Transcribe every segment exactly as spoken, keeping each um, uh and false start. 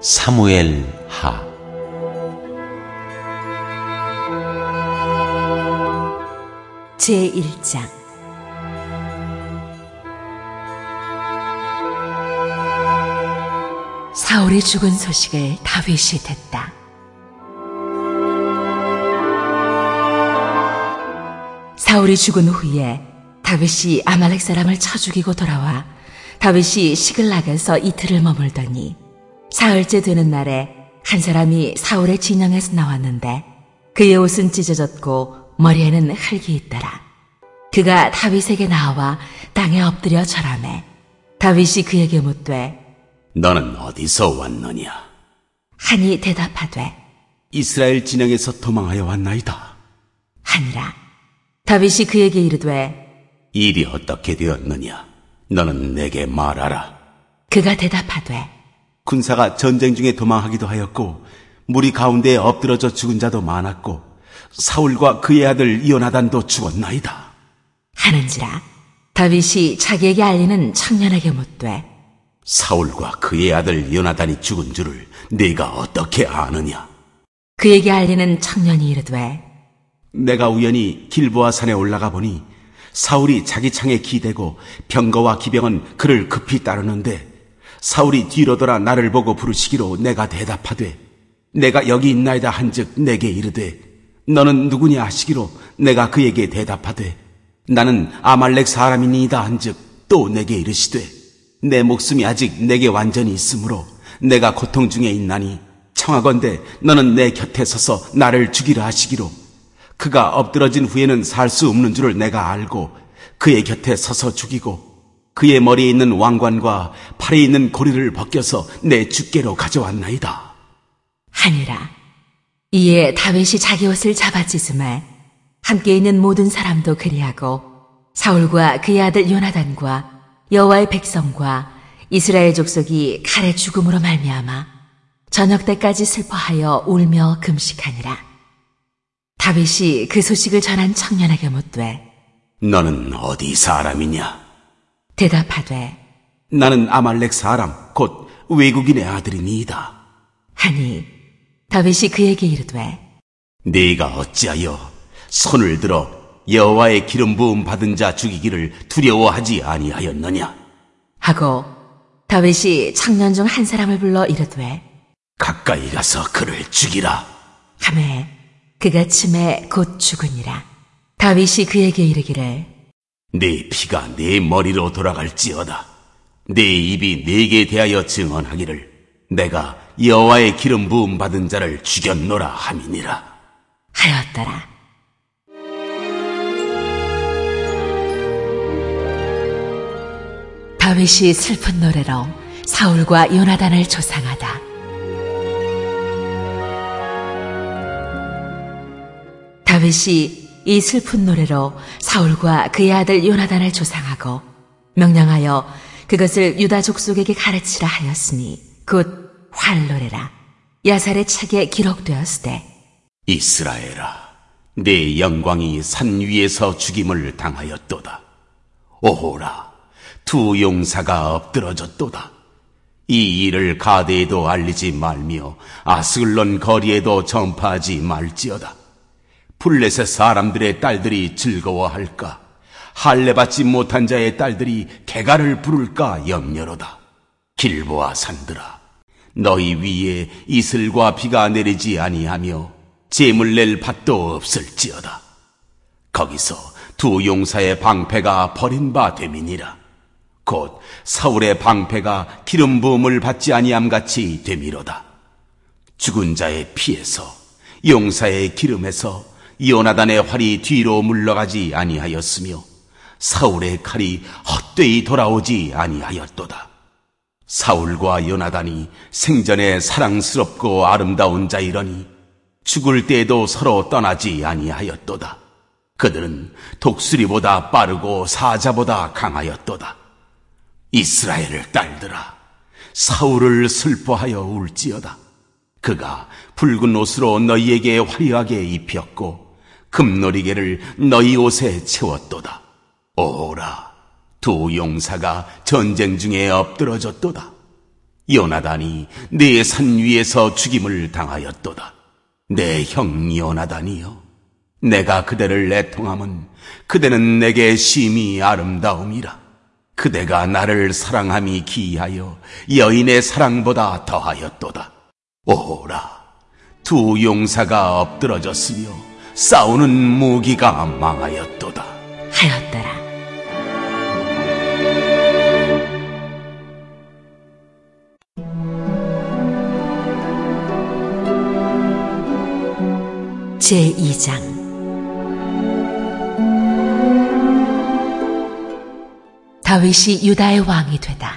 사무엘 하 제일 장. 사울이 죽은 소식을 다윗이 듣다. 사울이 죽은 후에 다윗이 아말렉 사람을 쳐 죽이고 돌아와 다윗이 시글락에서 이틀을 머물더니 사흘째 되는 날에 한 사람이 사울의 진영에서 나왔는데 그의 옷은 찢어졌고 머리에는 흙이 있더라. 그가 다윗에게 나와 땅에 엎드려 절하매 다윗이 그에게 묻되 너는 어디서 왔느냐? 하니 대답하되 이스라엘 진영에서 도망하여 왔나이다 하니라. 다윗이 그에게 이르되 일이 어떻게 되었느냐? 너는 내게 말하라. 그가 대답하되 군사가 전쟁 중에 도망하기도 하였고 무리 가운데에 엎드러져 죽은 자도 많았고 사울과 그의 아들 요나단도 죽었나이다 하는지라. 다윗이 자기에게 알리는 청년에게 묻되 사울과 그의 아들 요나단이 죽은 줄을 네가 어떻게 아느냐? 그에게 알리는 청년이 이르되 내가 우연히 길보아 산에 올라가 보니 사울이 자기 창에 기대고 병거와 기병은 그를 급히 따르는데 사울이 뒤로 돌아 나를 보고 부르시기로 내가 대답하되 내가 여기 있나이다 한즉 내게 이르되 너는 누구냐 하시기로 내가 그에게 대답하되 나는 아말렉 사람이니이다 한즉 또 내게 이르시되 내 목숨이 아직 내게 완전히 있으므로 내가 고통 중에 있나니 청하건대 너는 내 곁에 서서 나를 죽이라 하시기로 그가 엎드러진 후에는 살 수 없는 줄을 내가 알고 그의 곁에 서서 죽이고 그의 머리에 있는 왕관과 팔에 있는 고리를 벗겨서 내 주께로 가져왔나이다 하니라. 이에 다윗이 자기 옷을 잡아찢음에 함께 있는 모든 사람도 그리하고 사울과 그의 아들 요나단과 여호와의 백성과 이스라엘 족속이 칼의 죽음으로 말미암아 저녁 때까지 슬퍼하여 울며 금식하니라. 다윗이 그 소식을 전한 청년에게 묻되 너는 어디 사람이냐? 대답하되 나는 아말렉 사람 곧 외국인의 아들이니이다 하니 다윗이 그에게 이르되 네가 어찌하여 손을 들어 여호와의 기름 부음 받은 자 죽이기를 두려워하지 아니하였느냐? 하고 다윗이 청년 중 한 사람을 불러 이르되 가까이 가서 그를 죽이라 하매 그가 침에 곧 죽으니라. 다윗이 그에게 이르기를 네 피가 네 머리로 돌아갈지어다. 네 입이 네게 대하여 증언하기를 내가 여호와의 기름 부음 받은 자를 죽였노라 함이니라 하였더라. 다윗이 슬픈 노래로 사울과 요나단을 조상하다. 다윗이 이 슬픈 노래로 사울과 그의 아들 요나단을 조상하고 명령하여 그것을 유다 족속에게 가르치라 하였으니 곧 활노래라. 야살의 책에 기록되었으되 이스라엘아 네 영광이 산 위에서 죽임을 당하였도다. 오호라 두 용사가 엎드러졌도다. 이 일을 가데에도 알리지 말며 아스글론 거리에도 전파하지 말지어다. 블레셋 사람들의 딸들이 즐거워할까? 할례받지 못한 자의 딸들이 개가를 부를까 염려로다. 길보아 산들아 너희 위에 이슬과 비가 내리지 아니하며 재물 낼 밭도 없을지어다. 거기서 두 용사의 방패가 버린 바 됨이니라. 곧 사울의 방패가 기름 부음을 받지 아니함같이 됨이로다. 죽은 자의 피에서 용사의 기름에서 요나단의 활이 뒤로 물러가지 아니하였으며 사울의 칼이 헛되이 돌아오지 아니하였도다. 사울과 요나단이 생전에 사랑스럽고 아름다운 자이러니 죽을 때에도 서로 떠나지 아니하였도다. 그들은 독수리보다 빠르고 사자보다 강하였도다. 이스라엘을 딸들아 사울을 슬퍼하여 울지어다. 그가 붉은 옷으로 너희에게 화려하게 입혔고 금놀이개를 너희 옷에 채웠도다. 오라 두 용사가 전쟁 중에 엎드러졌도다. 요나단이 내 산 위에서 죽임을 당하였도다. 내 형 요나단이여, 내가 그대를 애통함은 그대는 내게 심히 아름다움이라. 그대가 나를 사랑함이 기이하여 여인의 사랑보다 더하였도다. 오라, 두 용사가 엎드러졌으며 싸우는 무기가 망하였도다 하였더라. 제이 장. 다윗이 유다의 왕이 되다.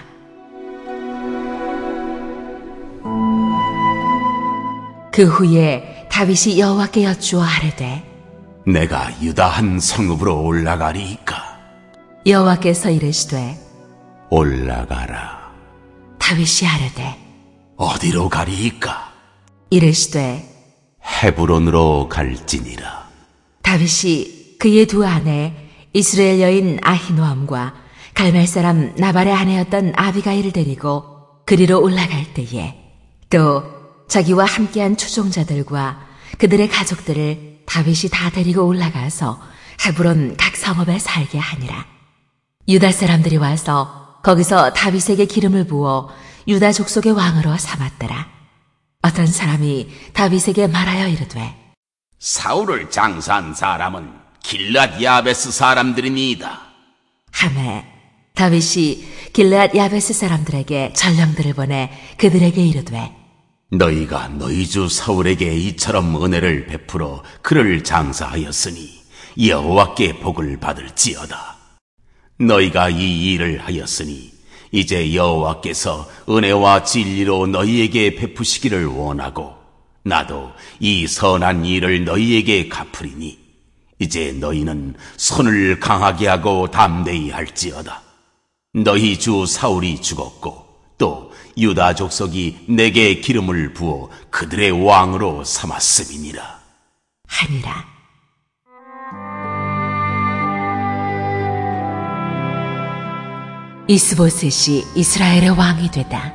그 후에 다윗이 여호와께 여쭈어 아뢰되, 내가 유다 한 성읍으로 올라가리이까? 여호와께서 이르시되, 올라가라. 다윗이 아뢰되, 어디로 가리이까? 이르시되, 헤브론으로 갈지니라. 다윗이 그의 두 아내 이스라엘 여인 아히노암과 갈멜 사람 나발의 아내였던 아비가일을 데리고 그리로 올라갈 때에, 또 자기와 함께한 추종자들과 그들의 가족들을 다윗이 다 데리고 올라가서 헤브론 각 성읍에 살게 하니라. 유다 사람들이 와서 거기서 다윗에게 기름을 부어 유다 족속의 왕으로 삼았더라. 어떤 사람이 다윗에게 말하여 이르되, 사울을 장사한 사람은 길랏 야베스 사람들이니이다 하매, 다윗이 길르앗 야베스 사람들에게 전령들을 보내 그들에게 이르되, 너희가 너희 주 사울에게 이처럼 은혜를 베풀어 그를 장사하였으니 여호와께 복을 받을지어다. 너희가 이 일을 하였으니 이제 여호와께서 은혜와 진리로 너희에게 베푸시기를 원하고 나도 이 선한 일을 너희에게 갚으리니 이제 너희는 손을 강하게 하고 담대히 할지어다. 너희 주 사울이 죽었고 또 유다 족속이 내게 기름을 부어 그들의 왕으로 삼았음이니라 하니라. 이스보셋이 이스라엘의 왕이 되다.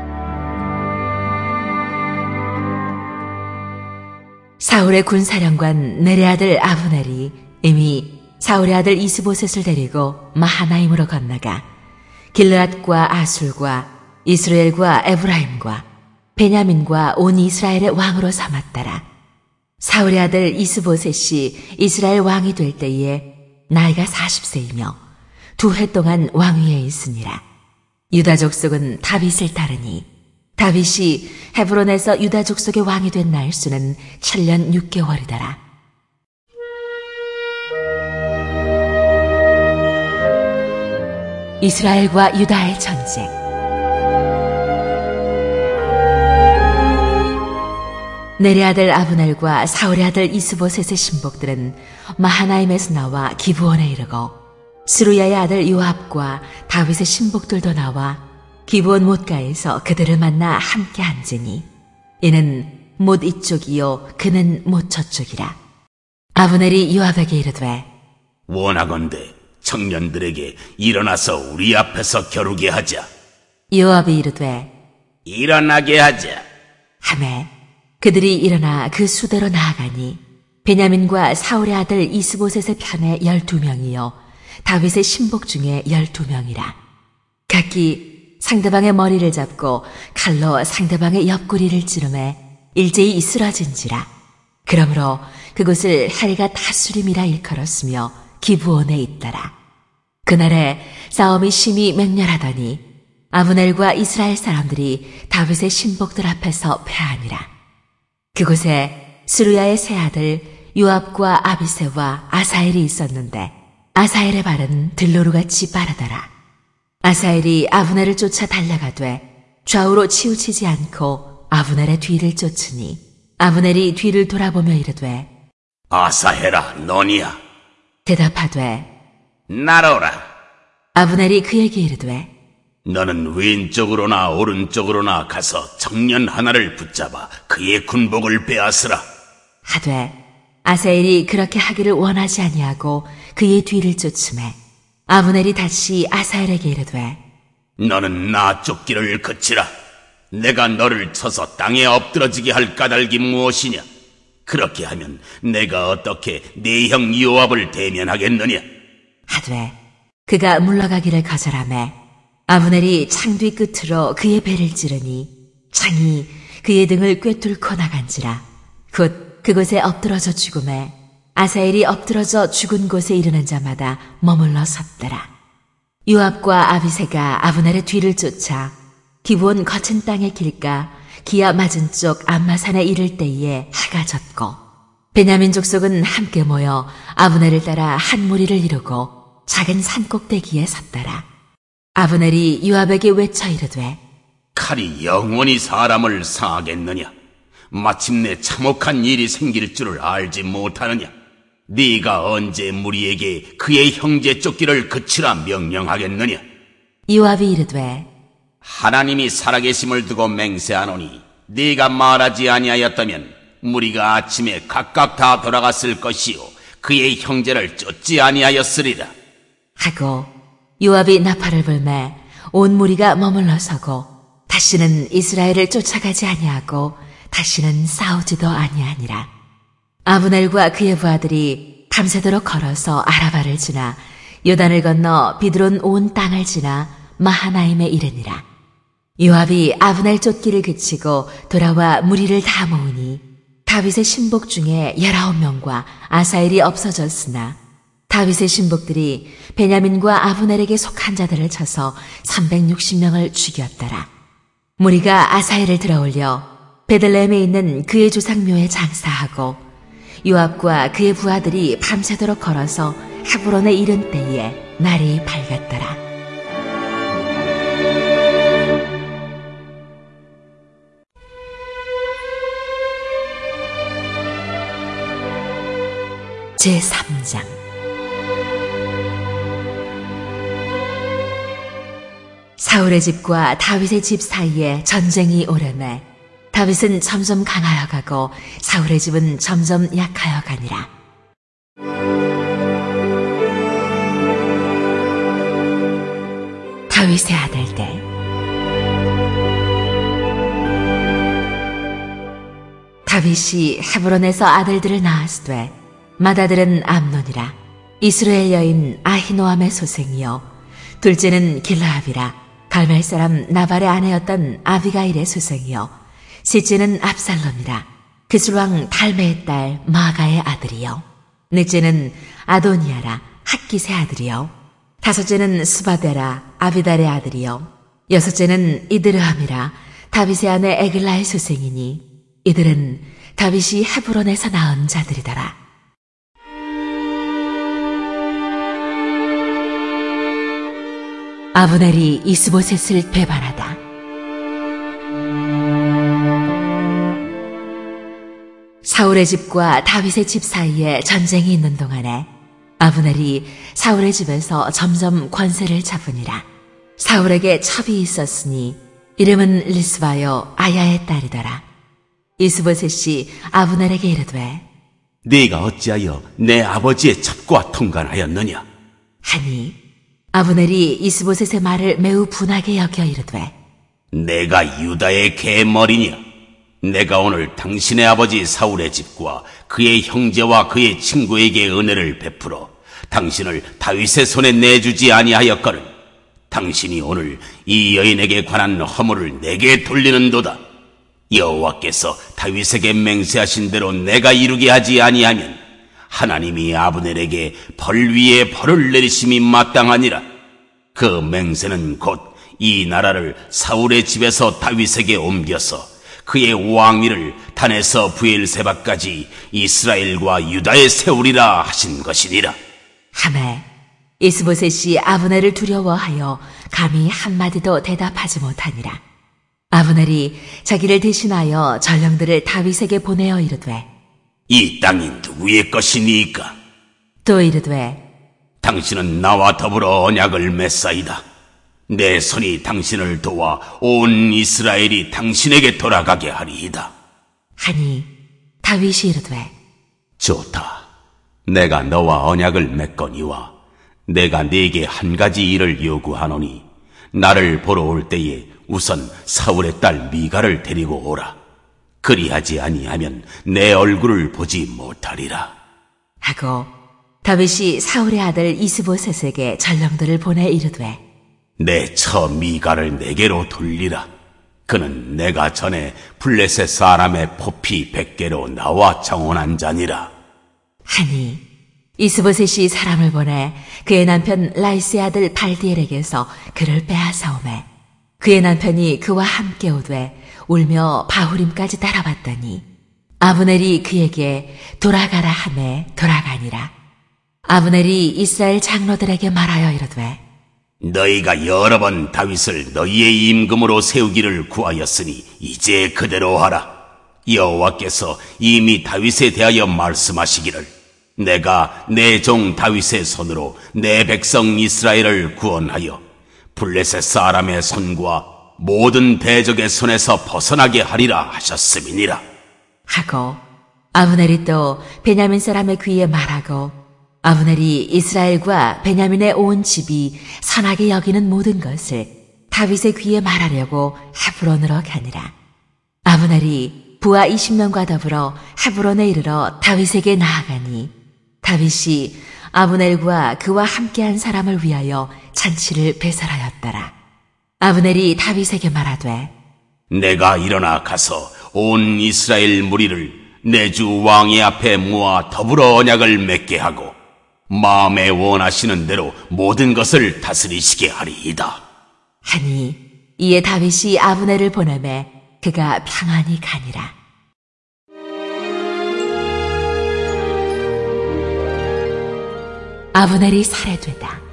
사울의 군사령관 넬의 아들 아브넬이 이미 사울의 아들 이스보셋을 데리고 마하나임으로 건너가 길르앗과 아술과 이스라엘과 에브라임과 베냐민과 온 이스라엘의 왕으로 삼았더라. 사울의 아들 이스보셋이 이스라엘 왕이 될 때에 나이가 사십 세이며 두 해 동안 왕위에 있으니라. 유다 족속은 다윗을 따르니 다윗이 헤브론에서 유다 족속의 왕이 된 날수는 칠 년 육 개월이더라. 이스라엘과 유다의 전쟁. 넬의 아들 아브넬과 사울의 아들 이스보셋의 신복들은 마하나임에서 나와 기브온에 이르고 스루야의 아들 요압과 다윗의 신복들도 나와 기브온 못가에서 그들을 만나 함께 앉으니 이는 못 이쪽이요 그는 못 저쪽이라. 아브넬이 요압에게 이르되, 원하건대 청년들에게 일어나서 우리 앞에서 겨루게 하자. 요압이 이르되, 일어나게 하자. 하매 그들이 일어나 그 수대로 나아가니 베냐민과 사울의 아들 이스보셋의 편에 열두 명이요 다윗의 신복 중에 열두 명이라. 각기 상대방의 머리를 잡고 칼로 상대방의 옆구리를 찌르매 일제히 쓰러진지라. 그러므로 그곳을 헬가 다수림이라 일컬었으며 기브온에 있더라. 그날에 싸움이 심히 맹렬하더니 아브넬과 이스라엘 사람들이 다윗의 신복들 앞에서 패하니라. 그곳에 스루야의 세 아들 요압과 아비새와 아사엘이 있었는데 아사엘의 발은 들노루같이 빠르더라. 아사엘이 아브넬을 쫓아 달려가되 좌우로 치우치지 않고 아브넬의 뒤를 쫓으니 아브넬이 뒤를 돌아보며 이르되, 아사헬아, 너니야? 대답하되, 나로라. 아브넬이 그에게 이르되, 너는 왼쪽으로나 오른쪽으로나 가서 청년 하나를 붙잡아 그의 군복을 빼앗으라. 하되 아사엘이 그렇게 하기를 원하지 아니하고 그의 뒤를 쫓으매 아브넬이 다시 아사엘에게 이르되, 너는 나 쫓기를 그치라. 내가 너를 쳐서 땅에 엎드러지게 할 까닭이 무엇이냐? 그렇게 하면 내가 어떻게 네 형 요압을 대면하겠느냐? 하되 그가 물러가기를 거절하매 아브넬이 창 뒤 끝으로 그의 배를 찌르니 창이 그의 등을 꿰뚫고 나간지라. 곧 그곳에 엎드러져 죽음에 아사엘이 엎드러져 죽은 곳에 이르는 자마다 머물러 섰더라. 요압과 아비새가 아브넬의 뒤를 쫓아 기브온 거친 땅의 길가 기아 맞은 쪽 암마산에 이를 때에 해가 졌고 베냐민 족속은 함께 모여 아브넬을 따라 한 무리를 이루고 작은 산 꼭대기에 섰더라. 아브넬이 요압에게 외쳐 이르되 칼이 영원히 사람을 상하겠느냐? 마침내 참혹한 일이 생길 줄을 알지 못하느냐? 네가 언제 무리에게 그의 형제 쫓기를 그치라 명령하겠느냐? 요압이 이르되 하나님이 살아계심을 두고 맹세하노니 네가 말하지 아니하였다면 무리가 아침에 각각 다 돌아갔을 것이요 그의 형제를 쫓지 아니하였으리라. 하고 요압이 나팔을 불매 온 무리가 머물러 서고 다시는 이스라엘을 쫓아가지 아니하고 다시는 싸우지도 아니하니라. 아브넬과 그의 부하들이 밤새도록 걸어서 아라바를 지나 요단을 건너 비드론 온 땅을 지나 마하나임에 이르니라. 요압이 아브넬 쫓기를 그치고 돌아와 무리를 다 모으니 다윗의 신복 중에 열아홉 명과 아사엘이 없어졌으나 다윗의 신복들이 베냐민과 아브넬에게 속한 자들을 쳐서 삼백육십 명을 죽였더라. 무리가 아사엘을 들어올려 베들레헴에 있는 그의 조상묘에 장사하고 요압과 그의 부하들이 밤새도록 걸어서 헤브론에 이른 때에 날이 밝았더라. 제삼 장. 사울의 집과 다윗의 집 사이에 전쟁이 오르매 다윗은 점점 강하여 가고 사울의 집은 점점 약하여 가니라. 다윗의 아들들. 다윗이 헤브론에서 아들들을 낳았으되 맏아들은 암논이라. 이스라엘 여인 아히노암의 소생이요 둘째는 길라압이라. 갈멜 사람 나발의 아내였던 아비가일의 소생이요 셋째는 압살롬이라. 그술왕 달메의 딸 마가의 아들이요 넷째는 아도니아라. 핫깃의 아들이요 다섯째는 스바데라. 아비달의 아들이요 여섯째는 이드르함이라. 다윗의 아내 에글라의 소생이니 이들은 다윗이 헤브론에서 낳은 자들이더라. 아브넬이 이스보셋을 배반하다. 사울의 집과 다윗의 집 사이에 전쟁이 있는 동안에 아브넬이 사울의 집에서 점점 권세를 잡으니라. 사울에게 첩이 있었으니 이름은 리스바요 아야의 딸이더라. 이스보셋이 아브넬에게 이르되 네가 어찌하여 내 아버지의 첩과 통관하였느냐? 하니 아브넬이 이스보셋의 말을 매우 분하게 여겨 이르되 내가 유다의 개머리냐? 내가 오늘 당신의 아버지 사울의 집과 그의 형제와 그의 친구에게 은혜를 베풀어 당신을 다윗의 손에 내주지 아니하였거늘 당신이 오늘 이 여인에게 관한 허물을 내게 돌리는도다. 여호와께서 다윗에게 맹세하신 대로 내가 이루게 하지 아니하면 하나님이 아브넬에게 벌 위에 벌을 내리심이 마땅하니라. 그 맹세는 곧 이 나라를 사울의 집에서 다윗에게 옮겨서 그의 왕위를 단에서 브엘세바까지 이스라엘과 유다에 세우리라 하신 것이니라. 하매 이스보셋이 아브넬을 두려워하여 감히 한마디도 대답하지 못하니라. 아브넬이 자기를 대신하여 전령들을 다윗에게 보내어 이르되 이 땅이 누구의 것이니까? 또 이르되 당신은 나와 더불어 언약을 맺사이다. 내 손이 당신을 도와 온 이스라엘이 당신에게 돌아가게 하리이다. 하니 다윗이 이르되 좋다. 내가 너와 언약을 맺거니와 내가 네게 한 가지 일을 요구하노니 나를 보러 올 때에 우선 사울의 딸 미가를 데리고 오라. 그리하지 아니하면 내 얼굴을 보지 못하리라. 하고 다윗이 사울의 아들 이스보셋에게 전령들을 보내 이르되 내 처 미가를 내게로 돌리라. 그는 내가 전에 블레셋 사람의 포피 백 개로 나와 청혼한 자니라. 하니 이스보셋이 사람을 보내 그의 남편 라이스의 아들 발디엘에게서 그를 빼앗아오매 그의 남편이 그와 함께 오되 울며 바후림까지 따라왔더니 아브넬이 그에게 돌아가라 하매 돌아가니라. 아브넬이 이스라엘 장로들에게 말하여 이르되 너희가 여러 번 다윗을 너희의 임금으로 세우기를 구하였으니 이제 그대로 하라. 여호와께서 이미 다윗에 대하여 말씀하시기를 내가 내 종 다윗의 손으로 내 백성 이스라엘을 구원하여 블레셋 사람의 손과 모든 대적의 손에서 벗어나게 하리라 하셨음이니라. 하고 아브넬이 또 베냐민 사람의 귀에 말하고 아브넬이 이스라엘과 베냐민의 온 집이 선하게 여기는 모든 것을 다윗의 귀에 말하려고 헤브론으로 가니라. 아브넬이 부하 이십 명과 더불어 헤브론에 이르러 다윗에게 나아가니 다윗이 아브넬과 그와 함께한 사람을 위하여 잔치를 배설하였더라. 아브넬이 다윗에게 말하되 내가 일어나 가서 온 이스라엘 무리를 내 주 왕의 앞에 모아 더불어 언약을 맺게 하고 마음에 원하시는 대로 모든 것을 다스리시게 하리이다. 하니 이에 다윗이 아브넬을 보내매 그가 평안히 가니라. 아브넬이 살해되다.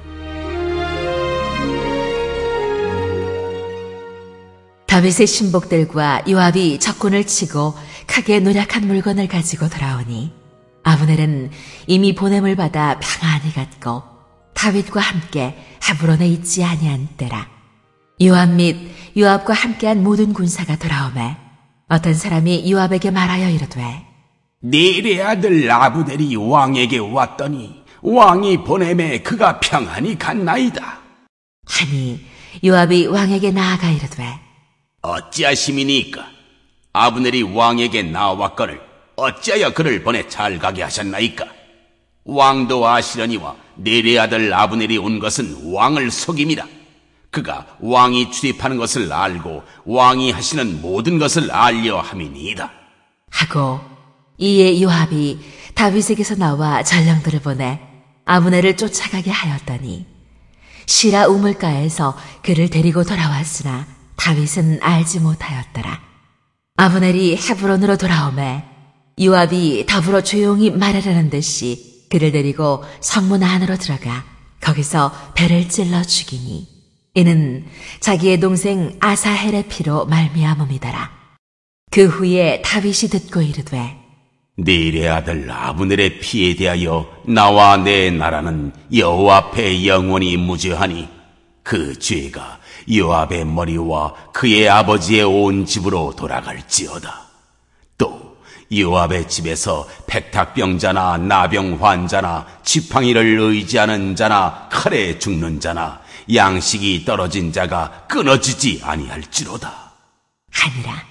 다윗의 신복들과 요압이 적군을 치고 크게 노력한 물건을 가지고 돌아오니 아브넬은 이미 보냄을 받아 평안히 갔고 다윗과 함께 헤브론에 있지 아니한 때라. 요압 및 요압과 함께한 모든 군사가 돌아오매 어떤 사람이 요압에게 말하여 이르되 넬의 아들 아브넬이 왕에게 왔더니 왕이 보냄에 그가 평안히 갔나이다. 하니 요압이 왕에게 나아가 이르되 어찌하심이니까? 아브넬이 왕에게 나왔거늘 어찌하여 그를 보내 잘 가게 하셨나이까? 왕도 아시려니와 넬의 아들 아브넬이 온 것은 왕을 속임이라. 그가 왕이 출입하는 것을 알고 왕이 하시는 모든 것을 알려 함이니이다. 하고 이에 요압이 다윗에게서 나와 전령들을 보내 아브넬을 쫓아가게 하였더니 시라 우물가에서 그를 데리고 돌아왔으나 다윗은 알지 못하였더라. 아브넬이 헤브론으로 돌아오매 요압이 더불어 조용히 말하라는 듯이 그를 데리고 성문 안으로 들어가 거기서 배를 찔러 죽이니 이는 자기의 동생 아사헬의 피로 말미암음이더라. 그 후에 다윗이 듣고 이르되 넬의 아들 아브넬의 피에 대하여 나와 내 나라는 여호와 앞에 영원히 무죄하니 그 죄가 요압의 머리와 그의 아버지의 온 집으로 돌아갈지어다. 또 요압의 집에서 백탁병자나 나병 환자나 지팡이를 의지하는 자나 칼에 죽는 자나 양식이 떨어진 자가 끊어지지 아니할지로다. 하니라.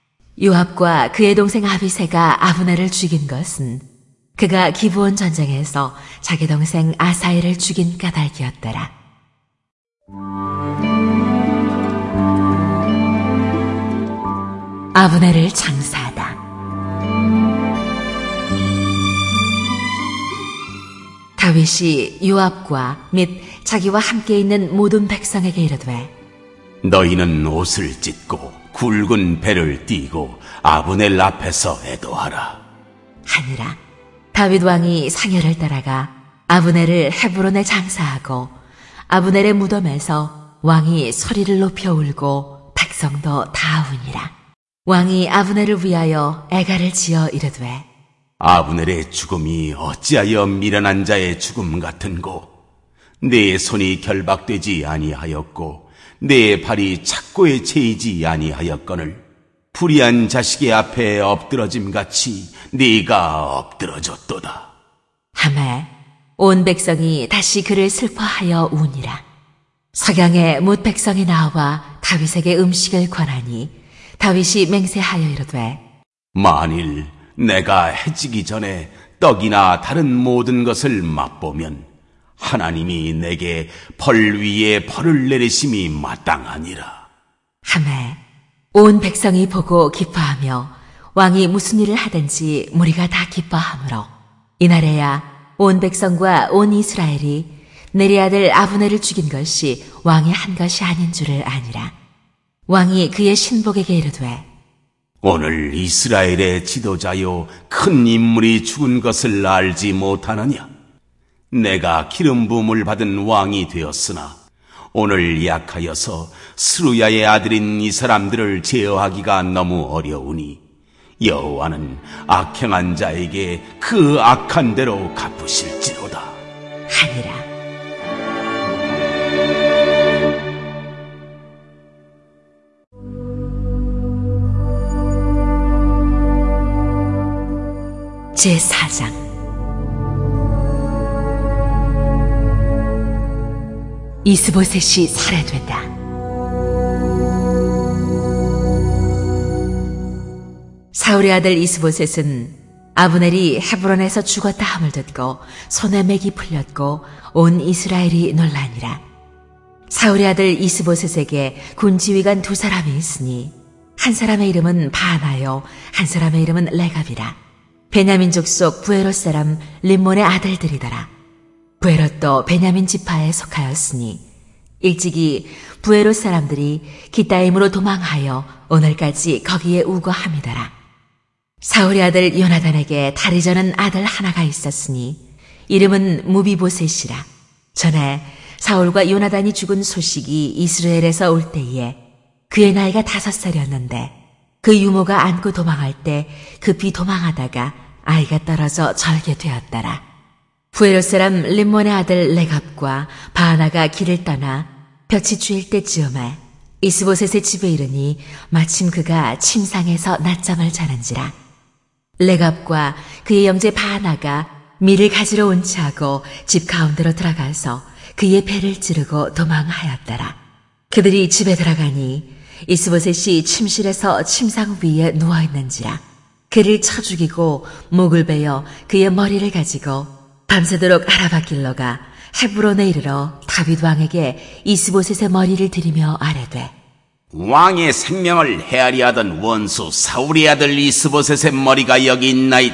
요압과 그의 동생 아비새가 아브넬을 죽인 것은 그가 기브온 전쟁에서 자기 동생 아사엘을 죽인 까닭이었더라. 아브넬을 장사하다. 다윗이 요압과 및 자기와 함께 있는 모든 백성에게 이르되 너희는 옷을 찢고 굵은 배를 띠고 아브넬 앞에서 애도하라. 하니라. 다윗 왕이 상여를 따라가 아브넬을 헤브론에 장사하고 아브넬의 무덤에서 왕이 소리를 높여 울고 백성도 다 우니라. 왕이 아브넬을 위하여 애가를 지어 이르되 아브넬의 죽음이 어찌하여 미련한 자의 죽음 같은고? 내 손이 결박되지 아니하였고 내 발이 착고에 채이지 아니하였거늘 불의한 자식의 앞에 엎드러짐같이 네가 엎드러졌도다. 하매 온 백성이 다시 그를 슬퍼하여 우니라. 석양에 뭇 백성이 나와 다윗에게 음식을 권하니 다윗이 맹세하여 이르되 만일 내가 해지기 전에 떡이나 다른 모든 것을 맛보면 하나님이 내게 벌 위에 벌을 내리심이 마땅하니라. 하매 온 백성이 보고 기뻐하며 왕이 무슨 일을 하든지 무리가 다 기뻐하므로 이날에야 온 백성과 온 이스라엘이 네리 아들 아브넬을 죽인 것이 왕이 한 것이 아닌 줄을 아니라. 왕이 그의 신복에게 이르되 오늘 이스라엘의 지도자요 큰 인물이 죽은 것을 알지 못하느냐? 내가 기름 부음을 받은 왕이 되었으나 오늘 약하여서 스루야의 아들인 이 사람들을 제어하기가 너무 어려우니 여호와는 악행한 자에게 그 악한 대로 갚으실지로다 하니라. 제사 장 이스보셋이 살해된다. 사울의 아들 이스보셋은 아브넬이 헤브론에서 죽었다 함을 듣고 손에 맥이 풀렸고 온 이스라엘이 놀라니라. 사울의 아들 이스보셋에게 군 지휘관 두 사람이 있으니 한 사람의 이름은 바나요 한 사람의 이름은 레갑이라. 베냐민 족속 부에롯 사람 림몬의 아들들이더라. 부에롯도 베냐민 지파에 속하였으니 일찍이 부에롯 사람들이 기타임으로 도망하여 오늘까지 거기에 우거함이더라. 사울의 아들 요나단에게 다리 저는 아들 하나가 있었으니 이름은 무비보셋이라. 전에 사울과 요나단이 죽은 소식이 이스라엘에서 올 때에 그의 나이가 다섯 살이었는데 그 유모가 안고 도망할 때 급히 도망하다가 아이가 떨어져 절게 되었더라. 부에롯 사람 림몬의 아들 레갑과 바하나가 길을 떠나 볕이 주일 때쯤에 이스보셋의 집에 이르니 마침 그가 침상에서 낮잠을 자는지라. 레갑과 그의 형제 바하나가 밀을 가지러 온 차고 집 가운데로 들어가서 그의 배를 찌르고 도망하였더라. 그들이 집에 들어가니 이스보셋이 침실에서 침상 위에 누워있는지라. 그를 쳐 죽이고 목을 베어 그의 머리를 가지고 밤새도록 알아봤길로 가 헤브론에 이르러 다윗 왕에게 이스보셋의 머리를 들이며 아뢰되 왕의 생명을 헤아리 하던 원수 사울의 아들 이스보셋의 머리가 여기 있나이다.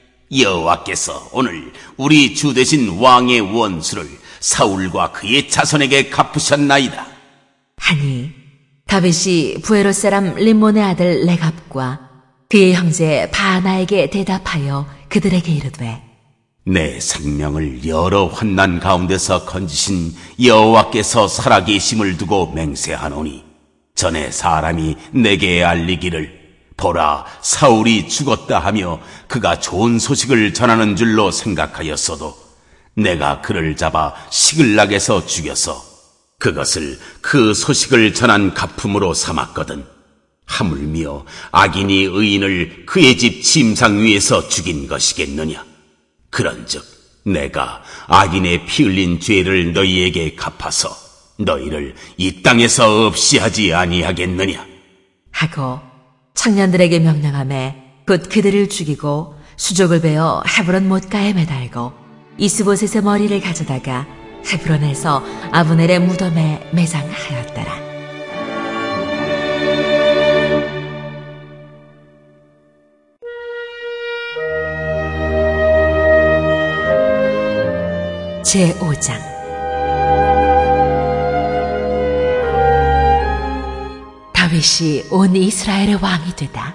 여호와께서 오늘 우리 주 대신 왕의 원수를 사울과 그의 자손에게 갚으셨나이다 하니 다윗이 부에롯 사람 림몬의 아들 레갑과 그의 형제 바하나에게 대답하여 그들에게 이르되 내 생명을 여러 환난 가운데서 건지신 여호와께서 살아계심을 두고 맹세하노니 전에 사람이 내게 알리기를 보라 사울이 죽었다 하며 그가 좋은 소식을 전하는 줄로 생각하였어도 내가 그를 잡아 시글락에서 죽여서 그것을 그 소식을 전한 가품으로 삼았거든. 하물며 악인이 의인을 그의 집 침상 위에서 죽인 것이겠느냐. 그런즉 내가 악인의 피 흘린 죄를 너희에게 갚아서 너희를 이 땅에서 없이 하지 아니하겠느냐 하고 청년들에게 명령하며 곧 그들을 죽이고 수족을 베어 헤브론 못가에 매달고 이스보셋의 머리를 가져다가 헤브론에서 아브넬의 무덤에 매장하였더라. 제오 장 다윗이 온 이스라엘의 왕이 되다.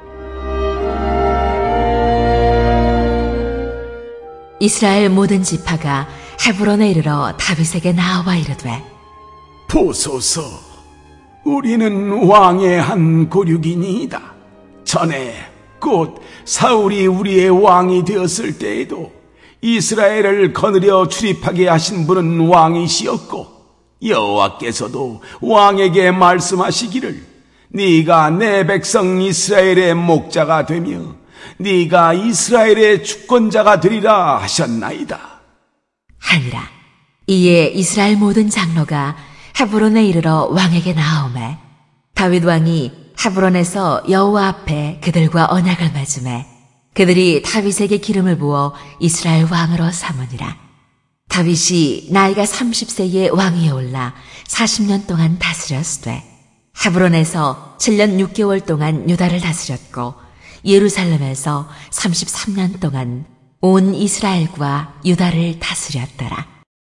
이스라엘 모든 지파가 헤브론에 이르러 다윗에게 나와 이르되 보소서 우리는 왕의 한 고륙이니이다. 전에 곧 사울이 우리의 왕이 되었을 때에도 이스라엘을 거느려 출입하게 하신 분은 왕이시었고 여호와께서도 왕에게 말씀하시기를 네가 내 백성 이스라엘의 목자가 되며 네가 이스라엘의 주권자가 되리라 하셨나이다. 하니라. 이에 이스라엘 모든 장로가 헤브론에 이르러 왕에게 나아오매 다윗 왕이 헤브론에서 여호와 앞에 그들과 언약을 맺음에 그들이 다윗에게 기름을 부어 이스라엘 왕으로 삼으니라. 다윗이 나이가 삼십 세에 왕위에 올라 사십 년 동안 다스렸으되 헤브론에서 칠 년 육 개월 동안 유다를 다스렸고 예루살렘에서 삼십삼 년 동안 온 이스라엘과 유다를 다스렸더라.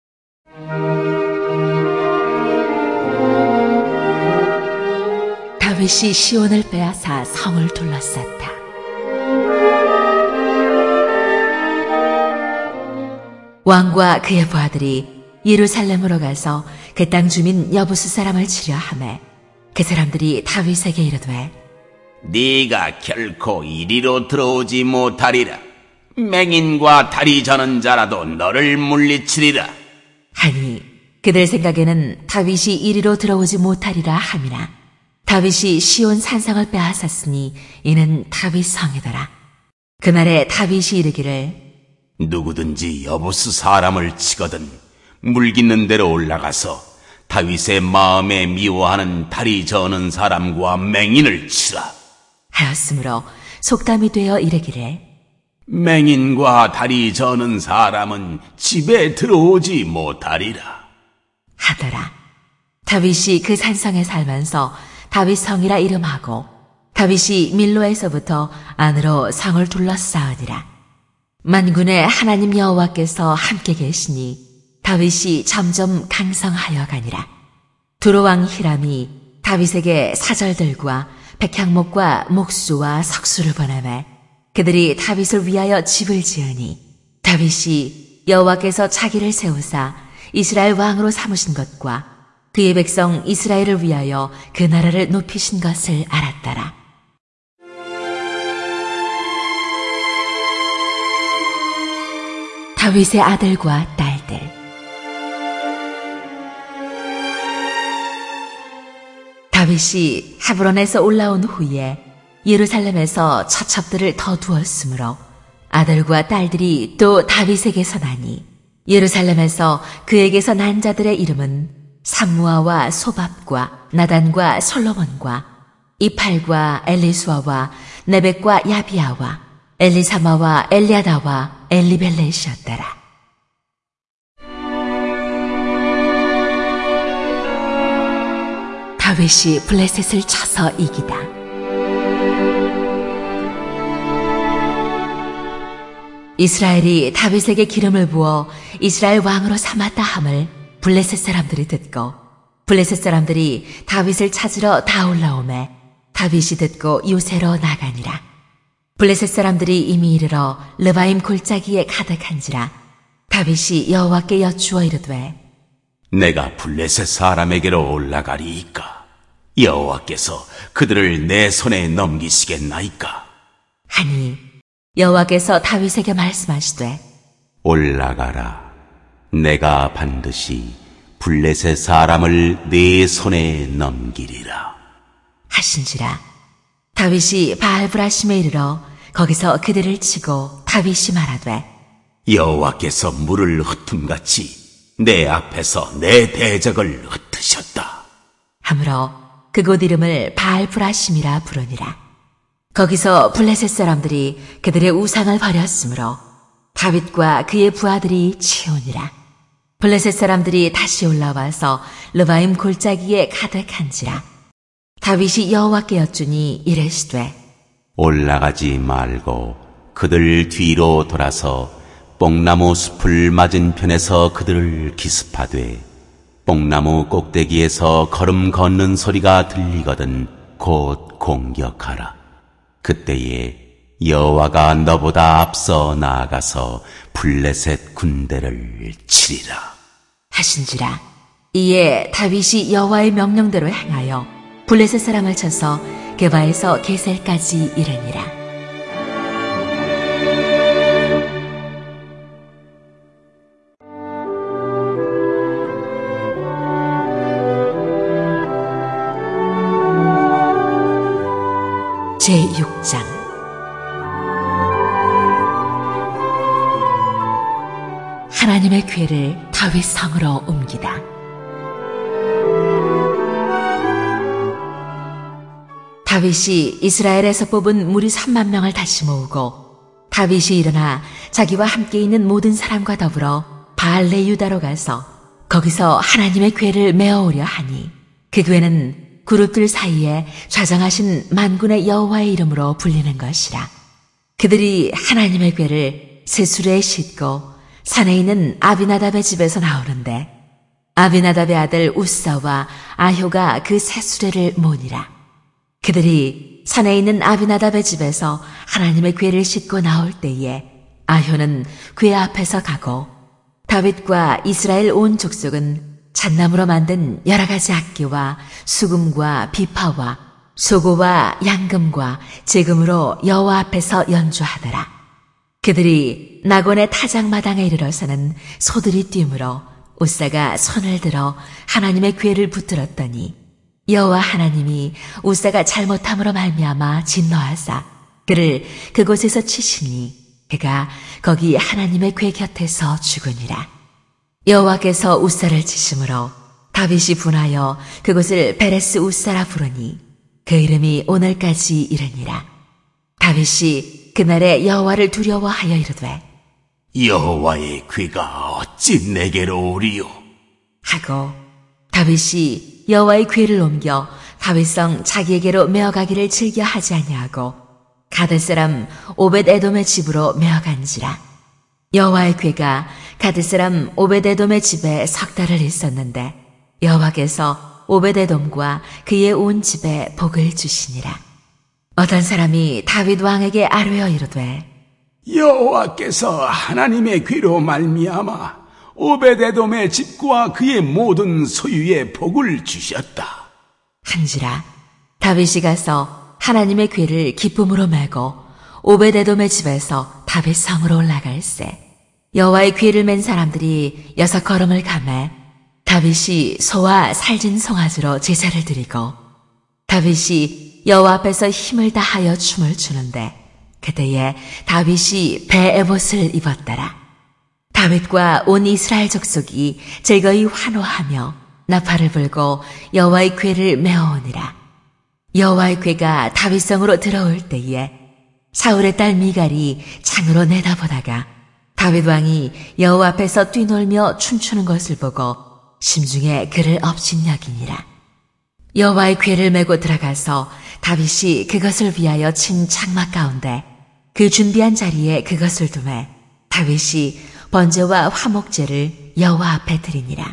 다윗이 시온을 빼앗아 성을 둘러쌌다. 왕과 그의 부하들이 예루살렘으로 가서 그 땅 주민 여부스 사람을 치려 하매 그 사람들이 다윗에게 이르되 네가 결코 이리로 들어오지 못하리라. 맹인과 다리 저는 자라도 너를 물리치리라. 하니 그들 생각에는 다윗이 이리로 들어오지 못하리라 함이나 다윗이 시온 산성을 빼앗았으니 이는 다윗 성이더라. 그날에 다윗이 이르기를 누구든지 여부스 사람을 치거든 물깃는 대로 올라가서 다윗의 마음에 미워하는 다리 저는 사람과 맹인을 치라 하였으므로 속담이 되어 이르기를 맹인과 다리 저는 사람은 집에 들어오지 못하리라 하더라. 다윗이 그 산성에 살면서 다윗 성이라 이름하고 다윗이 밀로에서부터 안으로 성을 둘러싸으니라. 만군의 하나님 여호와께서 함께 계시니 다윗이 점점 강성하여 가니라. 두로왕 히람이 다윗에게 사절들과 백향목과 목수와 석수를 보내매 그들이 다윗을 위하여 집을 지으니 다윗이 여호와께서 자기를 세우사 이스라엘 왕으로 삼으신 것과 그의 백성 이스라엘을 위하여 그 나라를 높이신 것을 알았더라. 다윗의 아들과 딸들. 다윗이 헤브론에서 올라온 후에 예루살렘에서 처첩들을 더 두었으므로 아들과 딸들이 또 다윗에게서 나니 예루살렘에서 그에게서 난 자들의 이름은 삼무아와 소밥과 나단과 솔로몬과 이팔과 엘리수아와 네벡과 야비아와 엘리사마와 엘리아다와 엘리벨렛이었더라. 다윗이 블레셋을 쳐서 이기다. 이스라엘이 다윗에게 기름을 부어 이스라엘 왕으로 삼았다 함을 블레셋 사람들이 듣고 블레셋 사람들이 다윗을 찾으러 다 올라오매 다윗이 듣고 요새로 나가니라. 블레셋 사람들이 이미 이르러 르바임 골짜기에 가득한지라. 다윗이 여호와께 여쭈어 이르되 내가 블레셋 사람에게로 올라가리이까 여호와께서 그들을 내 손에 넘기시겠나이까 하니 여호와께서 다윗에게 말씀하시되 올라가라 내가 반드시 블레셋 사람을 네 손에 넘기리라 하신지라. 다윗이 바알브라심에 이르러 거기서 그들을 치고 다윗이 말하되 여호와께서 물을 흩음같이 내 앞에서 내 대적을 흩으셨다 하므로 그곳 이름을 바알브라심이라 부르니라. 거기서 블레셋 사람들이 그들의 우상을 버렸으므로 다윗과 그의 부하들이 치우니라. 블레셋 사람들이 다시 올라와서 르바임 골짜기에 가득한지라. 다윗이 여호와께 여쭈니 이르시되 올라가지 말고 그들 뒤로 돌아서 뽕나무 숲을 맞은편에서 그들을 기습하되 뽕나무 꼭대기에서 걸음 걷는 소리가 들리거든 곧 공격하라. 그때에 여호와가 너보다 앞서 나아가서 블레셋 군대를 치리라 하신지라. 이에 다윗이 여호와의 명령대로 행하여 블레셋 사람을 쳐서 게바에서 게셀까지 이르니라. 제육 장. 하나님의 궤를 다윗 성으로 옮기다. 다윗이 이스라엘에서 뽑은 무리 삼만 명을 다시 모으고 다윗이 일어나 자기와 함께 있는 모든 사람과 더불어 바알레 유다로 가서 거기서 하나님의 궤를 메어오려 하니 그 궤는 그룹들 사이에 좌정하신 만군의 여호와의 이름으로 불리는 것이라. 그들이 하나님의 궤를 세수레에 싣고 산에 있는 아비나답의 집에서 나오는데 아비나답의 아들 우사와 아효가 그 세수레를 모니라. 그들이 산에 있는 아비나답의 집에서 하나님의 궤를 싣고 나올 때에 아효는 궤 앞에서 가고 다윗과 이스라엘 온 족속은 잣나무로 만든 여러 가지 악기와 수금과 비파와 소고와 양금과 제금으로 여호와 앞에서 연주하더라. 그들이 나곤의 타작마당에 이르러서는 소들이 뛰므로 우사가 손을 들어 하나님의 궤를 붙들었더니 여호와 하나님이 우사가 잘못함으로 말미암아 진노하사 그를 그곳에서 치시니 그가 거기 하나님의 궤 곁에서 죽으니라. 여호와께서 우사를 치심으로 다윗이 분하여 그곳을 베레스 우사라 부르니 그 이름이 오늘까지 이르니라. 다윗이 그날에 여호와를 두려워하여 이르되 여호와의 궤가 어찌 내게로 오리요? 하고 다윗이 여호와의 궤를 옮겨 다윗성 자기에게로 메어가기를 즐겨 하지 아니하고 가드 사람 오벳에돔의 집으로 메어간지라. 여호와의 궤가 가드 사람 오벳에돔의 집에 석 달을 있었는데 여호와께서 오벳에돔과 그의 온 집에 복을 주시니라. 어떤 사람이 다윗 왕에게 아뢰어 이르되 여호와께서 하나님의 궤로 말미암아 오벳에돔의 집과 그의 모든 소유에 복을 주셨다 한지라. 다윗이 가서 하나님의 궤를 기쁨으로 메고 오벳에돔의 집에서 다윗 성으로 올라갈새 여호와의 궤를 맨 사람들이 여섯 걸음을 가매 다윗이 소와 살진 송아지로 제사를 드리고 다윗이 여호와 앞에서 힘을 다하여 춤을 추는데 그때에 다윗이 배 에봇을 입었더라. 다윗과 온 이스라엘 족속이 즐거이 환호하며 나팔을 불고 여호와의 궤를 메어오니라. 여호와의 궤가 다윗성으로 들어올 때에 사울의 딸 미갈이 창으로 내다보다가 다윗 왕이 여호와 앞에서 뛰놀며 춤추는 것을 보고 심중에 그를 업신여기니라. 여호와의 궤를 메고 들어가서 다윗이 그것을 위하여 친 장막 가운데 그 준비한 자리에 그것을 두매 다윗이 번제와 화목제를 여호와 앞에 드리니라.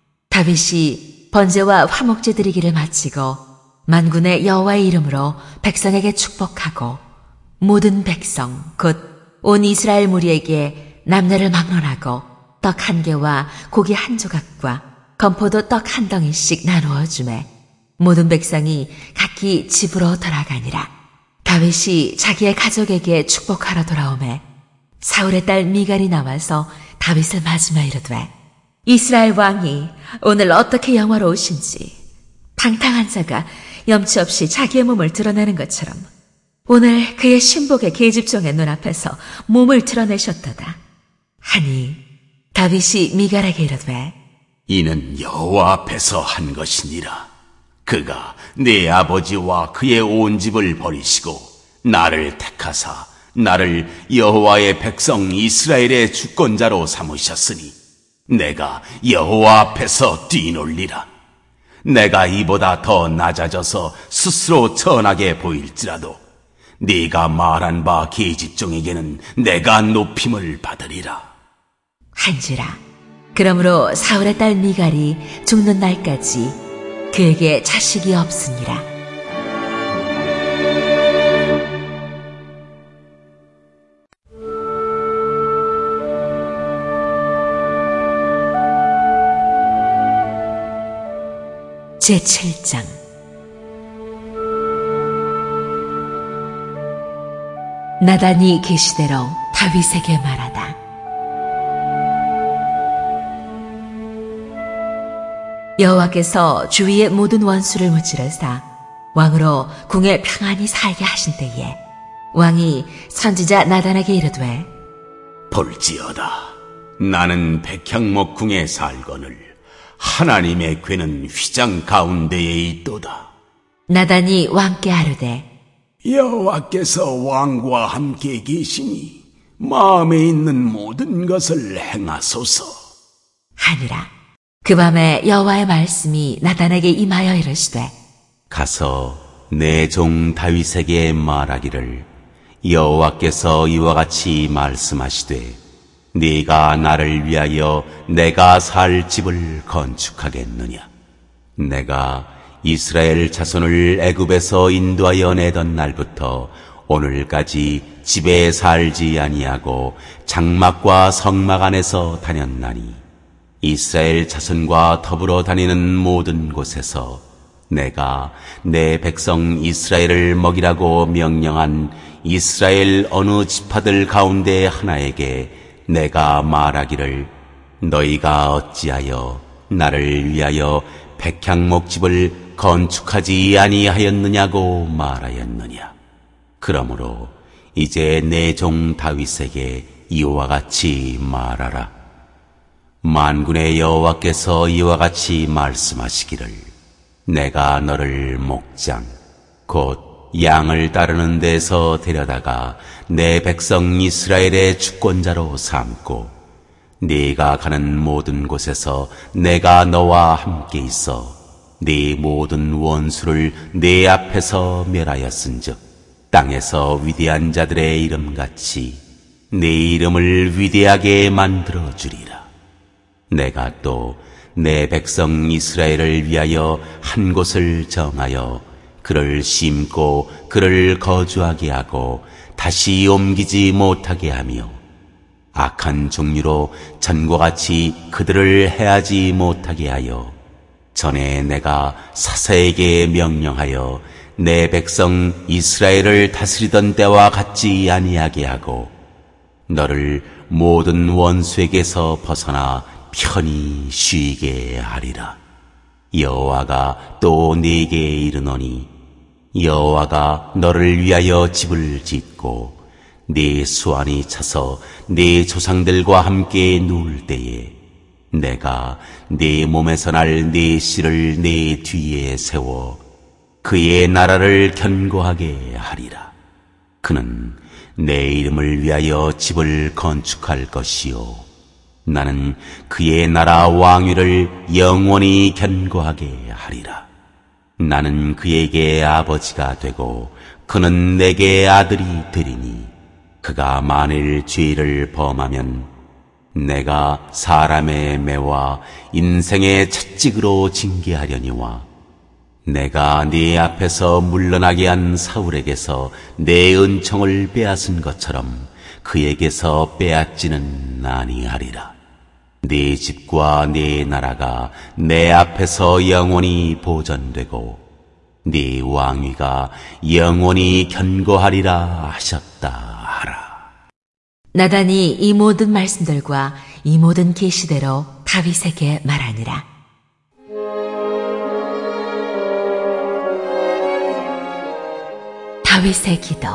다윗이 번제와 화목제 드리기를 마치고 만군의 여호와의 이름으로 백성에게 축복하고 모든 백성 곧 온 이스라엘 무리에게 남녀를 막론하고 떡 한 개와 고기 한 조각과 건포도 떡 한 덩이씩 나누어 주매 모든 백성이 각기 집으로 돌아가니라. 다윗이 자기의 가족에게 축복하러 돌아오매 사울의 딸 미갈이 나와서 다윗을 맞으며 이르되 이스라엘 왕이 오늘 어떻게 영화로우신지 방탕한 자가 염치 없이 자기의 몸을 드러내는 것처럼 오늘 그의 신복의 계집종의 눈앞에서 몸을 드러내셨도다 하니 다윗이 미갈에게 이르되 이는 여호와 앞에서 한 것이니라. 그가 내 아버지와 그의 온 집을 버리시고 나를 택하사 나를 여호와의 백성 이스라엘의 주권자로 삼으셨으니 내가 여호와 앞에서 뛰놀리라. 내가 이보다 더 낮아져서 스스로 천하게 보일지라도 네가 말한 바 계집종에게는 내가 높임을 받으리라. 한지라. 그러므로 사울의 딸 미갈이 죽는 날까지 그에게 자식이 없으니라. 제칠 장. 나단이 계시대로 다윗에게 말하다. 여호와께서 주위의 모든 원수를 무찌르사 왕으로 궁에 평안히 살게 하신 때에 왕이 선지자 나단에게 이르되 볼지어다. 나는 백향목 궁에 살거늘 하나님의 궤는 휘장 가운데에 있도다. 나단이 왕께 아뢰되 여호와께서 왕과 함께 계시니 마음에 있는 모든 것을 행하소서 하니라. 그 밤에 여호와의 말씀이 나단에게 임하여 이르시되 가서 내 종 다윗에게 말하기를 여호와께서 이와 같이 말씀하시되 네가 나를 위하여 내가 살 집을 건축하겠느냐. 내가 이스라엘 자손을 애굽에서 인도하여 내던 날부터 오늘까지 집에 살지 아니하고 장막과 성막 안에서 다녔나니 이스라엘 자손과 더불어 다니는 모든 곳에서 내가 내 백성 이스라엘을 먹이라고 명령한 이스라엘 어느 지파들 가운데 하나에게 내가 말하기를 너희가 어찌하여 나를 위하여 백향목집을 건축하지 아니하였느냐고 말하였느냐. 그러므로 이제 내 종 다윗에게 이와 같이 말하라. 만군의 여호와께서 이와 같이 말씀하시기를 내가 너를 목장 곧 양을 따르는 데서 데려다가 내 백성 이스라엘의 주권자로 삼고 네가 가는 모든 곳에서 내가 너와 함께 있어 네 모든 원수를 네 앞에서 멸하였은즉 땅에서 위대한 자들의 이름같이 네 이름을 위대하게 만들어 주리라. 내가 또 내 백성 이스라엘을 위하여 한 곳을 정하여 그를 심고 그를 거주하게 하고 다시 옮기지 못하게 하며 악한 종류로 전과 같이 그들을 해하지 못하게 하여 전에 내가 사사에게 명령하여 내 백성 이스라엘을 다스리던 때와 같지 아니하게 하고 너를 모든 원수에게서 벗어나 편히 쉬게 하리라. 여호와가 또 네게 이르노니 여호와가 너를 위하여 집을 짓고 네 수완이 차서 네 조상들과 함께 누울 때에 내가 네 몸에서 날 네 씨를 네 뒤에 세워 그의 나라를 견고하게 하리라. 그는 내 이름을 위하여 집을 건축할 것이요 나는 그의 나라 왕위를 영원히 견고하게 하리라. 나는 그에게 아버지가 되고 그는 내게 아들이 되리니 그가 만일 죄를 범하면 내가 사람의 매와 인생의 채찍으로 징계하려니와 내가 네 앞에서 물러나게 한 사울에게서 내 은총을 빼앗은 것처럼 그에게서 빼앗지는 아니하리라. 네 집과 네 나라가 내 앞에서 영원히 보존되고 네 왕위가 영원히 견고하리라 하셨다 하라. 나단이 이 모든 말씀들과 이 모든 계시대로 다윗에게 말하니라. 다윗의 기도.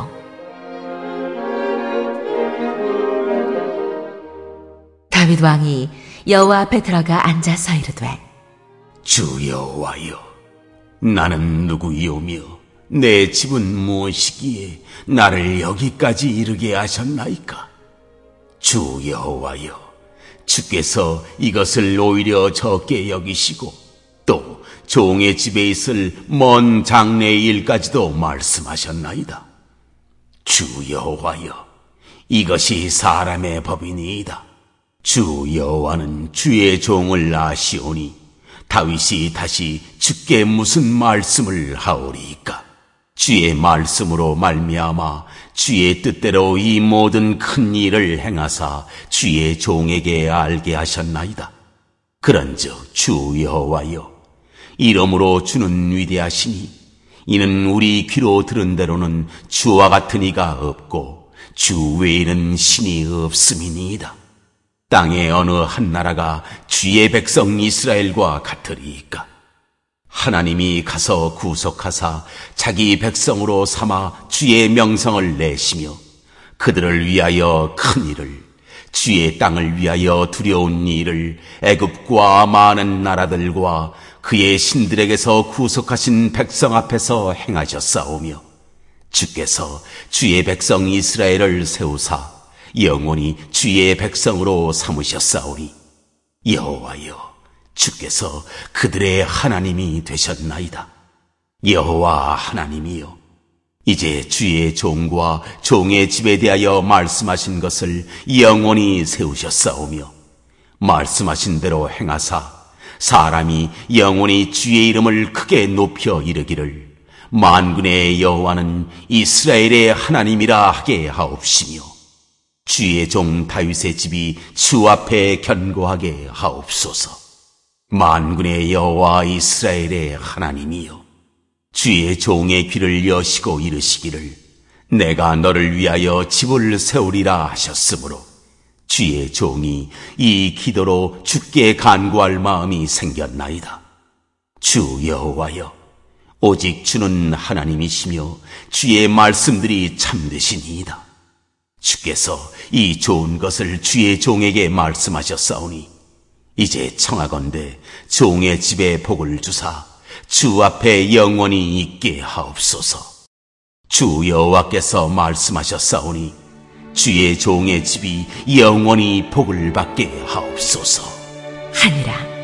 다윗 왕이 여호와 앞에 들어가 앉아서 이르되 주 여호와여, 나는 누구이오며 내 집은 무엇이기에 나를 여기까지 이르게 하셨나이까? 주 여호와여, 주께서 이것을 오히려 적게 여기시고 또 종의 집에 있을 먼 장래의 일까지도 말씀하셨나이다. 주 여호와여, 이것이 사람의 법이니이다. 주 여호와는 주의 종을 아시오니 다윗이 다시 주께 무슨 말씀을 하오리이까? 주의 말씀으로 말미암아 주의 뜻대로 이 모든 큰 일을 행하사 주의 종에게 알게 하셨나이다. 그런즉 주 여호와여, 이러므로 주는 위대하시니 이는 우리 귀로 들은 대로는 주와 같은 이가 없고 주 외에는 신이 없음이니이다. 땅의 어느 한 나라가 주의 백성 이스라엘과 같으리이까? 하나님이 가서 구속하사 자기 백성으로 삼아 주의 명성을 내시며 그들을 위하여 큰 일을, 주의 땅을 위하여 두려운 일을 애굽과 많은 나라들과 그의 신들에게서 구속하신 백성 앞에서 행하셨사오며 주께서 주의 백성 이스라엘을 세우사 영원히 주의 백성으로 삼으셨사오니 여호와여 주께서 그들의 하나님이 되셨나이다. 여호와 하나님이여 이제 주의 종과 종의 집에 대하여 말씀하신 것을 영원히 세우셨사오며 말씀하신 대로 행하사 사람이 영원히 주의 이름을 크게 높여 이르기를 만군의 여호와는 이스라엘의 하나님이라 하게 하옵시며 주의 종 다윗의 집이 주 앞에 견고하게 하옵소서. 만군의 여호와 이스라엘의 하나님이여 주의 종의 귀를 여시고 이르시기를 내가 너를 위하여 집을 세우리라 하셨으므로 주의 종이 이 기도로 주께 간구할 마음이 생겼나이다. 주 여호와여 오직 주는 하나님이시며 주의 말씀들이 참되시니이다. 주께서 이 좋은 것을 주의 종에게 말씀하셨사오니 이제 청하건대 종의 집에 복을 주사 주 앞에 영원히 있게 하옵소서. 주 여호와께서 말씀하셨사오니 주의 종의 집이 영원히 복을 받게 하옵소서 하니라.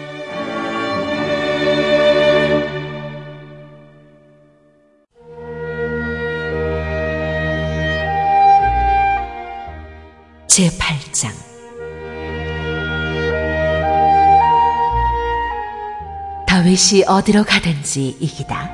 제팔 장. 다윗이 어디로 가든지 이기다.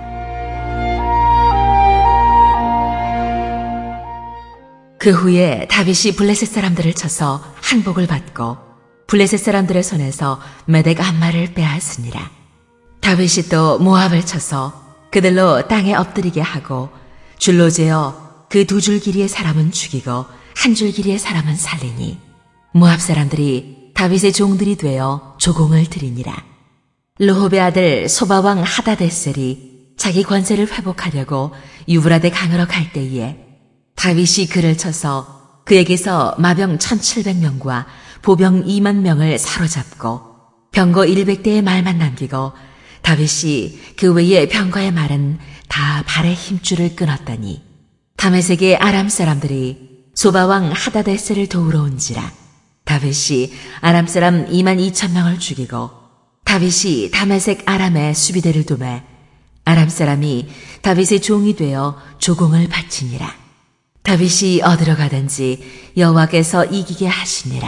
그 후에 다윗이 블레셋 사람들을 쳐서 항복을 받고 블레셋 사람들의 손에서 메덱 한 마리를 빼앗으니라. 다윗이 또 모압을 쳐서 그들로 땅에 엎드리게 하고 줄로 재어 그 두 줄 길이의 사람은 죽이고 한 줄 길이의 사람은 살리니 모압 사람들이 다윗의 종들이 되어 조공을 드리니라. 르홉의 아들 소바왕 하다데셀이 자기 권세를 회복하려고 유브라데 강으로 갈 때에 다윗이 그를 쳐서 그에게서 마병 천칠백 명과 보병 이만 명을 사로잡고 병거 일백 대의 말만 남기고 다윗이 그 외의 병거의 말은 다 발의 힘줄을 끊었더니 다메섹의 아람 사람들이 소바왕 하다데셀을 도우러 온지라. 다윗이 아람 사람 이만 이천 명을 죽이고 다윗이 다메섹 아람의 수비대를 도매 아람 사람이 다윗의 종이 되어 조공을 바치니라. 다윗이 어디로 가든지 여호와께서 이기게 하시니라.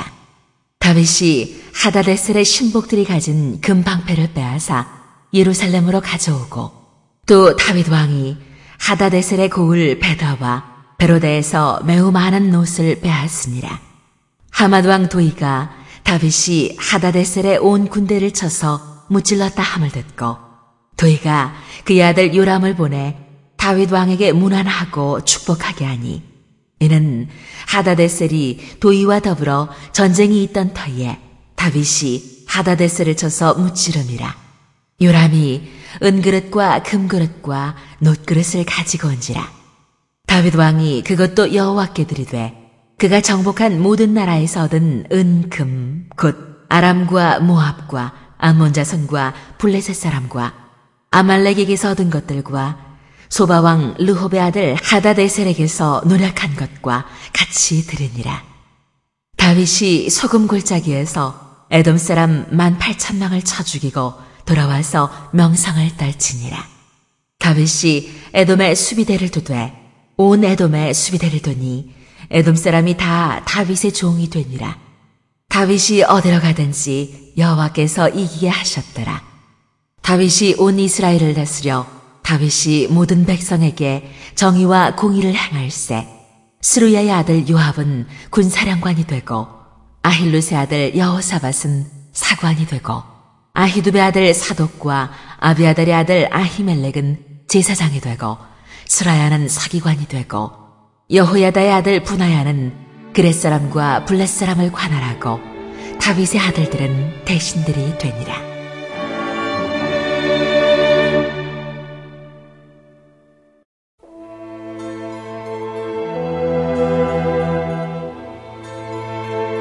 다윗이 하다데셀의 신복들이 가진 금방패를 빼앗아 예루살렘으로 가져오고 또 다윗 왕이 하다데셀의 고을 베다와 베로다에서 매우 많은 놋을 빼앗으니라. 하맛 왕 도이가 다윗이 하다데셀의 온 군대를 쳐서 무찔렀다 함을 듣고 도이가 그의 아들 요람을 보내 다윗 왕에게 문안하고 축복하게 하니 이는 하다데셀이 도이와 더불어 전쟁이 있던 터에 다윗이 하다데셀을 쳐서 무찌름이라. 요람이 은그릇과 금그릇과 놋그릇을 가지고 온지라. 다윗 왕이 그것도 여호와께 드리되 그가 정복한 모든 나라에서 얻은 은, 금, 곧 아람과 모압과 암몬 자손과 블레셋 사람과 아말렉에게서 얻은 것들과 소바왕 르홉의 아들 하다데셀에게서 노력한 것과 같이 드리니라. 다윗이 소금 골짜기에서 에돔 사람 만 팔천 명을 쳐 죽이고 돌아와서 명성을 떨치니라. 다윗이 에돔의 수비대를 두되 온 에돔의 수비대를 두니 에돔 사람이 다 다윗의 종이 되니라. 다윗이 어디로 가든지 여호와께서 이기게 하셨더라. 다윗이 온 이스라엘을 다스려 다윗이 모든 백성에게 정의와 공의를 행할세. 스루야의 아들 요압은 군사령관이 되고 아힐루스의 아들 여호사밧은 사관이 되고 아히두베 아들 사독과 아비아달의 아들 아히멜렉은 제사장이 되고 스라야는 서기관이 되고 여호야다의 아들 분하야는 그렛 사람과 블렛 사람을 관할하고 다윗의 아들들은 대신들이 되니라.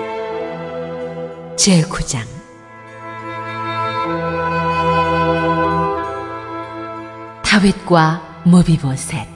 제구 장. 다윗과 모비보셋.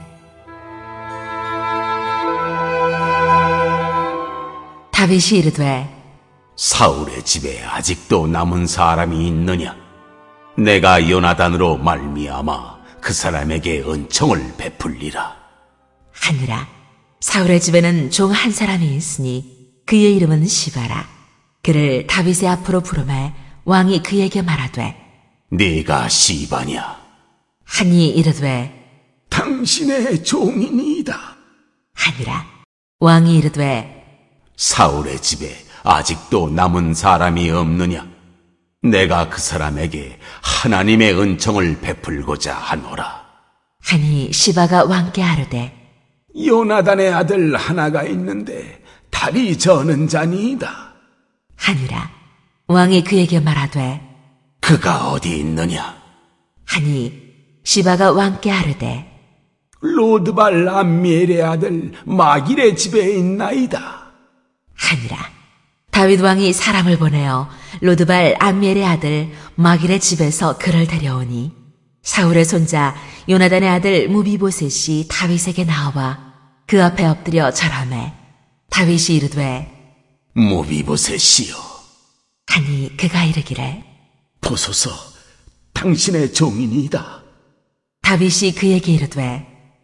다윗이 이르되 사울의 집에 아직도 남은 사람이 있느냐? 내가 요나단으로 말미암아 그 사람에게 은총을 베풀리라. 하니라. 사울의 집에는 종 한 사람이 있으니 그의 이름은 시바라. 그를 다윗의 앞으로 부르매 왕이 그에게 말하되 네가 시바냐? 하니 이르되 당신의 종이니이다. 하니라. 왕이 이르되 사울의 집에 아직도 남은 사람이 없느냐? 내가 그 사람에게 하나님의 은총을 베풀고자 하노라. 하니 시바가 왕께 아르되 요나단의 아들 하나가 있는데 다리 저는 자니이다. 하니라. 왕이 그에게 말하되 그가 어디 있느냐? 하니 시바가 왕께 아르되 로드발 암미엘의 아들 마길의 집에 있나이다. 하니라. 다윗 왕이 사람을 보내어 로드발 암미엘의 아들 마길의 집에서 그를 데려오니 사울의 손자 요나단의 아들 무비보셋이 다윗에게 나와 그 앞에 엎드려 절하매 다윗이 이르되 무비보셋이여. 하니 그가 이르기를 보소서, 당신의 종이니이다. 다윗이 그에게 이르되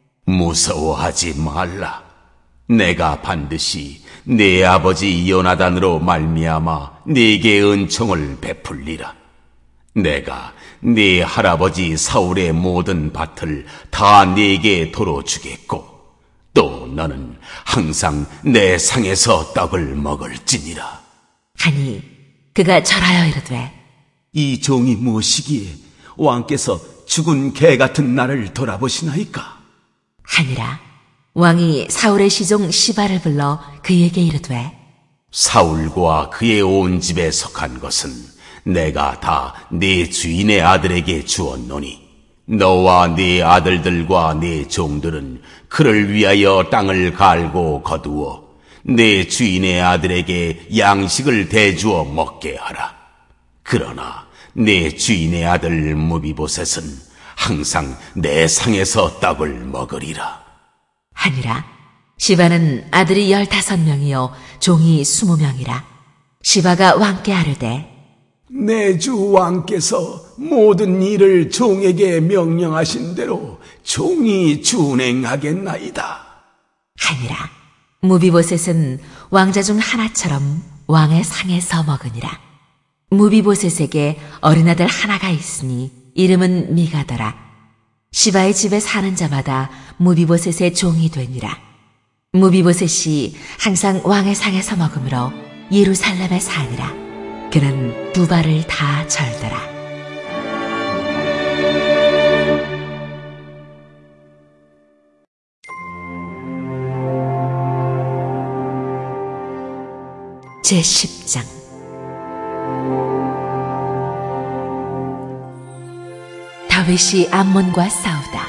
무서워하지 말라. 내가 반드시 네 아버지 요나단으로 말미암아 네게 은총을 베풀리라. 내가 네 할아버지 사울의 모든 밭을 다 네게 도로 주겠고 또 너는 항상 내 상에서 떡을 먹을지니라. 하니 그가 절하여 이르되 이 종이 무엇이기에 왕께서 죽은 개 같은 나를 돌아보시나이까? 하니라. 왕이 사울의 시종 시바를 불러 그에게 이르되 사울과 그의 온 집에 속한 것은 내가 다 네 주인의 아들에게 주었노니 너와 네 아들들과 네 종들은 그를 위하여 땅을 갈고 거두어 네 주인의 아들에게 양식을 대주어 먹게 하라. 그러나 네 주인의 아들 무비보셋은 항상 내 상에서 떡을 먹으리라. 하니라. 시바는 아들이 열다섯 명이요 종이 스무 명이라. 시바가 왕께 아르되 내 주 왕께서 모든 일을 종에게 명령하신 대로 종이 준행하겠나이다. 하니라. 무비보셋은 왕자 중 하나처럼 왕의 상에서 먹으니라. 무비보셋에게 어린아들 하나가 있으니 이름은 미가더라. 시바의 집에 사는 자마다 무비보셋의 종이 되니라. 무비보셋이 항상 왕의 상에서 먹으므로 예루살렘에 사니라. 그는 두 발을 다 절더라. 제십 장. 다윗이 암몬과 싸우다.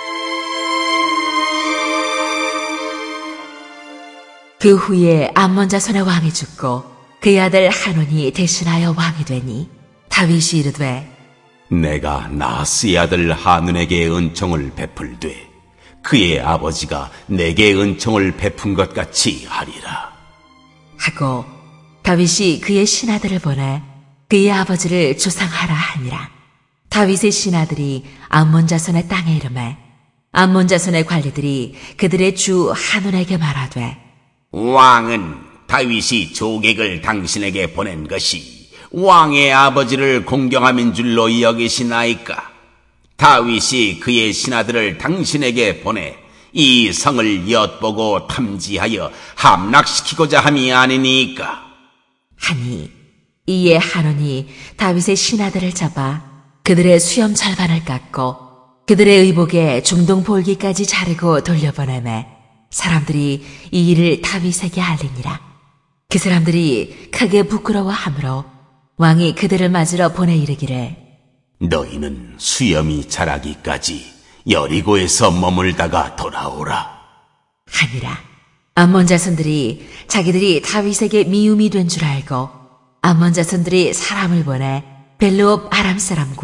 그 후에 암몬 자손의 왕이 죽고 그의 아들 한온이 대신하여 왕이 되니 다윗이 이르되 내가 나스의 아들 한운에게 은총을 베풀되 그의 아버지가 내게 은총을 베푼 것 같이 하리라. 하고 다윗이 그의 신하들을 보내 그의 아버지를 조상하라 하니라. 다윗의 신하들이 암몬 자손의 땅에 이르매 암몬 자손의 관리들이 그들의 주 한온에게 말하되 왕은 다윗이 조객을 당신에게 보낸 것이 왕의 아버지를 공경함인 줄로 여기시나이까? 다윗이 그의 신하들을 당신에게 보내 이 성을 엿보고 탐지하여 함락시키고자 함이 아니니까? 하니 이에 한온이 다윗의 신하들을 잡아 그들의 수염 절반을 깎고 그들의 의복에 중동 볼기까지 자르고 돌려보내매 사람들이 이 일을 다윗에게 알리니라. 그 사람들이 크게 부끄러워하므로 왕이 그들을 맞으러 보내 이르기를 너희는 수염이 자라기까지 여리고에서 머물다가 돌아오라 하니라. 암몬 자손들이 자기들이 다윗에게 미움이 된 줄 알고 암몬 자손들이 사람을 보내 벨르옵 아람 사람과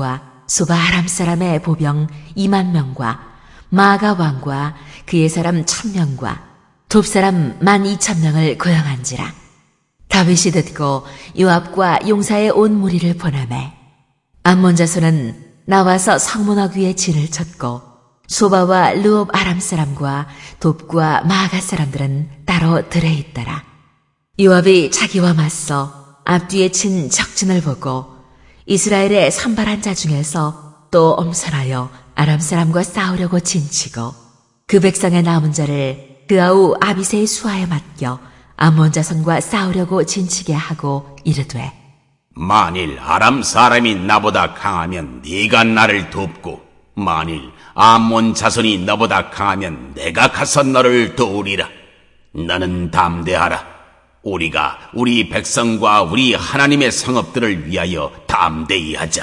소바 아람 사람의 보병 이만 명과 마아가 왕과 그의 사람 천 명과 돕 사람 만 이천 명을 고용한지라. 다윗이 듣고 요압과 용사의 온 무리를 보내매 암몬 자손은 나와서 성문역 위에 진을 쳤고 소바와 르옵 아람 사람과 돕과 마아가 사람들은 따로 들에 있더라. 요압이 자기와 맞서 앞뒤에 친 적진을 보고 이스라엘의 선발한 자 중에서 또 엄선하여 아람 사람과 싸우려고 진치고 그 백성의 남은 자를 그 아우 아비새의 수하에 맡겨 암몬 자손과 싸우려고 진치게 하고 이르되 만일 아람 사람이 나보다 강하면 네가 나를 돕고 만일 암몬 자손이 너보다 강하면 내가 가서 너를 도우리라. 너는 담대하라. 우리가 우리 백성과 우리 하나님의 성읍들을 위하여 담대히 하자.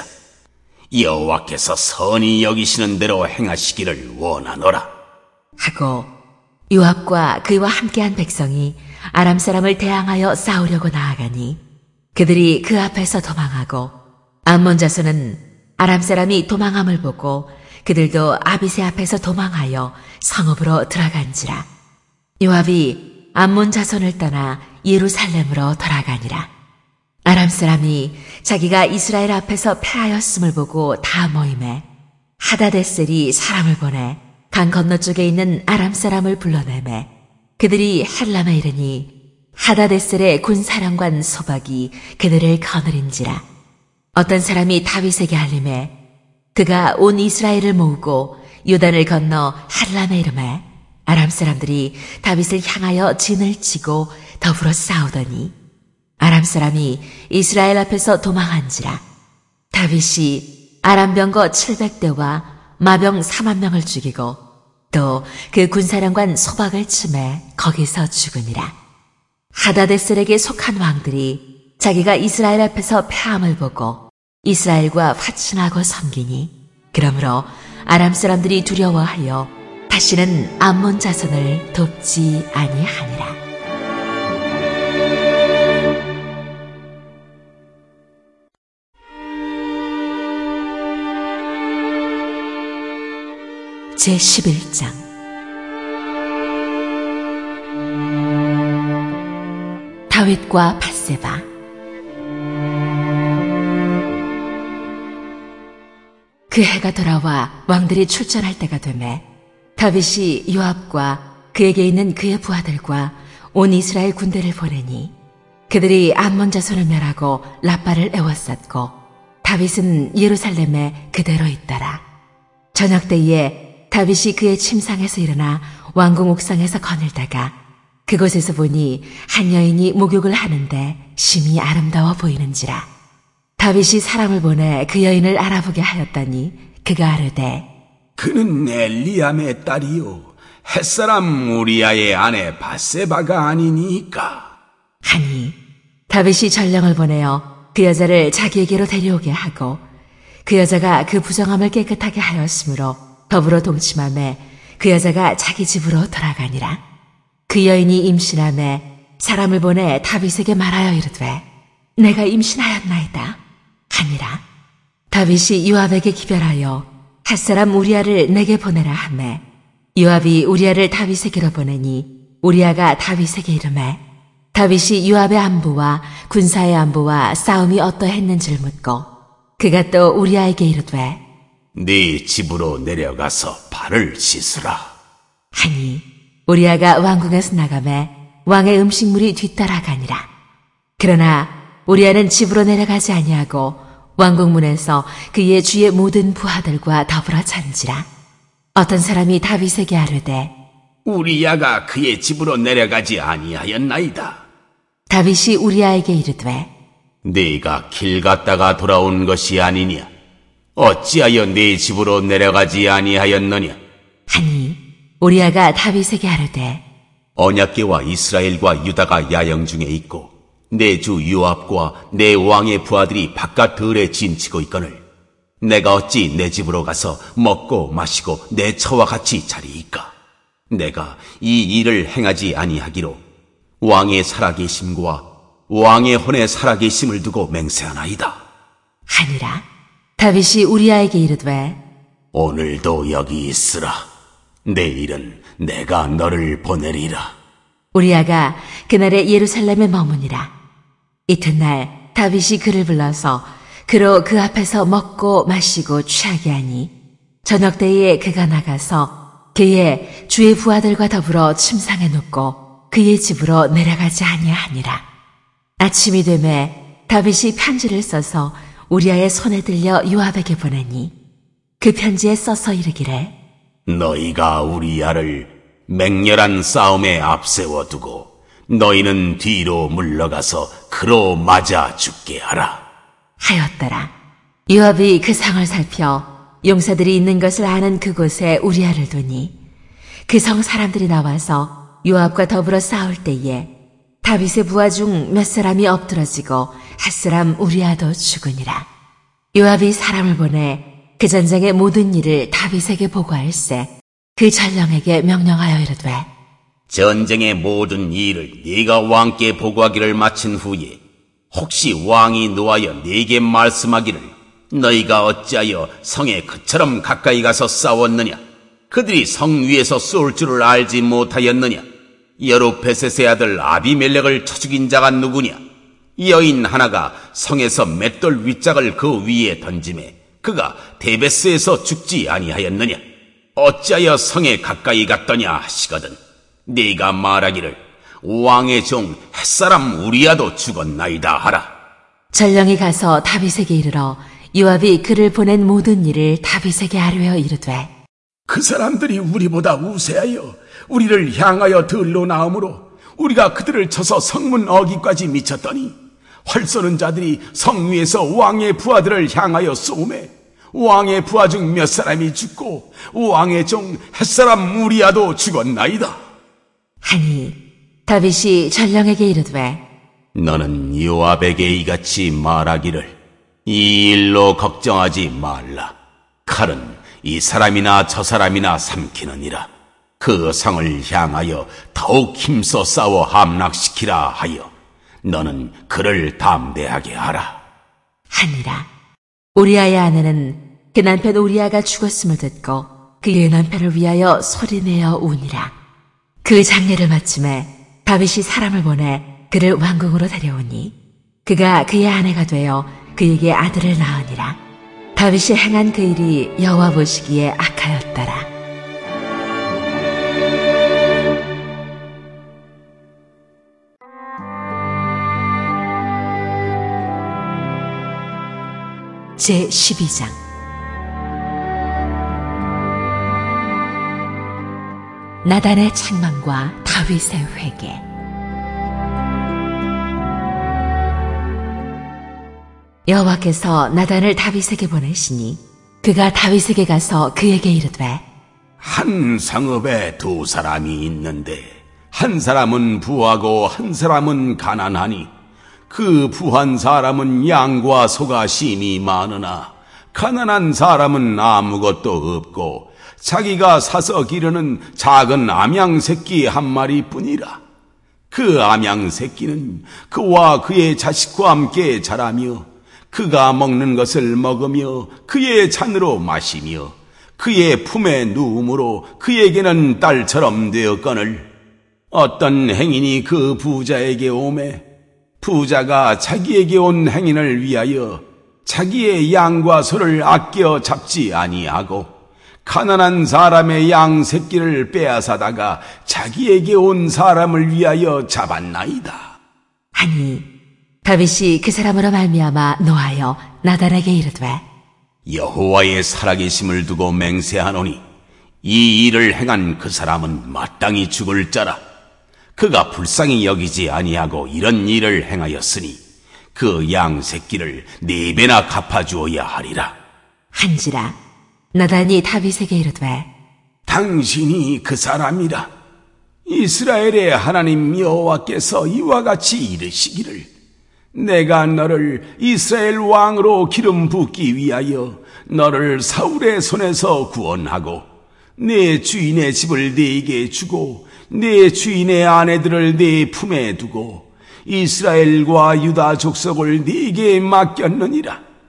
여호와께서 선히 여기시는 대로 행하시기를 원하노라. 하고 요압과 그와 함께한 백성이 아람 사람을 대항하여 싸우려고 나아가니 그들이 그 앞에서 도망하고 암몬 자손은 아람 사람이 도망함을 보고 그들도 아비새 앞에서 도망하여 성읍으로 들어간지라. 요압이 암몬 자손을 떠나 예루살렘으로 돌아가니라. 아람 사람이 자기가 이스라엘 앞에서 패하였음을 보고 다 모임에 하다데셀이 사람을 보내 강 건너쪽에 있는 아람 사람을 불러내매 그들이 헬람에 이르니 하다데셀의 군사령관 소박이 그들을 거느린지라. 어떤 사람이 다윗에게 알림해 그가 온 이스라엘을 모으고 요단을 건너 헬람에 이르매 아람 사람들이 다윗을 향하여 진을 치고 더불어 싸우더니 아람 사람이 이스라엘 앞에서 도망한지라. 다윗이 아람 병거 칠백 대와 마병 사만 명을 죽이고 또 그 군사령관 소박을 치매 거기서 죽으니라. 하다데셀에게 속한 왕들이 자기가 이스라엘 앞에서 패함을 보고 이스라엘과 화친하고 섬기니 그러므로 아람 사람들이 두려워하여 다시는 암몬 자손을 돕지 아니하니라. 제십일 장. 다윗과 밧세바. 그 해가 돌아와 왕들이 출전할 때가 되매 다윗이 요압과 그에게 있는 그의 부하들과 온 이스라엘 군대를 보내니 그들이 암몬 자손을 멸하고 라빠를 에워쌌고 다윗은 예루살렘에 그대로 있더라. 저녁 때에 다윗이 그의 침상에서 일어나 왕궁 옥상에서 거닐다가 그곳에서 보니 한 여인이 목욕을 하는데 심히 아름다워 보이는지라. 다윗이 사람을 보내 그 여인을 알아보게 하였더니 그가 아르되 그는 엘리암의 딸이요 햇사람 우리아의 아내 밧세바가 아니니까 하니 다윗이 전령을 보내어 그 여자를 자기에게로 데려오게 하고 그 여자가 그 부정함을 깨끗하게 하였으므로 더불어 동침하매 그 여자가 자기 집으로 돌아가니라. 그 여인이 임신하매 사람을 보내 다윗에게 말하여 이르되 내가 임신하였나이다 하니라. 다윗이 요압에게 기별하여 햇사람 우리아를 내게 보내라 하매 요압이 우리아를 다윗에게로 보내니 우리아가 다윗에게 이르매 다윗이 요압의 안부와 군사의 안부와 싸움이 어떠했는지를 묻고 그가 또 우리아에게 이르되 네 집으로 내려가서 발을 씻으라 하니 우리아가 왕궁에서 나가매 왕의 음식물이 뒤따라가니라. 그러나 우리아는 집으로 내려가지 아니하고 왕궁문에서 그의 주의 모든 부하들과 더불어 잔지라. 어떤 사람이 다윗에게 아뢰되 우리야가 그의 집으로 내려가지 아니하였나이다. 다윗이 우리아에게 이르되 네가 길 갔다가 돌아온 것이 아니냐? 어찌하여 네 집으로 내려가지 아니하였느냐? 하니 우리아가 다윗에게 아뢰되 언약궤와 이스라엘과 유다가 야영 중에 있고 내 주 요압과 내 왕의 부하들이 바깥 들에 진치고 있거늘 내가 어찌 내 집으로 가서 먹고 마시고 내 처와 같이 자리이까? 내가 이 일을 행하지 아니하기로 왕의 살아계심과 왕의 혼의 살아계심을 두고 맹세하나이다. 하니라. 다윗이 우리아에게 이르되 오늘도 여기 있으라. 내일은 내가 너를 보내리라. 우리아가 그날에 예루살렘에 머무니라. 이튿날 다윗이 그를 불러서 그로 그 앞에서 먹고 마시고 취하게 하니 저녁 때에 그가 나가서 그의 주의 부하들과 더불어 침상에 눕고 그의 집으로 내려가지 아니하니라. 아침이 되매 다윗이 편지를 써서 우리아의 손에 들려 요압에게 보내니 그 편지에 써서 이르기를 너희가 우리아를 맹렬한 싸움에 앞세워 두고 너희는 뒤로 물러가서 그로 맞아 죽게 하라 하였더라. 요압이 그 상을 살펴 용사들이 있는 것을 아는 그곳에 우리아를 두니 그 성 사람들이 나와서 요압과 더불어 싸울 때에 다윗의 부하 중 몇 사람이 엎드러지고 한 사람 우리아도 죽으니라. 요압이 사람을 보내 그 전쟁의 모든 일을 다윗에게 보고할세 그 전령에게 명령하여 이르되 전쟁의 모든 일을 네가 왕께 보고하기를 마친 후에 혹시 왕이 노하여 네게 말씀하기를 너희가 어찌하여 성에 그처럼 가까이 가서 싸웠느냐? 그들이 성 위에서 쏠 줄을 알지 못하였느냐? 여룹베셋의 아들 아비멜렉을 쳐 죽인 자가 누구냐? 여인 하나가 성에서 맷돌 윗짝을 그 위에 던짐에 그가 데베스에서 죽지 아니하였느냐? 어찌하여 성에 가까이 갔더냐 하시거든 네가 말하기를 왕의 종 햇사람 우리아도 죽었나이다 하라. 전령이 가서 다윗에게 이르러 요압이 그를 보낸 모든 일을 다윗에게 아뢰어 이르되 그 사람들이 우리보다 우세하여 우리를 향하여 들러 나오므로 우리가 그들을 쳐서 성문 어기까지 미쳤더니 활 쏘는 자들이 성 위에서 왕의 부하들을 향하여 쏘매 왕의 부하 중 몇 사람이 죽고 왕의 종 햇사람 우리아도 죽었나이다 하니 다윗이 전령에게 이르되 너는 요압에게 이같이 말하기를 이 일로 걱정하지 말라. 칼은 이 사람이나 저 사람이나 삼키느니라. 그 성을 향하여 더욱 힘써 싸워 함락시키라 하여 너는 그를 담대하게 하라. 하니라. 우리아의 아내는 그 남편 우리아가 죽었음을 듣고 그의 남편을 위하여 소리내어 우니라. 그 장례를 마침에 다윗이 사람을 보내 그를 왕궁으로 데려오니 그가 그의 아내가 되어 그에게 아들을 낳으니라. 다윗이 행한 그 일이 여호와 보시기에 악하였더라. 제십이 장 나단의 책망과 다윗의 회개. 여호와께서 나단을 다윗에게 보내시니 그가 다윗에게 가서 그에게 이르되 한 성읍에 두 사람이 있는데 한 사람은 부하고 한 사람은 가난하니 그 부한 사람은 양과 소가 심히 많으나 가난한 사람은 아무것도 없고 자기가 사서 기르는 작은 암양 새끼 한 마리뿐이라. 그 암양 새끼는 그와 그의 자식과 함께 자라며 그가 먹는 것을 먹으며 그의 잔으로 마시며 그의 품에 누움으로 그에게는 딸처럼 되었거늘 어떤 행인이 그 부자에게 오매 부자가 자기에게 온 행인을 위하여 자기의 양과 소를 아껴 잡지 아니하고 가난한 사람의 양 새끼를 빼앗아다가 자기에게 온 사람을 위하여 잡았나이다. 하니 다윗이 그 사람으로 말미암아 노하여 나단에게 이르되 여호와의 살아계심을 두고 맹세하노니 이 일을 행한 그 사람은 마땅히 죽을 자라. 그가 불쌍히 여기지 아니하고 이런 일을 행하였으니 그 양 새끼를 네 배나 갚아주어야 하리라. 한지라. 나단이 다윗에게 이르되 당신이 그 사람이라. 이스라엘의 하나님 여호와께서 이와 같이 이르시기를 내가 너를 이스라엘 왕으로 기름 붓기 위하여 너를 사울의 손에서 구원하고 네 주인의 집을 네게 주고 네 주인의 아내들을 네 품에 두고 이스라엘과 유다 족속을 네게 맡겼느니라.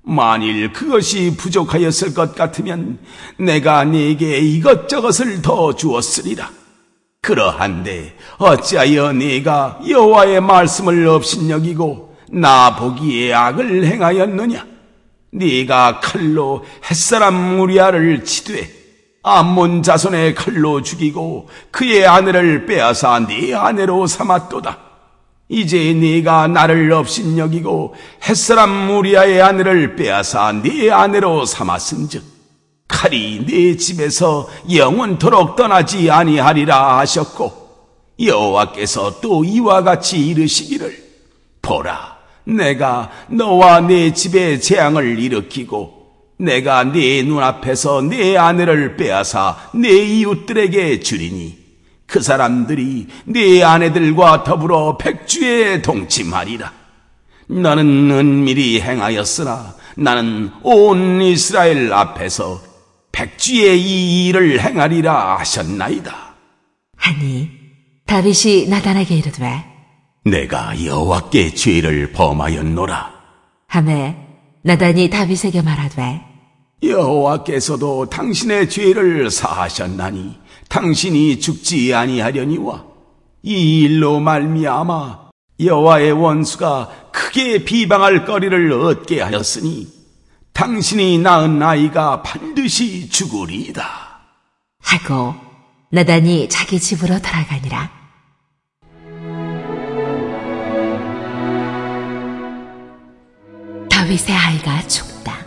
만일 그것이 부족하였을 것 같으면 내가 네게 이것저것을 더 주었으리라. 그러한데 어찌하여 네가 여호와의 말씀을 업신여기고 나 보기에 악을 행하였느냐? 네가 칼로 햇사람 우리아를 치되 암몬 자손의 칼로 죽이고 그의 아내를 빼앗아 네 아내로 삼았도다. 이제 네가 나를 업신여기고 햇사람 우리아의 아내를 빼앗아 네 아내로 삼았은즉 칼이 네 집에서 영원토록 떠나지 아니하리라 하셨고, 여호와께서 또 이와 같이 이르시기를 보라, 내가 너와 네 집에 재앙을 일으키고 내가 네 눈앞에서 네 아내를 빼앗아 네 이웃들에게 주리니 그 사람들이 네 아내들과 더불어 백주에 동침하리라. 너는 은밀히 행하였으나 나는 온 이스라엘 앞에서 백주의 이 일을 행하리라 하셨나이다. 하니 다윗이 나단에게 이르되 내가 여호와께 죄를 범하였노라 하매 나단이 다윗에게 말하되 여호와께서도 당신의 죄를 사하셨나니 당신이 죽지 아니하려니와 이 일로 말미암아 여호와의 원수가 크게 비방할 거리를 얻게 하였으니 당신이 낳은 아이가 반드시 죽으리이다 하고 나단이 자기 집으로 돌아가니라. 다윗의 아이가 죽다.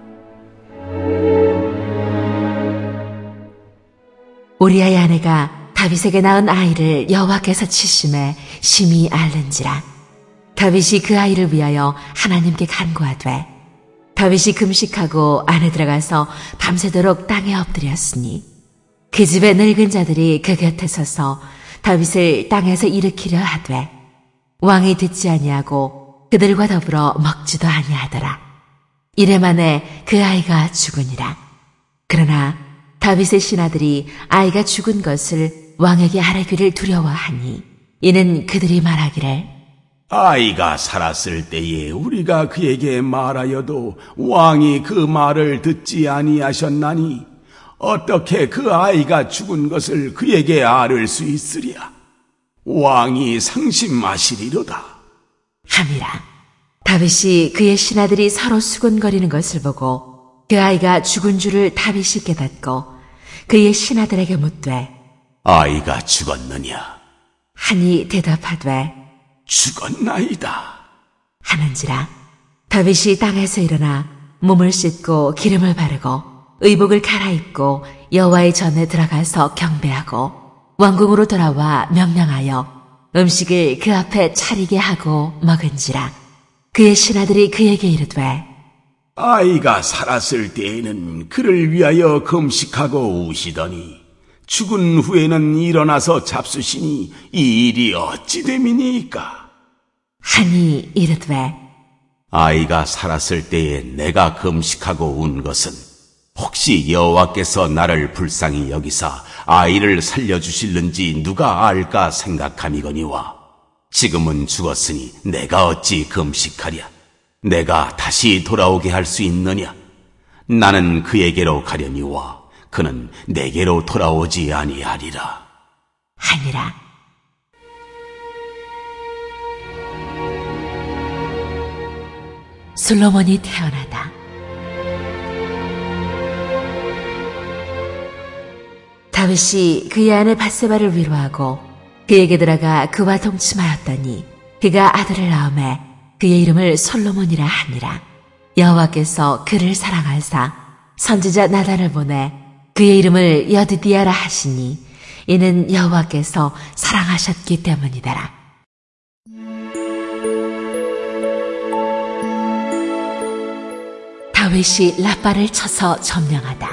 우리아의 아내가 다윗에게 낳은 아이를 여호와께서 치심에 심히 앓는지라. 다윗이 그 아이를 위하여 하나님께 간구하되 다윗이 금식하고 안에 들어가서 밤새도록 땅에 엎드렸으니 그 집의 늙은 자들이 그 곁에 서서 다윗을 땅에서 일으키려 하되 왕이 듣지 아니하고 그들과 더불어 먹지도 아니하더라. 이래 만에 그 아이가 죽으니라. 그러나 다윗의 신하들이 아이가 죽은 것을 왕에게 아뢰기를 두려워하니 이는 그들이 말하기를 아이가 살았을 때에 우리가 그에게 말하여도 왕이 그 말을 듣지 아니하셨나니 어떻게 그 아이가 죽은 것을 그에게 아를 수 있으랴. 왕이 상심하시리로다 함이라. 다윗이 그의 신하들이 서로 수군거리는 것을 보고 그 아이가 죽은 줄을 다윗이 깨닫고 그의 신하들에게 묻되 아이가 죽었느냐? 하니 대답하되 죽었나이다 하는지라. 다윗이 땅에서 일어나 몸을 씻고 기름을 바르고 의복을 갈아입고 여호와의 전에 들어가서 경배하고 왕궁으로 돌아와 명령하여 음식을 그 앞에 차리게 하고 먹은지라. 그의 신하들이 그에게 이르되 아이가 살았을 때에는 그를 위하여 금식하고 우시더니 죽은 후에는 일어나서 잡수시니 이 일이 어찌 됨이니까? 하니 이르되 아이가 살았을 때에 내가 금식하고 운 것은 혹시 여호와께서 나를 불쌍히 여기사 아이를 살려주실는지 누가 알까 생각함이거니와 지금은 죽었으니 내가 어찌 금식하랴? 내가 다시 돌아오게 할 수 있느냐? 나는 그에게로 가려니와 그는 내게로 돌아오지 아니하리라 하니라. 솔로몬이 태어나다. 다윗이 그의 아내 밧세바를 위로하고 그에게 들어가 그와 동침하였더니 그가 아들을 낳음에 그의 이름을 솔로몬이라 하니라. 여호와께서 그를 사랑하사 선지자 나단을 보내 그의 이름을 여드디아라 하시니 이는 여호와께서 사랑하셨기 때문이더라. 다윗이 라빠를 쳐서 점령하다.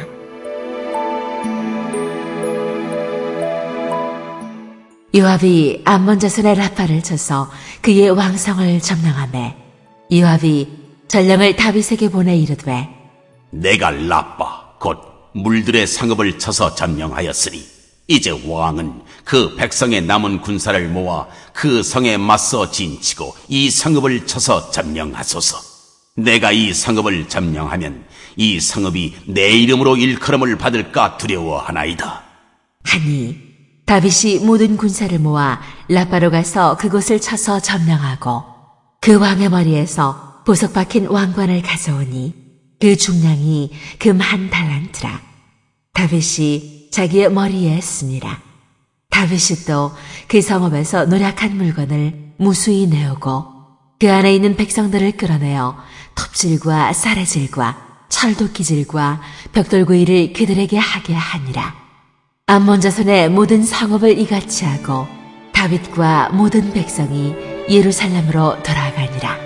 요압이 암몬 자손의 라빠를 쳐서 그의 왕성을 점령하매 요압이 전령을 다윗에게 보내 이르되 내가 라빠 곧 물들의 상읍을 쳐서 점령하였으니 이제 왕은 그 백성의 남은 군사를 모아 그 성에 맞서 진치고 이 상읍을 쳐서 점령하소서. 내가 이 성읍을 점령하면 이 성읍이 내 이름으로 일컬음을 받을까 두려워하나이다. 하니 다윗이 모든 군사를 모아 라빠로 가서 그곳을 쳐서 점령하고 그 왕의 머리에서 보석 박힌 왕관을 가져오니 그 중량이 금 한 달란트라. 다윗이 자기의 머리에 쓰니라. 다윗이 또 그 성읍에서 노략한 물건을 무수히 내오고 그 안에 있는 백성들을 끌어내어 톱질과 쌀의질과 철도끼질과 벽돌구이를 그들에게 하게 하니라. 암몬 자손의 모든 성읍을 이같이 하고 다윗과 모든 백성이 예루살렘으로 돌아가니라.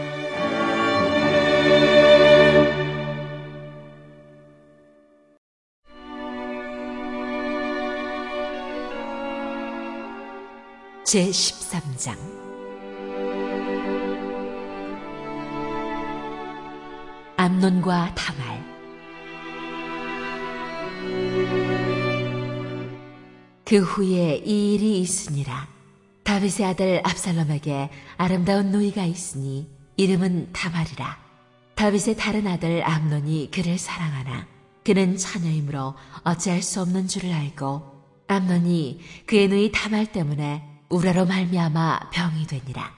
제십삼 장. 암논과 다말. 그 후에 이 일이 있으니라. 다윗의 아들 압살롬에게 아름다운 누이가 있으니 이름은 다말이라. 다윗의 다른 아들 암논이 그를 사랑하나 그는 처녀이므로 어찌할 수 없는 줄을 알고 암논이 그의 누이 다말 때문에 우라로 말미암아 병이 되니라.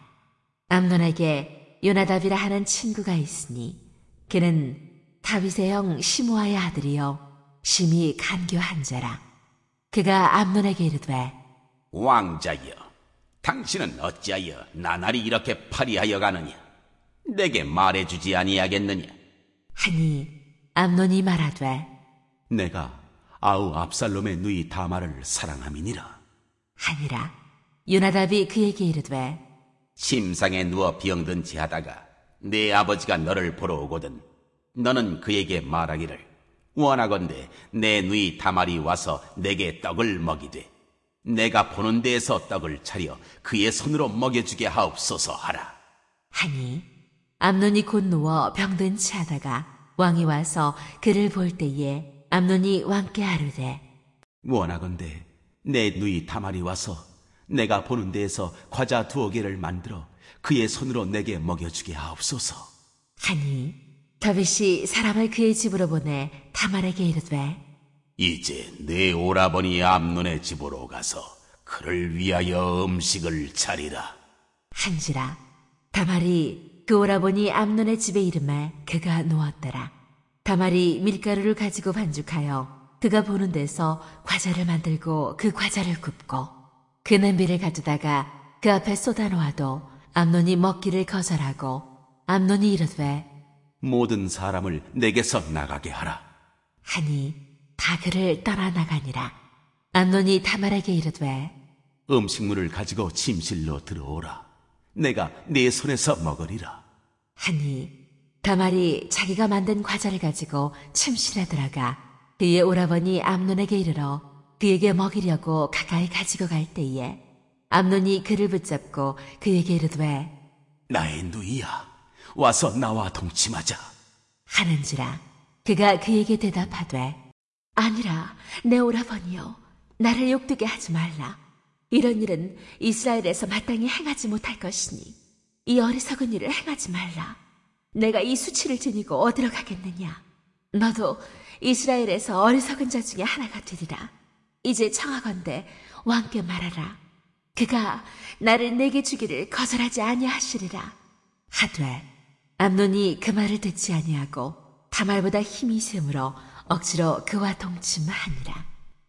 암논에게 요나답이라 하는 친구가 있으니 그는 다윗의 형 시므아의 아들이요 심히 간교한 자라. 그가 암논에게 이르되 왕자여, 당신은 어찌하여 나날이 이렇게 파리하여 가느냐? 내게 말해주지 아니하겠느냐? 하니 암논이 말하되 내가 아우 압살롬의 누이 다말을 사랑함이니라 하니라. 요나답이 그에게 이르되 침상에 누워 병든 채 하다가 네 아버지가 너를 보러 오거든 너는 그에게 말하기를 원하건대 내 누이 다말이 와서 내게 떡을 먹이되 내가 보는 데에서 떡을 차려 그의 손으로 먹여주게 하옵소서 하라. 하니 암논이 곧 누워 병든 채 하다가 왕이 와서 그를 볼 때에 암논이 왕께 아뢰되 원하건대 내 누이 다말이 와서 내가 보는 데에서 과자 두어 개를 만들어 그의 손으로 내게 먹여주게 하옵소서 하니 다윗이 사람을 그의 집으로 보내 다말에게 이르되 이제 내 오라버니 암논의 집으로 가서 그를 위하여 음식을 차리라 한지라. 다말이 그 오라버니 암논의 집에 이름에 그가 누웠더라. 다말이 밀가루를 가지고 반죽하여 그가 보는 데서 과자를 만들고 그 과자를 굽고 그 냄비를 가져다가 그 앞에 쏟아놓아도 암논이 먹기를 거절하고 암논이 이르되 모든 사람을 내게서 나가게 하라 하니 다 그를 떠나 나가니라. 암논이 다말에게 이르되 음식물을 가지고 침실로 들어오라 내가 네 손에서 먹으리라 하니 다말이 자기가 만든 과자를 가지고 침실에 들어가 그의 오라버니 암논에게 이르러 그에게 먹이려고 가까이 가지고 갈 때에 암논이 그를 붙잡고 그에게 이르되 나의 누이야 와서 나와 동침하자 하는지라. 그가 그에게 대답하되 아니라 내 오라버니여 나를 욕되게 하지 말라. 이런 일은 이스라엘에서 마땅히 행하지 못할 것이니 이 어리석은 일을 행하지 말라. 내가 이 수치를 지니고 어디로 가겠느냐? 너도 이스라엘에서 어리석은 자 중에 하나가 되리라. 이제 청하건대 왕께 말하라. 그가 나를 내게 주기를 거절하지 아니하시리라. 하되 암논이 그 말을 듣지 아니하고 다말보다 힘이 세므로 억지로 그와 동침하니라.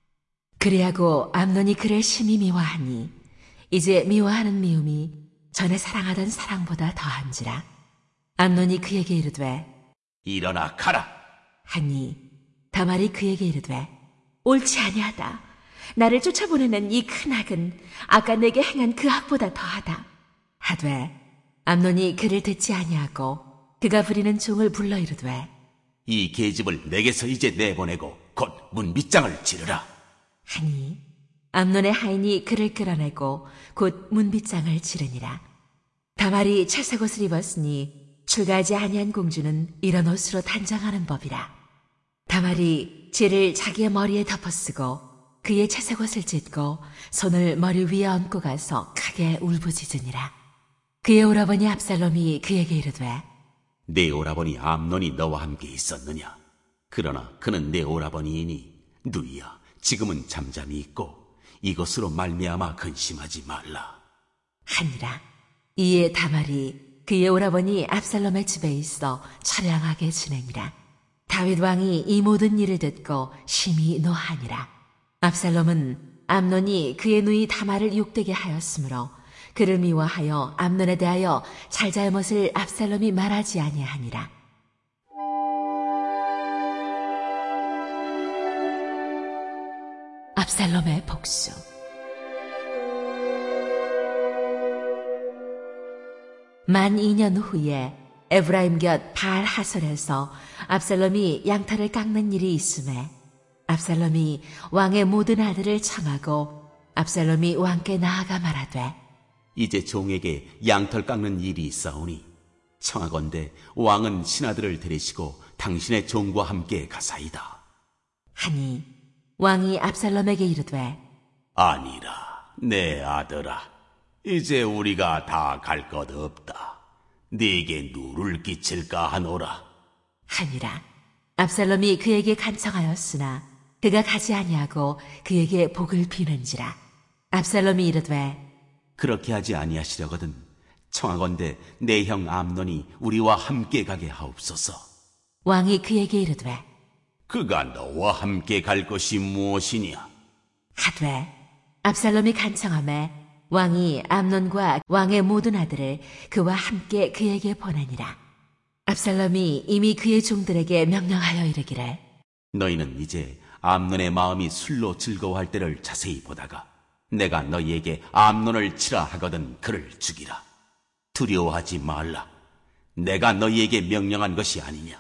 그리하고 암논이 그를 심히 미워하니 이제 미워하는 미움이 전에 사랑하던 사랑보다 더한지라. 암논이 그에게 이르되 일어나 가라 하니 다말이 그에게 이르되 옳지 아니하다. 나를 쫓아보내는 이 큰 악은 아까 내게 행한 그 악보다 더하다. 하되 암논이 그를 듣지 아니하고 그가 부리는 종을 불러 이르되 이 계집을 내게서 이제 내보내고 곧 문 밑장을 지르라 하니 암논의 하인이 그를 끌어내고 곧 문빗장을 지르니라. 다말이 채색 옷을 입었으니 출가하지 아니한 공주는 이런 옷으로 단장하는 법이라. 다말이 재를 자기의 머리에 덮어쓰고 그의 채색 옷을 찢고 손을 머리 위에 얹고 가서 크게 울부짖으니라. 그의 오라버니 압살롬이 그에게 이르되 내 오라버니 암논이 너와 함께 있었느냐? 그러나 그는 내 오라버니이니 누이야, 지금은 잠잠히 있고 이것으로 말미암아 근심하지 말라. 하니라. 이에 다말이 그의 오라버니 압살롬의 집에 있어 처량하게 지내니라. 다윗 왕이 이 모든 일을 듣고 심히 노하니라. 압살롬은 암논이 그의 누이 다말을 욕되게 하였으므로 그를 미워하여 암논에 대하여 잘잘못을 압살롬이 말하지 아니하니라. 압살롬의 복수. 만 이 년 후에 에브라임 곁 바알 하솔에서 압살롬이 양털을 깎는 일이 있음에 압살롬이 왕의 모든 아들을 청하고 압살롬이 왕께 나아가 말하되 이제 종에게 양털 깎는 일이 있사오니 청하건대 왕은 신하들을 데리시고 당신의 종과 함께 가사이다. 하니 왕이 압살롬에게 이르되 아니라 내 아들아, 이제 우리가 다 갈 것 없다. 네게 누를 끼칠까 하노라. 하니라. 압살롬이 그에게 간청하였으나 그가 가지 아니하고 그에게 복을 비는지라. 압살롬이 이르되 그렇게 하지 아니하시려거든 청하건대 내 형 암논이 우리와 함께 가게 하옵소서. 왕이 그에게 이르되 그가 너와 함께 갈 것이 무엇이냐? 하되 압살롬이 간청하매 왕이 암논과 왕의 모든 아들을 그와 함께 그에게 보내니라. 압살롬이 이미 그의 종들에게 명령하여 이르기를 너희는 이제 암논의 마음이 술로 즐거워할 때를 자세히 보다가 내가 너희에게 암논을 치라 하거든 그를 죽이라. 두려워하지 말라. 내가 너희에게 명령한 것이 아니냐.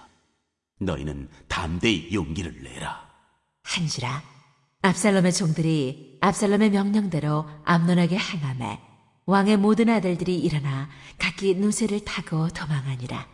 너희는 담대히 용기를 내라. 한지라. 압살롬의 종들이 압살롬의 명령대로 암논에게 행하매 왕의 모든 아들들이 일어나 각기 누새를 타고 도망하니라.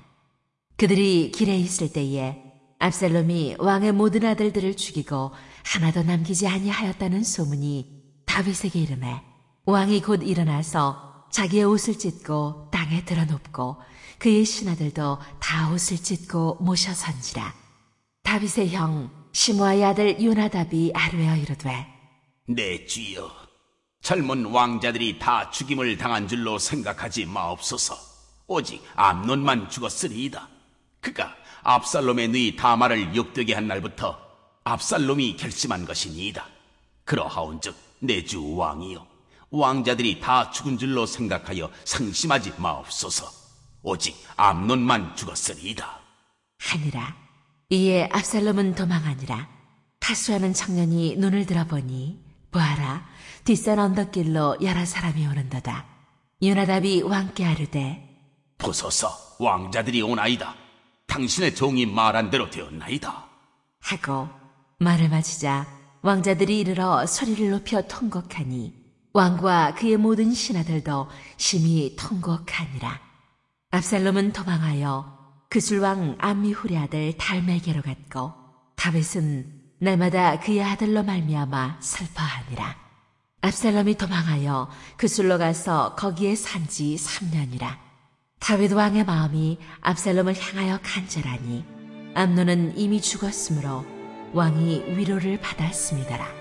그들이 길에 있을 때에 압살롬이 왕의 모든 아들들을 죽이고 하나도 남기지 아니하였다는 소문이 다윗에게 이르매 왕이 곧 일어나서 자기의 옷을 찢고 땅에 드러눕고 그의 신하들도 다 옷을 찢고 모셔 선지라. 다윗의 형 시므아의 아들 요나답이 아뢰어 이르되 내 주여, 젊은 왕자들이 다 죽임을 당한 줄로 생각하지 마옵소서. 오직 암논만 죽었으리이다. 그가 압살롬의 누이 다말을 욕되게 한 날부터 압살롬이 결심한 것이니이다. 그러하온즉 내 주 왕이여, 왕자들이 다 죽은 줄로 생각하여 상심하지 마옵소서. 오직 암논만 죽었으리이다. 하니라. 이에 압살롬은 도망하니라. 타수하는 청년이 눈을 들어보니 보아라, 뒷산 언덕길로 여러 사람이 오는도다. 요나답이 왕께 아뢰되 보소서, 왕자들이 오나이다. 당신의 종이 말한 대로 되었나이다. 하고 말을 마치자 왕자들이 이르러 소리를 높여 통곡하니 왕과 그의 모든 신하들도 심히 통곡하니라. 압살롬은 도망하여 그술왕 암미훌의 아들 달메게로 갔고 다윗은 날마다 그의 아들로 말미암아 슬퍼하니라. 압살롬이 도망하여 그술로 가서 거기에 산지 삼 년이라. 다윗 왕의 마음이 압살롬을 향하여 간절하니 암논은 이미 죽었으므로 왕이 위로를 받았음이더라.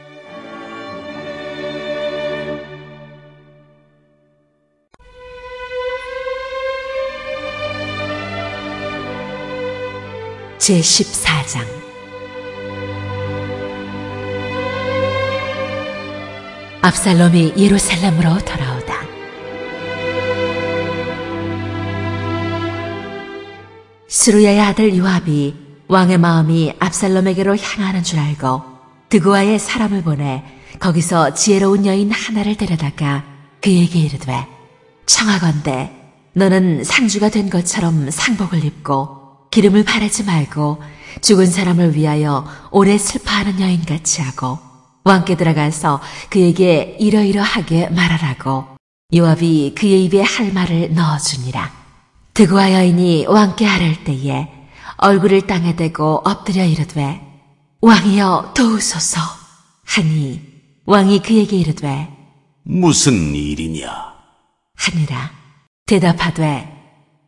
제십사 장. 압살롬이 예루살렘으로 돌아오다. 스루야의 아들 요압이 왕의 마음이 압살롬에게로 향하는 줄 알고 드고아의 사람을 보내 거기서 지혜로운 여인 하나를 데려다가 그에게 이르되 청하건대 너는 상주가 된 것처럼 상복을 입고 기름을 바르지 말고 죽은 사람을 위하여 오래 슬퍼하는 여인같이 하고 왕께 들어가서 그에게 이러이러하게 말하라고 요압이 그의 입에 할 말을 넣어주니라. 드고아 여인이 왕께 아뢰을 때에 얼굴을 땅에 대고 엎드려 이르되 왕이여 도우소서 하니 왕이 그에게 이르되 무슨 일이냐? 하니라. 대답하되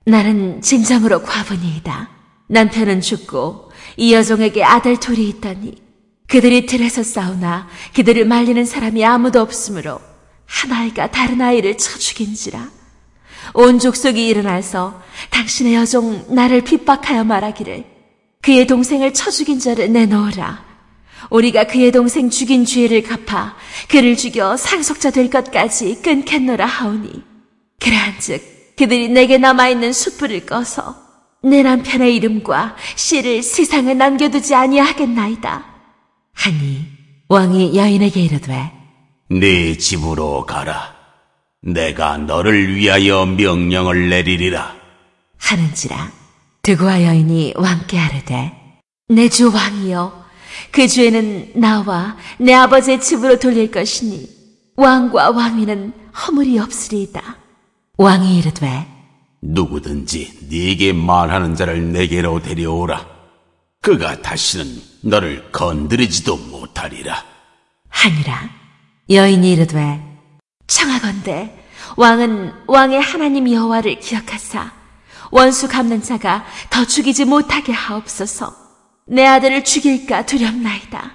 나는 진정으로 과부니이다. 남편은 죽고 이 여종에게 아들 둘이 있다니 그들이 들에서 싸우나 그들을 말리는 사람이 아무도 없으므로 한 아이가 다른 아이를 쳐 죽인지라. 온 족속이 일어나서 당신의 여종 나를 핍박하여 말하기를 그의 동생을 쳐 죽인 자를 내놓으라. 우리가 그의 동생 죽인 죄를 갚아 그를 죽여 상속자 될 것까지 끊겠노라 하오니 그러한즉 그들이 내게 남아있는 숯불을 꺼서 내 남편의 이름과 씨를 세상에 남겨두지 아니하겠나이다. 하니 왕이 여인에게 이르되 네 집으로 가라. 내가 너를 위하여 명령을 내리리라. 하는지라. 드고와 여인이 왕께 아뢰되 내 주 왕이여, 그 죄는 나와 내 아버지의 집으로 돌릴 것이니 왕과 왕위는 허물이 없으리이다. 왕이 이르되 누구든지 네게 말하는 자를 내게로 데려오라. 그가 다시는 너를 건드리지도 못하리라. 하니라. 여인이 이르되 청하건대 왕은 왕의 하나님 여호와를 기억하사 원수 갚는 자가 더 죽이지 못하게 하옵소서. 내 아들을 죽일까 두렵나이다.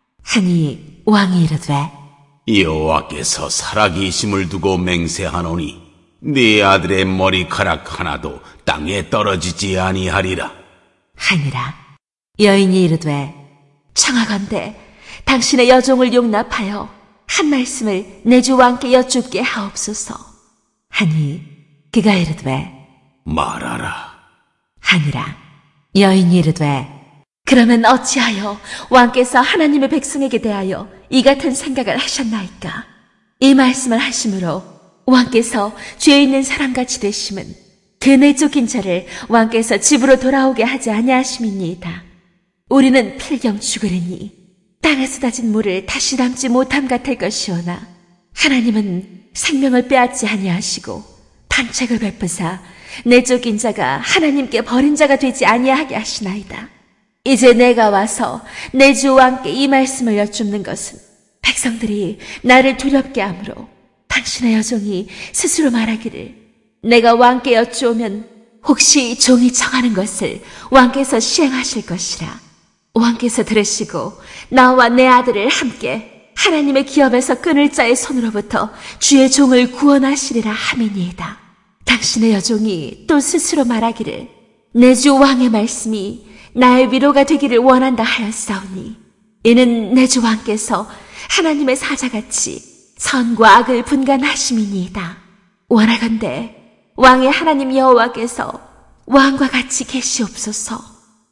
하니 왕이 이르되 여호와께서 살아계심을 두고 맹세하노니 네 아들의 머리카락 하나도 땅에 떨어지지 아니하리라. 하니라. 여인이 이르되 청하건대 당신의 여종을 용납하여 한 말씀을 내 주 왕께 여쭙게 하옵소서. 하니 그가 이르되 말하라. 하니라. 여인이 이르되 그러면 어찌하여 왕께서 하나님의 백성에게 대하여 이 같은 생각을 하셨나이까? 이 말씀을 하심으로 왕께서 죄 있는 사람같이 되심은 그 내쫓긴 자를 왕께서 집으로 돌아오게 하지 아니하심이니이다. 우리는 필경 죽으리니 땅에서 다진 물을 다시 담지 못함 같을 것이오나 하나님은 생명을 빼앗지 아니하시고 방책을 베푸사 내쫓긴 자가 하나님께 버린 자가 되지 아니하게 하시나이다. 이제 내가 와서 내 주 왕께 이 말씀을 여쭙는 것은 백성들이 나를 두렵게 하므로 당신의 여종이 스스로 말하기를 내가 왕께 여쭈오면 혹시 종이 청하는 것을 왕께서 시행하실 것이라. 왕께서 들으시고 나와 내 아들을 함께 하나님의 기업에서 끊을 자의 손으로부터 주의 종을 구원하시리라 함이니이다. 당신의 여종이 또 스스로 말하기를 내 주 왕의 말씀이 나의 위로가 되기를 원한다 하였사오니 이는 내 주 왕께서 하나님의 사자같이 선과 악을 분간하심이니이다. 원하건대 왕의 하나님 여호와께서 왕과 같이 계시옵소서.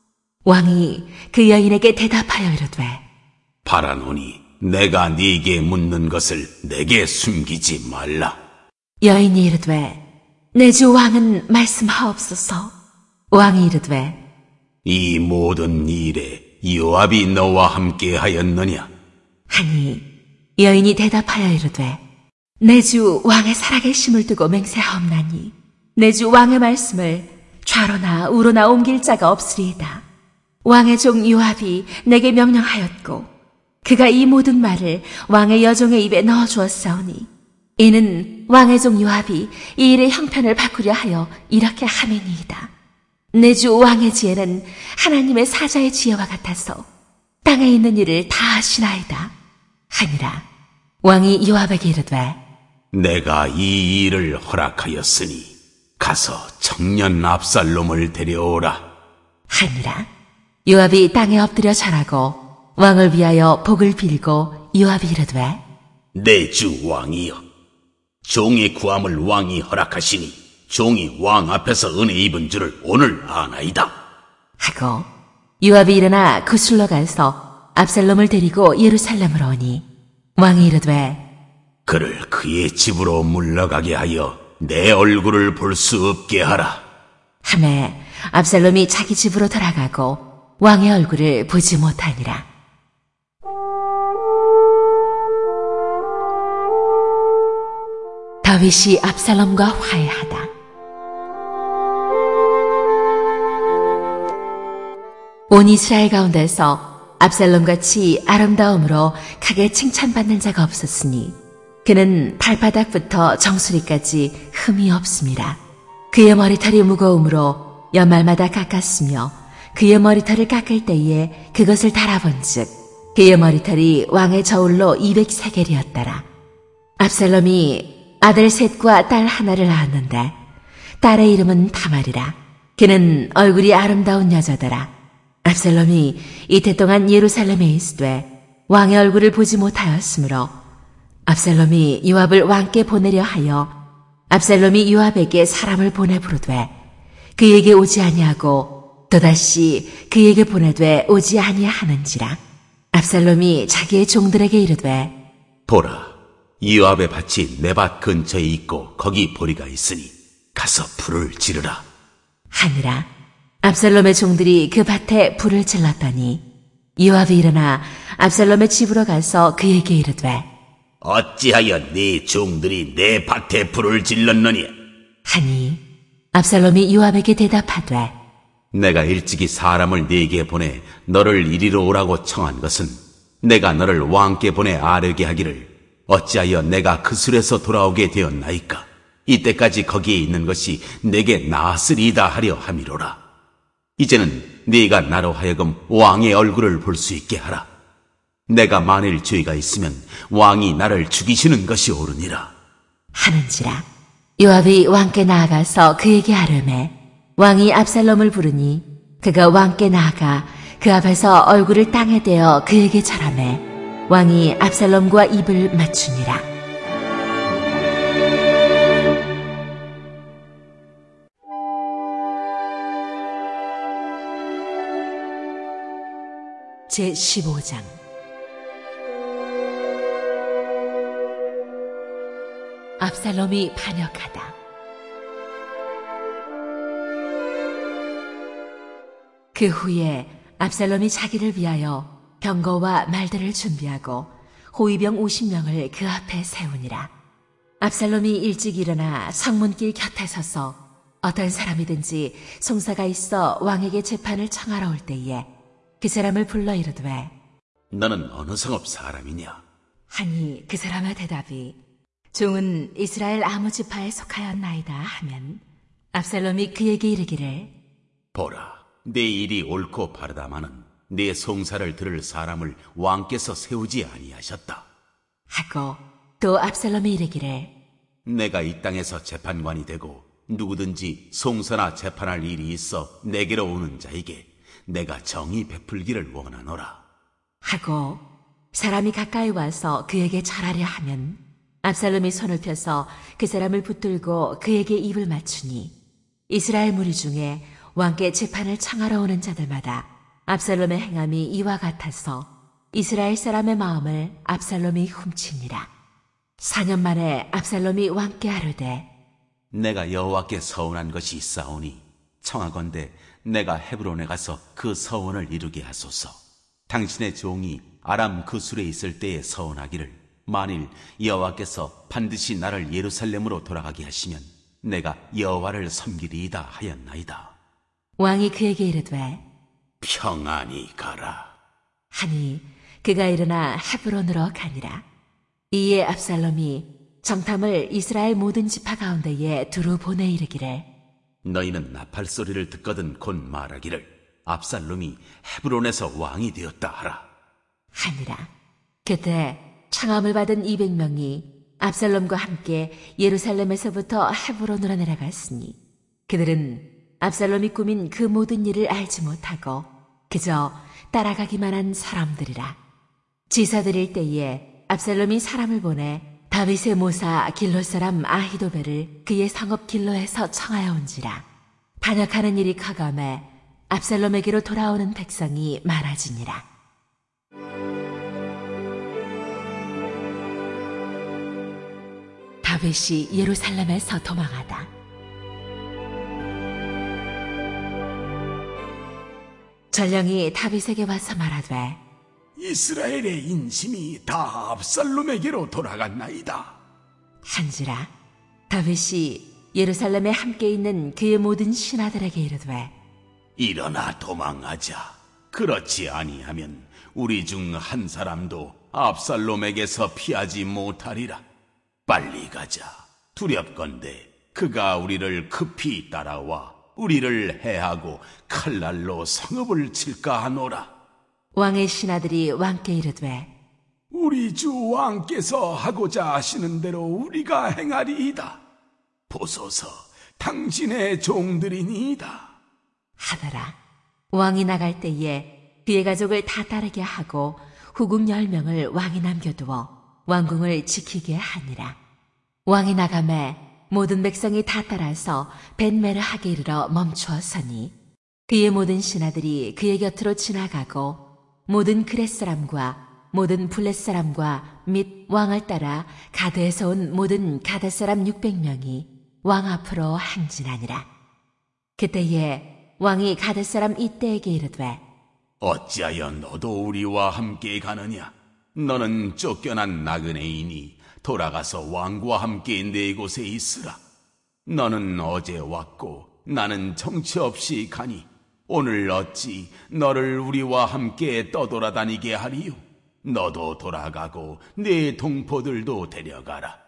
왕이 그 여인에게 대답하여 이르되 바라노니 내가 네게 묻는 것을 내게 숨기지 말라. 여인이 이르되 내 주 왕은 말씀하옵소서. 왕이 이르되 이 모든 일에 요압이 너와 함께 하였느냐? 하니 여인이 대답하여 이르되 내 주 왕의 살아계심을 두고 맹세하옵나니 내 주 왕의 말씀을 좌로나 우로나 옮길 자가 없으리이다. 왕의 종 요압이 내게 명령하였고 그가 이 모든 말을 왕의 여종의 입에 넣어주었사오니 이는 왕의 종 요압이 이 일의 형편을 바꾸려 하여 이렇게 함이니이다. 내 주 왕의 지혜는 하나님의 사자의 지혜와 같아서 땅에 있는 일을 다 하시나이다. 하니라. 왕이 요압에게 이르되 내가 이 일을 허락하였으니 가서 청년 압살롬을 데려오라. 하니라. 요압이 땅에 엎드려 절하고 왕을 위하여 복을 빌고 요압이 이르되 내 주 왕이여, 종의 구함을 왕이 허락하시니 종이 왕 앞에서 은혜 입은 줄을 오늘 아나이다. 하고 요압이 일어나 구슬로 가서 압살롬을 데리고 예루살렘으로 오니 왕이 이르되 그를 그의 집으로 물러가게 하여 내 얼굴을 볼 수 없게 하라. 하매 압살롬이 자기 집으로 돌아가고 왕의 얼굴을 보지 못하니라. 다윗이 압살롬과 화해하다. 온 이스라엘 가운데서 압살롬같이 아름다움으로 크게 칭찬받는 자가 없었으니 그는 발바닥부터 정수리까지 흠이 없음이라. 그의 머리털이 무거움으로 연말마다 깎았으며 그의 머리털을 깎을 때에 그것을 달아본즉 그의 머리털이 왕의 저울로 이백 세겔이었더라. 압살롬이 아들 셋과 딸 하나를 낳았는데 딸의 이름은 다말이라. 그는 얼굴이 아름다운 여자더라. 압살롬이 이태 동안 예루살렘에 있으되 왕의 얼굴을 보지 못하였으므로 압살롬이 요압을 왕께 보내려 하여 압살롬이 요압에게 사람을 보내 부르되 그에게 오지 아니하고 또다시 그에게 보내되 오지 아니하는지라. 압살롬이 자기의 종들에게 이르되 보라, 요압의 밭이 내 밭 근처에 있고 거기 보리가 있으니 가서 불을 지르라 하니라. 압살롬의 종들이 그 밭에 불을 질렀더니 요압이 일어나 압살롬의 집으로 가서 그에게 이르되 어찌하여 네 종들이 내 밭에 불을 질렀느냐 하니 압살롬이 요압에게 대답하되 내가 일찍이 사람을 네게 보내 너를 이리로 오라고 청한 것은 내가 너를 왕께 보내 아뢰게 하기를 어찌하여 내가 그 술에서 돌아오게 되었나이까. 이때까지 거기에 있는 것이 내게 나으리이다 하려 함이로라. 이제는 네가 나로 하여금 왕의 얼굴을 볼 수 있게 하라. 내가 만일 죄가 있으면 왕이 나를 죽이시는 것이 옳으니라 하는지라. 요압이 왕께 나아가서 그에게 아뢰매 왕이 압살롬을 부르니 그가 왕께 나아가 그 앞에서 얼굴을 땅에 대어 그에게 절하매 왕이 압살롬과 입을 맞추니라. 제십오 장. 압살롬이 반역하다. 그 후에 압살롬이 자기를 위하여 병거와 말들을 준비하고 호위병 오십 명을 그 앞에 세우니라. 압살롬이 일찍 일어나 성문길 곁에 서서 어떤 사람이든지 송사가 있어 왕에게 재판을 청하러 올 때에 그 사람을 불러 이르되 너는 어느 성읍 사람이냐 하니 그 사람의 대답이 종은 이스라엘 아무 지파에 속하였나이다 하면 압살롬이 그에게 이르기를 보라, 내 일이 옳고 바르다마는 내 송사를 들을 사람을 왕께서 세우지 아니하셨다 하고 또 압살롬이 이르기를 내가 이 땅에서 재판관이 되고 누구든지 송사나 재판할 일이 있어 내게로 오는 자에게 내가 정의 베풀기를 원하노라 하고 사람이 가까이 와서 그에게 절하려 하면 압살롬이 손을 펴서 그 사람을 붙들고 그에게 입을 맞추니 이스라엘 무리 중에 왕께 재판을 청하러 오는 자들마다 압살롬의 행함이 이와 같아서 이스라엘 사람의 마음을 압살롬이 훔치니라. 사 년 만에 압살롬이 왕께 아뢰되 내가 여호와께 서원한 것이 있사오니 청하건대 내가 헤브론에 가서 그 서원을 이루게 하소서. 당신의 종이 아람 그술에 있을 때에 서원하기를 만일 여호와께서 반드시 나를 예루살렘으로 돌아가게 하시면 내가 여호와를 섬기리이다 하였나이다. 왕이 그에게 이르되 평안히 가라 하니 그가 일어나 헤브론으로 가니라. 이에 압살롬이 정탐을 이스라엘 모든 지파 가운데에 두루 보내 이르기를 너희는 나팔 소리를 듣거든 곧 말하기를 압살롬이 헤브론에서 왕이 되었다 하라 하니라. 그때 청함을 받은 이백 명이 압살롬과 함께 예루살렘에서부터 헤브론으로 내려갔으니 그들은 압살롬이 꾸민 그 모든 일을 알지 못하고 그저 따라가기만 한 사람들이라. 지사들일 때에 압살롬이 사람을 보내 다윗의 모사 길로 사람 아히도벨을 그의 성읍 길로에서 청하여 온지라. 반역하는 일이 커감해 압살롬에게로 돌아오는 백성이 많아지니라. 다윗이 예루살렘에서 도망하다. 전령이 다윗에게 와서 말하되 이스라엘의 인심이 다 압살롬에게로 돌아갔나이다. 한지라. 다윗이 예루살렘에 함께 있는 그의 모든 신하들에게 이르되 일어나 도망하자. 그렇지 아니하면 우리 중 한 사람도 압살롬에게서 피하지 못하리라. 빨리 가자. 두렵건대 그가 우리를 급히 따라와 우리를 해하고 칼날로 성읍을 칠까 하노라. 왕의 신하들이 왕께 이르되 우리 주 왕께서 하고자 하시는 대로 우리가 행하리이다. 보소서, 당신의 종들이니이다. 하더라. 왕이 나갈 때에 그의 가족을 다 따르게 하고 후궁 열 명을 왕이 남겨두어 왕궁을 지키게 하니라. 왕이 나가매 모든 백성이 다 따라서 벤메르하게 이르러 멈추었으니 그의 모든 신하들이 그의 곁으로 지나가고 모든 그렛 사람과 모든 블렛 사람과 및 왕을 따라 가드에서 온 모든 가드 사람 육백 명이 왕 앞으로 행진하니라. 그때에 왕이 가드 사람 이때에게 이르되 어찌하여 너도 우리와 함께 가느냐? 너는 쫓겨난 나그네이니 돌아가서 왕과 함께 네 곳에 있으라. 너는 어제 왔고 나는 정처 없이 가니 오늘 어찌 너를 우리와 함께 떠돌아다니게 하리요? 너도 돌아가고 네 동포들도 데려가라.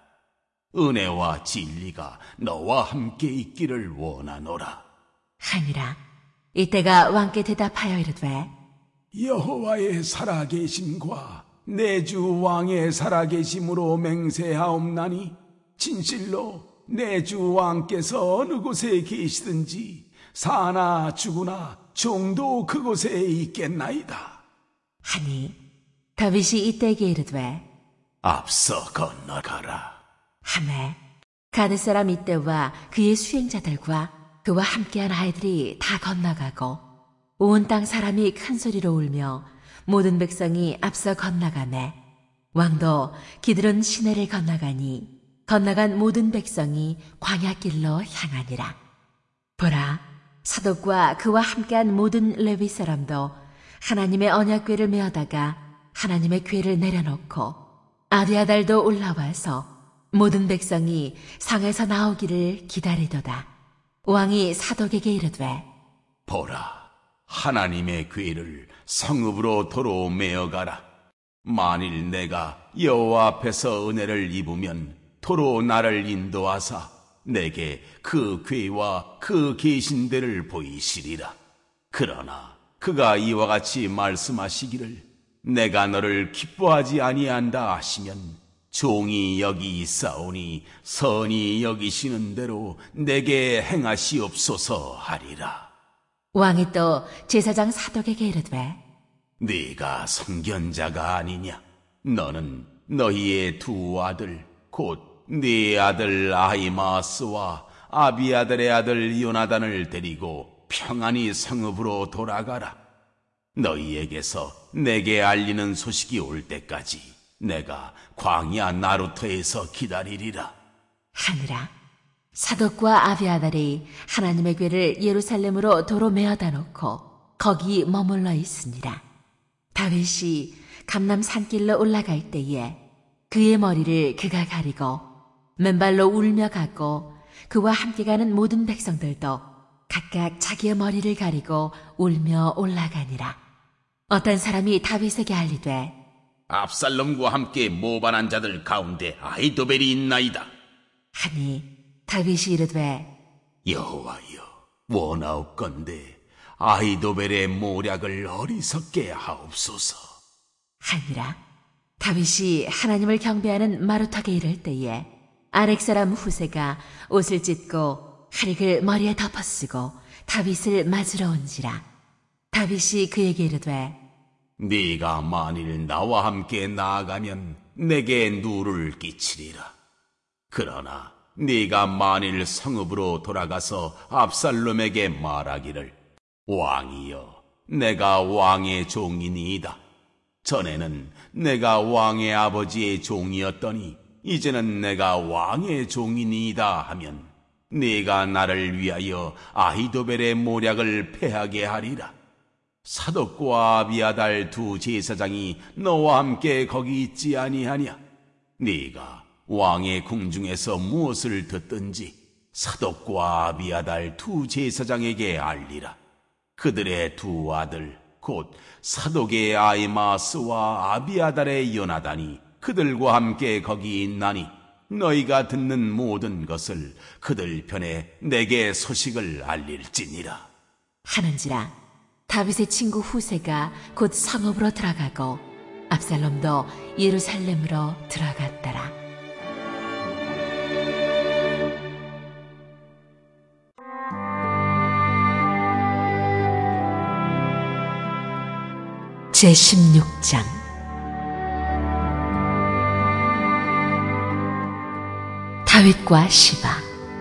은혜와 진리가 너와 함께 있기를 원하노라. 하니라. 이때가 왕께 대답하여 이르되 여호와의 살아계심과 내 주 왕의 살아계심으로 맹세하옵나니 진실로 내 주 왕께서 어느 곳에 계시든지 사나 죽으나 종도 그곳에 있겠나이다. 하니 다윗이 이때에게 이르되 앞서 건너가라. 하매 가드 사람 이때와 그의 수행자들과 그와 함께한 아이들이 다 건너가고 온 땅 사람이 큰 소리로 울며 모든 백성이 앞서 건너가매 왕도 기드론 시내를 건너가니 건너간 모든 백성이 광야길로 향하니라. 보라, 사독과 그와 함께한 모든 레위 사람도 하나님의 언약궤를 메어다가 하나님의 궤를 내려놓고 아비아달도 올라와서 모든 백성이 성에서 나오기를 기다리도다. 왕이 사독에게 이르되 보라, 하나님의 궤를 성읍으로 도로 메어가라. 만일 내가 여호와 앞에서 은혜를 입으면 도로 나를 인도하사 내게 그 궤와 그 계신대를 보이시리라. 그러나 그가 이와 같이 말씀하시기를 내가 너를 기뻐하지 아니한다 하시면 종이 여기 있사오니 선히 여기시는 대로 내게 행하시옵소서 하리라. 왕이 또 제사장 사독에게 이르되 네가 선견자가 아니냐? 너는 너희의 두 아들 곧 네 아들 아히마스와 아비아들의 아들 요나단을 데리고 평안히 성읍으로 돌아가라. 너희에게서 내게 알리는 소식이 올 때까지 내가 광야 나루터에서 기다리리라. 하니라. 사독과 아비아달이 하나님의 궤를 예루살렘으로 도로 메어다 놓고 거기 머물러 있으니라. 다윗이 감람 산길로 올라갈 때에 그의 머리를 그가 가리고 맨발로 울며 가고 그와 함께 가는 모든 백성들도 각각 자기의 머리를 가리고 울며 올라가니라. 어떤 사람이 다윗에게 알리되 압살롬과 함께 모반한 자들 가운데 아히도벨이 있나이다. 하니 다윗이 이르되 여호와여, 원하옵건대 아히도벨의 모략을 어리석게 하옵소서. 하니라. 다윗이 하나님을 경배하는 마루탁에 이를 때에 아렉 사람 후세가 옷을 찢고 하릭을 머리에 덮어쓰고 다윗을 맞으러 온지라. 다윗이 그에게 이르되 네가 만일 나와 함께 나아가면 내게 누를 끼치리라. 그러나 네가 만일 성읍으로 돌아가서 압살롬에게 말하기를 왕이여, 내가 왕의 종이니이다. 전에는 내가 왕의 아버지의 종이었더니 이제는 내가 왕의 종이니이다 하면 네가 나를 위하여 아히도벨의 모략을 패하게 하리라. 사독과 아비아달 두 제사장이 너와 함께 거기 있지 아니하냐? 네가 왕의 궁중에서 무엇을 듣든지 사독과 아비아달 두 제사장에게 알리라. 그들의 두 아들 곧 사독의 아히마스와 아비아달의 요나단이 그들과 함께 거기 있나니 너희가 듣는 모든 것을 그들 편에 내게 소식을 알릴지니라. 하는지라 다윗의 친구 후세가 곧 성읍으로 들어가고 압살롬도 예루살렘으로 들어갔더라. 제십육 장. 다윗과 시바.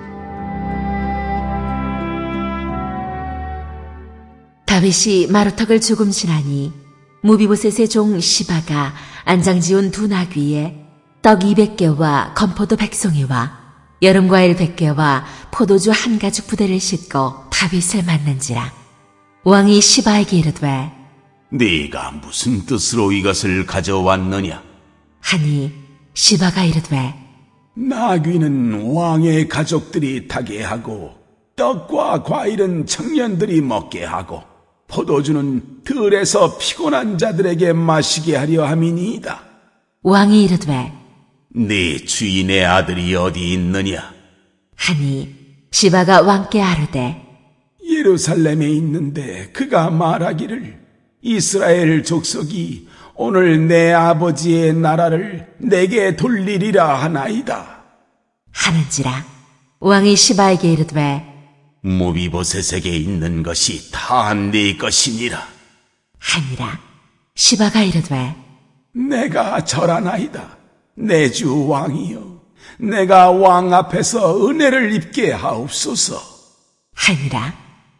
다윗이 마루턱을 조금 지나니 무비보셋의 종 시바가 안장 지운 두 나귀에 떡 이백 개와 건포도 백송이와 여름과일 백 개와 포도주 한 가죽 부대를 싣고 다윗을 만난지라. 왕이 시바에게 이르되 네가 무슨 뜻으로 이것을 가져왔느냐? 하니 시바가 이르되 나귀는 왕의 가족들이 타게 하고 떡과 과일은 청년들이 먹게 하고 포도주는 들에서 피곤한 자들에게 마시게 하려 함이니이다. 왕이 이르되 네 주인의 아들이 어디 있느냐? 하니 시바가 왕께 아르되 예루살렘에 있는데 그가 말하기를 이스라엘 족속이 오늘 내 아버지의 나라를 내게 돌리리라 하나이다. 하는지라. 왕이 시바에게 이르되 무비보셋에게 있는 것이 다 네 것이니라. 하니라. 시바가 이르되 내가 절하나이다. 내 주 왕이여, 내가 왕 앞에서 은혜를 입게 하옵소서. 하니라.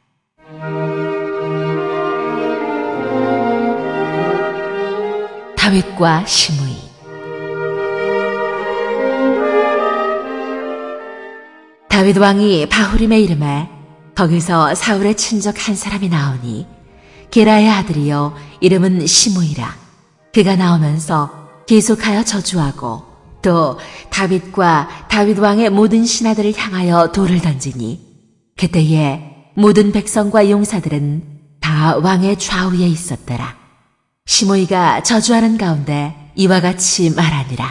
다윗과 시므이. 다윗 왕이 바후림에 이름에 거기서 사울의 친족 한 사람이 나오니 게라의 아들이요 이름은 시므이라. 그가 나오면서 계속하여 저주하고 또 다윗과 다윗 왕의 모든 신하들을 향하여 돌을 던지니 그때에 모든 백성과 용사들은 다 왕의 좌우에 있었더라. 시므이가 저주하는 가운데 이와 같이 말하니라.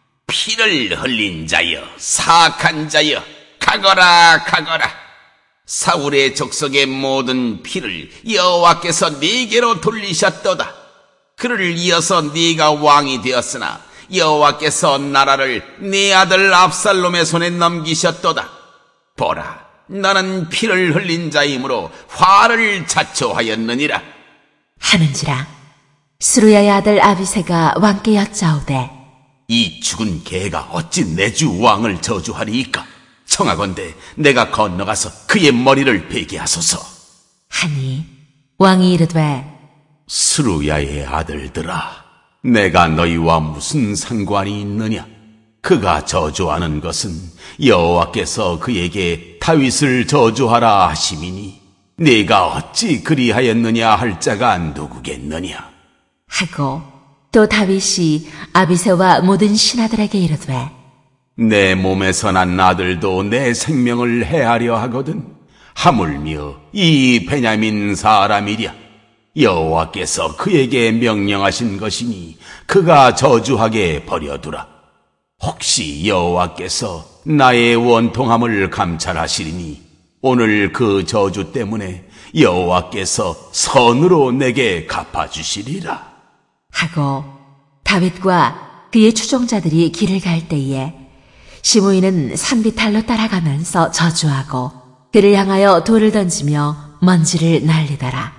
피를 흘린 자여, 사악한 자여, 가거라 가거라. 사울의 족속의 모든 피를 여호와께서 네게로 돌리셨도다. 그를 이어서 네가 왕이 되었으나 여호와께서 나라를 네 아들 압살롬의 손에 넘기셨도다. 보라, 너는 피를 흘린 자이므로 화를 자초하였느니라. 하는지라. 스루야의 아들 아비새가 왕께 여짜오되 이 죽은 개가 어찌 내 주 왕을 저주하리이까? 청하건대 내가 건너가서 그의 머리를 베게 하소서. 하니 왕이 이르되 스루야의 아들들아, 내가 너희와 무슨 상관이 있느냐? 그가 저주하는 것은 여호와께서 그에게 다윗을 저주하라 하심이니 네가 어찌 그리하였느냐 할 자가 누구겠느냐? 하고 또 다윗이 아비새와 모든 신하들에게 이르되 내 몸에서 난 아들도 내 생명을 해하려 하거든 하물며 이 베냐민 사람이랴. 여호와께서 그에게 명령하신 것이니 그가 저주하게 버려두라. 혹시 여호와께서 나의 원통함을 감찰하시리니 오늘 그 저주 때문에 여호와께서 선으로 내게 갚아주시리라. 하고 다윗과 그의 추종자들이 길을 갈 때에 시므이는 산비탈로 따라가면서 저주하고 그를 향하여 돌을 던지며 먼지를 날리더라.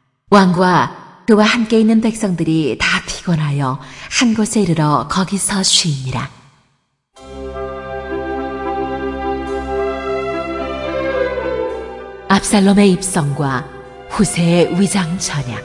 왕과 그와 함께 있는 백성들이 다 피곤하여 한 곳에 이르러 거기서 쉬니라. 압살롬의 입성과 후세의 위장 전향.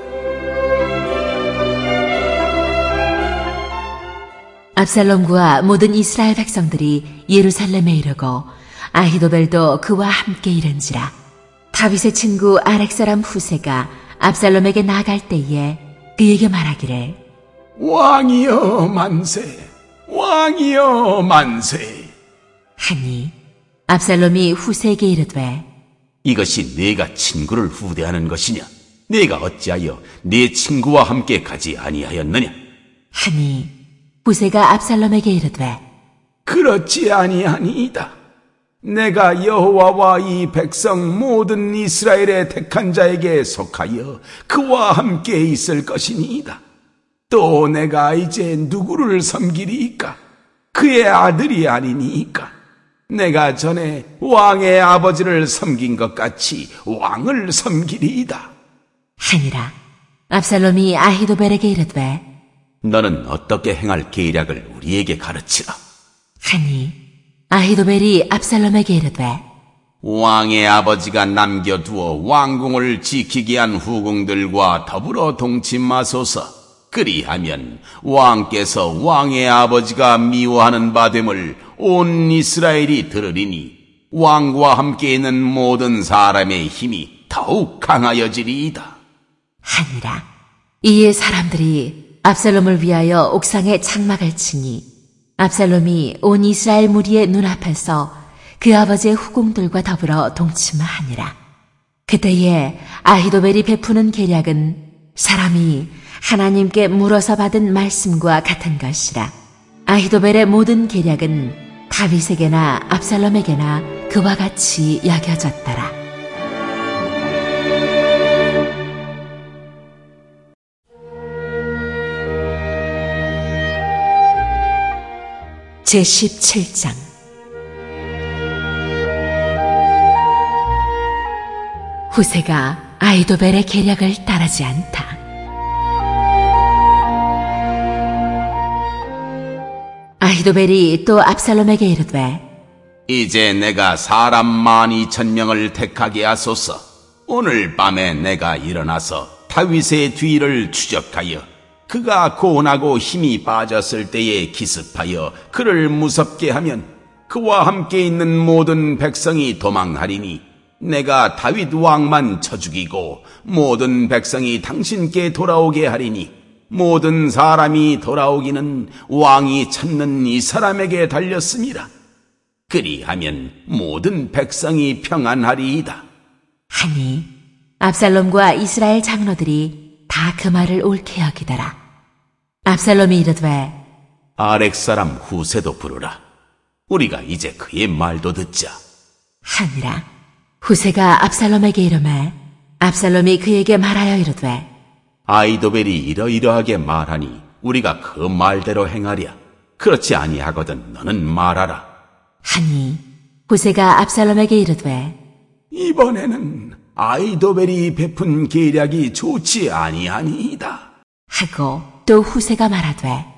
압살롬과 모든 이스라엘 백성들이 예루살렘에 이르고 아히도벨도 그와 함께 이른지라. 다윗의 친구 아렉 사람 후세가 압살롬에게 나아갈 때에 그에게 말하기를 왕이여 만세, 왕이여 만세. 하니 압살롬이 후세에게 이르되 이것이 네가 친구를 후대하는 것이냐? 네가 어찌하여 네 친구와 함께 가지 아니하였느냐? 하니 후세가 압살롬에게 이르되 그 그렇지 아니하니이다. 내가 여호와와 이 백성 모든 이스라엘의 택한 자에게 속하여 그와 함께 있을 것이니이다. 또 내가 이제 누구를 섬기리이까? 그의 아들이 아니니이까? 내가 전에 왕의 아버지를 섬긴 것 같이 왕을 섬기리이다. 하니라. 압살롬이 아히도벨에게 이르되 너는 어떻게 행할 계략을 우리에게 가르치라. 하니 아히도벨이 압살롬에게 이르되 왕의 아버지가 남겨두어 왕궁을 지키게 한 후궁들과 더불어 동침하소서. 그리하면 왕께서 왕의 아버지가 미워하는 바됨을 온 이스라엘이 들으리니 왕과 함께 있는 모든 사람의 힘이 더욱 강하여지리이다. 하니라. 이에 사람들이 압살롬을 위하여 옥상에 장막을 치니 압살롬이 온 이스라엘 무리의 눈앞에서 그 아버지의 후궁들과 더불어 동침하니라. 그때에 아히도벨이 베푸는 계략은 사람이 하나님께 물어서 받은 말씀과 같은 것이라. 아히도벨의 모든 계략은 다윗에게나 압살롬에게나 그와 같이 여겨졌더라. 제십칠 장. 후세가 아히도벨의 계략을 따르지 않다. 아히도벨이 또 압살롬에게 이르되 이제 내가 사람 만 이천 명을 택하게 하소서. 오늘 밤에 내가 일어나서 다윗의 뒤를 추적하여 그가 고온하고 힘이 빠졌을 때에 기습하여 그를 무섭게 하면 그와 함께 있는 모든 백성이 도망하리니 내가 다윗 왕만 쳐 죽이고 모든 백성이 당신께 돌아오게 하리니 모든 사람이 돌아오기는 왕이 찾는 이 사람에게 달렸습니다. 그리하면 모든 백성이 평안하리이다. 하니 압살롬과 이스라엘 장로들이 다 그 말을 옳게 여기더라. 압살롬이 이르되 아렉 사람 후세도 부르라. 우리가 이제 그의 말도 듣자. 하니라. 후세가 압살롬에게 이르매 압살롬이 그에게 말하여 이르되 아히도벨이 이러이러하게 말하니 우리가 그 말대로 행하랴. 그렇지 아니하거든 너는 말하라. 하니 후세가 압살롬에게 이르되 이번에는 아히도벨이 베푼 계략이 좋지 아니하니이다. 하고 또 후세가 말하되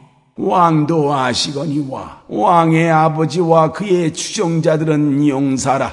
왕도 아시거니와 왕의 아버지와 그의 추종자들은 용사라.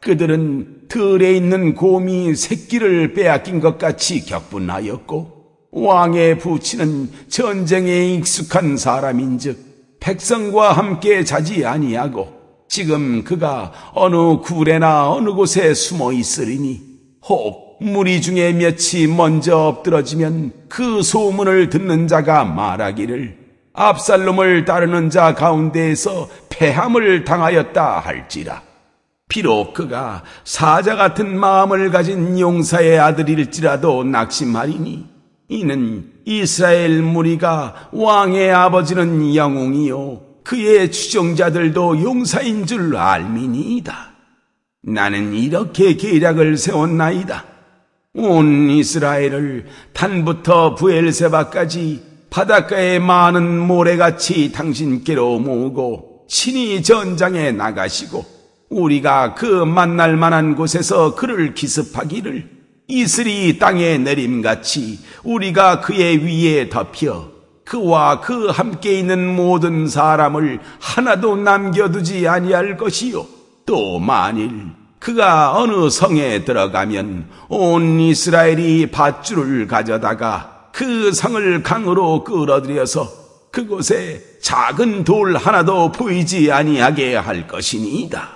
그들은 들에 있는 곰이 새끼를 빼앗긴 것 같이 격분하였고 왕의 부친은 전쟁에 익숙한 사람인즉 백성과 함께 자지 아니하고 지금 그가 어느 굴에나 어느 곳에 숨어 있으리니 혹 무리 중에 몇이 먼저 엎드러지면 그 소문을 듣는 자가 말하기를 압살롬을 따르는 자 가운데에서 패함을 당하였다 할지라. 비록 그가 사자 같은 마음을 가진 용사의 아들일지라도 낙심하리니 이는 이스라엘 무리가 왕의 아버지는 영웅이요 그의 추종자들도 용사인 줄 알미니이다. 나는 이렇게 계략을 세웠나이다. 온 이스라엘을 단부터 부엘세바까지 바닷가의 많은 모래같이 당신께로 모으고 친히 전장에 나가시고 우리가 그 만날 만한 곳에서 그를 기습하기를 이슬이 땅에 내림같이 우리가 그의 위에 덮여 그와 그 함께 있는 모든 사람을 하나도 남겨두지 아니할 것이요. 또 만일 그가 어느 성에 들어가면 온 이스라엘이 밧줄을 가져다가 그 성을 강으로 끌어들여서 그곳에 작은 돌 하나도 보이지 아니하게 할 것이니이다.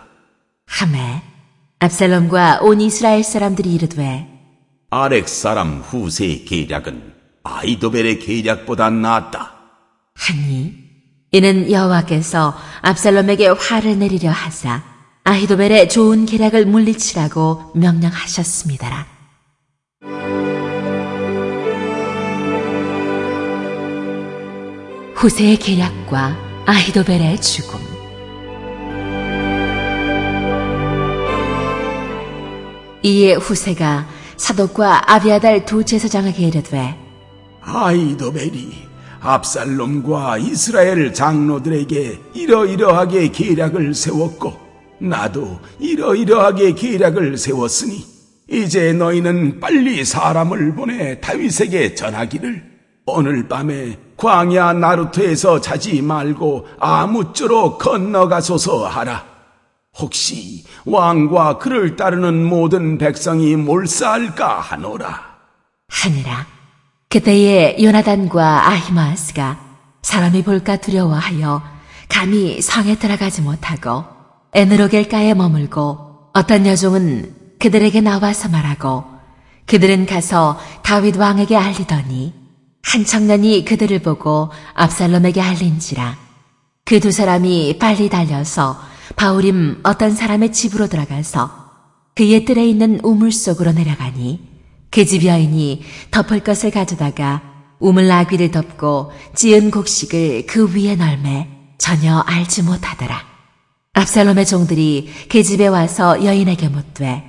하매 압살롬과 온 이스라엘 사람들이 이르되 아렉 사람 후세의 계략은 아히도벨의 계략보다 낫다. 하니 이는 여호와께서 압살롬에게 화를 내리려 하사 아히도벨의 좋은 계략을 물리치라고 명령하셨습니다라. 후세의 계략과 아히도벨의 죽음. 이에 후세가 사독과 아비아달 두 제사장에게 이르되 아이도벨이 압살롬과 이스라엘 장로들에게 이러이러하게 계략을 세웠고 나도 이러이러하게 계략을 세웠으니 이제 너희는 빨리 사람을 보내 다윗에게 전하기를 오늘 밤에 광야 나루토에서 자지 말고 아무쪼록 건너가소서 하라. 혹시 왕과 그를 따르는 모든 백성이 몰사할까 하노라. 하니라. 그때에 요나단과 아히마아스가 사람이 볼까 두려워하여 감히 성에 들어가지 못하고 에느로겔가에 머물고 어떤 여종은 그들에게 나와서 말하고 그들은 가서 다윗 왕에게 알리더니 한 청년이 그들을 보고 압살롬에게 알린지라. 그 두 사람이 빨리 달려서 바울임 어떤 사람의 집으로 들어가서 그의 뜰에 있는 우물 속으로 내려가니 그 집 여인이 덮을 것을 가져다가 우물 나귀를 덮고 찌은 곡식을 그 위에 널매 전혀 알지 못하더라. 압살롬의 종들이 그 집에 와서 여인에게 묻되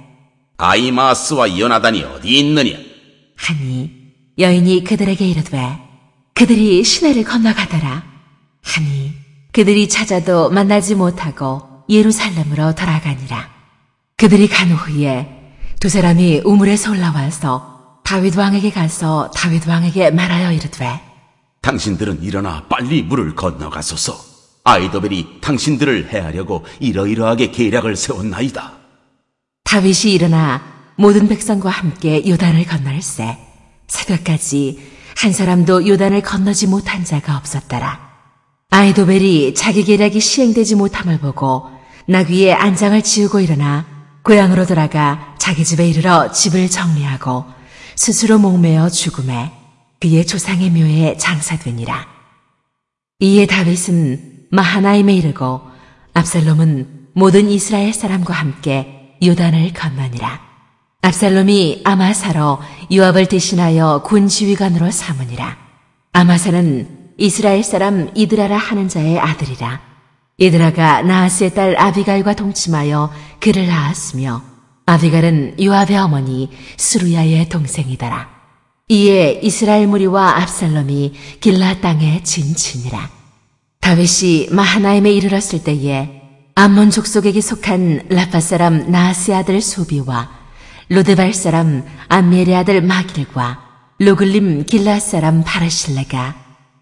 아히마아스와 요나단이 어디 있느냐? 하니 여인이 그들에게 이르되 그들이 시내를 건너가더라. 하니 그들이 찾아도 만나지 못하고 예루살렘으로 돌아가니라. 그들이 간 후에 두 사람이 우물에서 올라와서 다윗 왕에게 가서 다윗 왕에게 말하여 이르되 당신들은 일어나 빨리 물을 건너가소서. 아이도벨이 당신들을 해하려고 이러이러하게 계략을 세웠나이다. 다윗이 일어나 모든 백성과 함께 요단을 건널세 새벽까지 한 사람도 요단을 건너지 못한 자가 없었더라. 아이도벨이 자기 계략이 시행되지 못함을 보고 나귀에 안장을 지우고 일어나 고향으로 돌아가 자기 집에 이르러 집을 정리하고 스스로 목매어 죽음에 그의 조상의 묘에 장사되니라. 이에 다윗은 마하나임에 이르고 압살롬은 모든 이스라엘 사람과 함께 요단을 건너니라. 압살롬이 아마사로 요압을 대신하여 군 지휘관으로 삼으니라. 아마사는 이스라엘 사람 이드라라 하는 자의 아들이라. 이드라가 나하스의 딸 아비갈과 동침하여 그를 낳았으며 아비갈은 요압의 어머니 스루야의 동생이더라. 이에 이스라엘 무리와 압살롬이 길라 땅에 진친이라. 다윗이 마하나임에 이르렀을 때에 암몬 족속에게 속한 라파 사람 나하스의 아들 소비와 로드발 사람 암미엘의 아들 마길과 로글림 길라 사람 바르실레가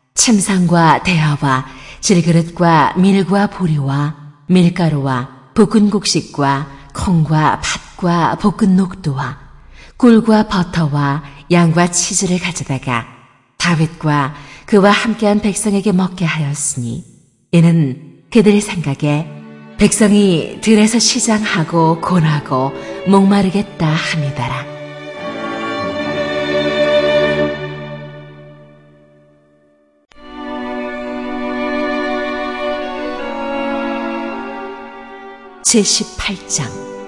침상과 대하와 질그릇과 밀과 보리와 밀가루와 볶은 곡식과 콩과 팥과 볶은 녹두와 꿀과 버터와 양과 치즈를 가져다가 다윗과 그와 함께한 백성에게 먹게 하였으니 이는 그들의 생각에 백성이 들에서 시장하고 곤하고 목마르겠다 함이더라. 제십팔 장.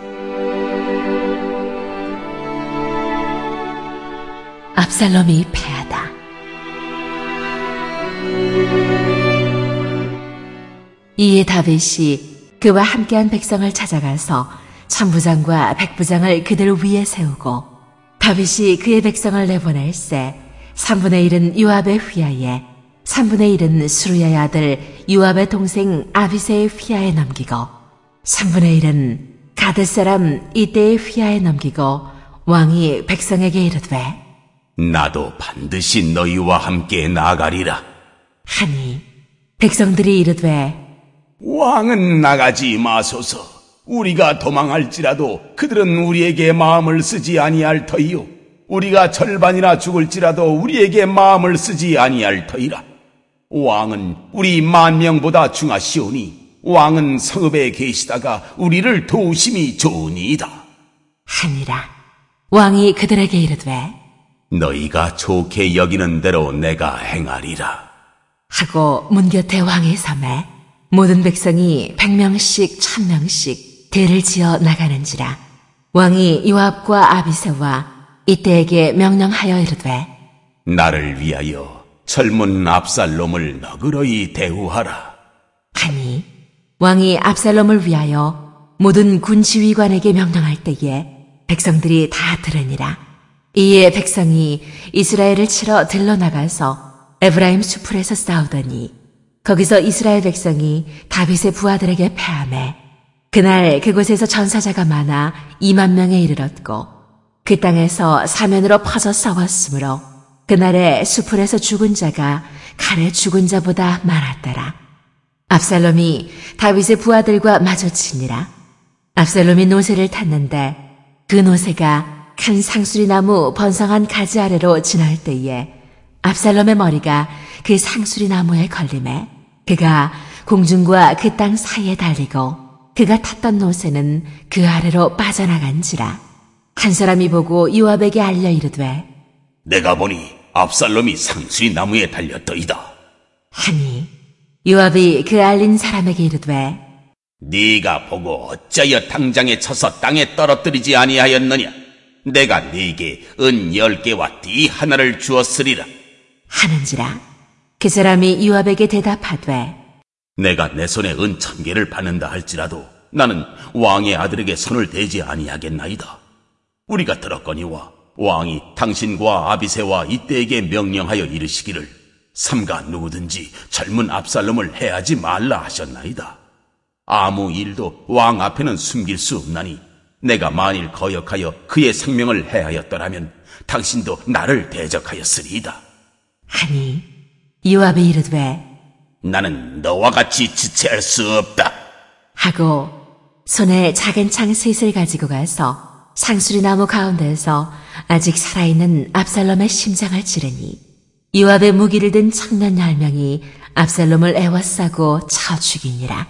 압살롬이 패하다. 이에 다윗이 그와 함께한 백성을 찾아가서 천부장과 백부장을 그들 위에 세우고 다윗이 그의 백성을 내보낼세 삼분의 일은 요압의 휘하에 삼분의 일은 스루야의 아들 요압의 동생 아비새의 휘하에 넘기고 삼분의 일은 가드 사람 이때의 휘하에 넘기고 왕이 백성에게 이르되 나도 반드시 너희와 함께 나가리라. 하니 백성들이 이르되 왕은 나가지 마소서. 우리가 도망할지라도 그들은 우리에게 마음을 쓰지 아니할 터이요 우리가 절반이나 죽을지라도 우리에게 마음을 쓰지 아니할 터이라. 왕은 우리 만 명보다 중하시오니 왕은 성읍에 계시다가 우리를 도우심이 좋으니이다. 하니라. 왕이 그들에게 이르되 너희가 좋게 여기는 대로 내가 행하리라. 하고 문 곁에 왕이 서매 모든 백성이 백 명씩 천 명씩 대를 지어 나가는지라. 왕이 요압과 아비새와 이때에게 명령하여 이르되 나를 위하여 젊은 압살롬을 너그러이 대우하라. 하니 왕이 압살롬을 위하여 모든 군 지휘관에게 명령할 때에 백성들이 다 들으니라. 이에 백성이 이스라엘을 치러 들러나가서 에브라임 수풀에서 싸우더니 거기서 이스라엘 백성이 다윗의 부하들에게 패하매 그날 그곳에서 전사자가 많아 이만 명에 이르렀고 그 땅에서 사면으로 퍼져 싸웠으므로 그날에 수풀에서 죽은 자가 칼에 죽은 자보다 많았더라. 압살롬이 다윗의 부하들과 마주치니라. 압살롬이 노새를 탔는데 그 노새가 큰 상수리나무 번성한 가지 아래로 지날 때에 압살롬의 머리가 그 상수리나무에 걸리매 그가 공중과 그 땅 사이에 달리고 그가 탔던 노새는 그 아래로 빠져나간지라. 한 사람이 보고 요압에게 알려 이르되 내가 보니 압살롬이 상수리 나무에 달렸더이다. 하니 요압이 그 알린 사람에게 이르되 네가 보고 어찌하여 당장에 쳐서 땅에 떨어뜨리지 아니하였느냐? 내가 네게 은 열 개와 띠 하나를 주었으리라. 하는지라. 그 사람이 요압에게 대답하되 내가 내 손에 은 천 개를 받는다 할지라도 나는 왕의 아들에게 손을 대지 아니하겠나이다. 우리가 들었거니와 왕이 당신과 아비새와 이때에게 명령하여 이르시기를 삼가 누구든지 젊은 압살롬을 해하지 말라 하셨나이다. 아무 일도 왕 앞에는 숨길 수 없나니 내가 만일 거역하여 그의 생명을 해하였더라면 당신도 나를 대적하였으리이다. 하니 요압이 이르되 나는 너와 같이 지체할 수 없다 하고 손에 작은 창 셋을 가지고 가서 상수리나무 가운데에서 아직 살아있는 압살롬의 심장을 찌르니 요압의 무기를 든 청년 열 명이 압살롬을 애워싸고 쳐 죽이니라.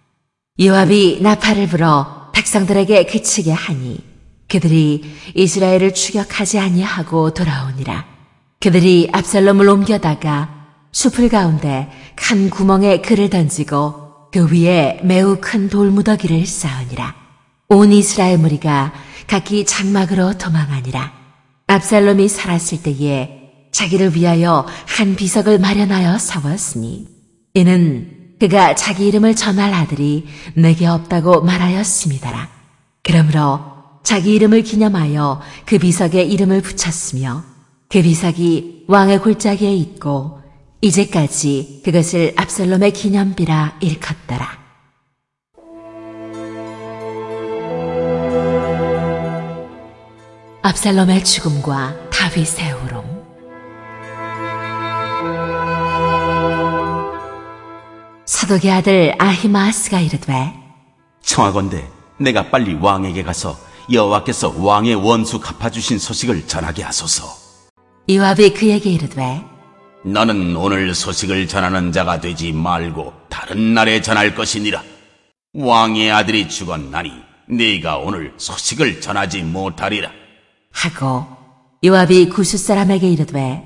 요압이 나팔을 불어 백성들에게 그치게 하니 그들이 이스라엘을 추격하지 아니하고 돌아오니라. 그들이 압살롬을 옮겨다가 숲을 가운데 큰 구멍에 그를 던지고 그 위에 매우 큰 돌무더기를 쌓으니라. 온 이스라엘 무리가 각기 장막으로 도망하니라. 압살롬이 살았을 때에 자기를 위하여 한 비석을 마련하여 세웠으니 이는 그가 자기 이름을 전할 아들이 내게 없다고 말하였음이더라. 그러므로 자기 이름을 기념하여 그 비석에 이름을 붙였으며 그 비석이 왕의 골짜기에 있고 이제까지 그것을 압살롬의 기념비라 일컫더라. 압살롬의 죽음과 다윗의 우롱. 사독의 아들 아히마아스가 이르되 청하건대 내가 빨리 왕에게 가서 여호와께서 왕의 원수 갚아주신 소식을 전하게 하소서. 요압이 그에게 이르되 너는 오늘 소식을 전하는 자가 되지 말고 다른 날에 전할 것이니라. 왕의 아들이 죽었나니 네가 오늘 소식을 전하지 못하리라. 하고 요압이 구스 사람에게 이르되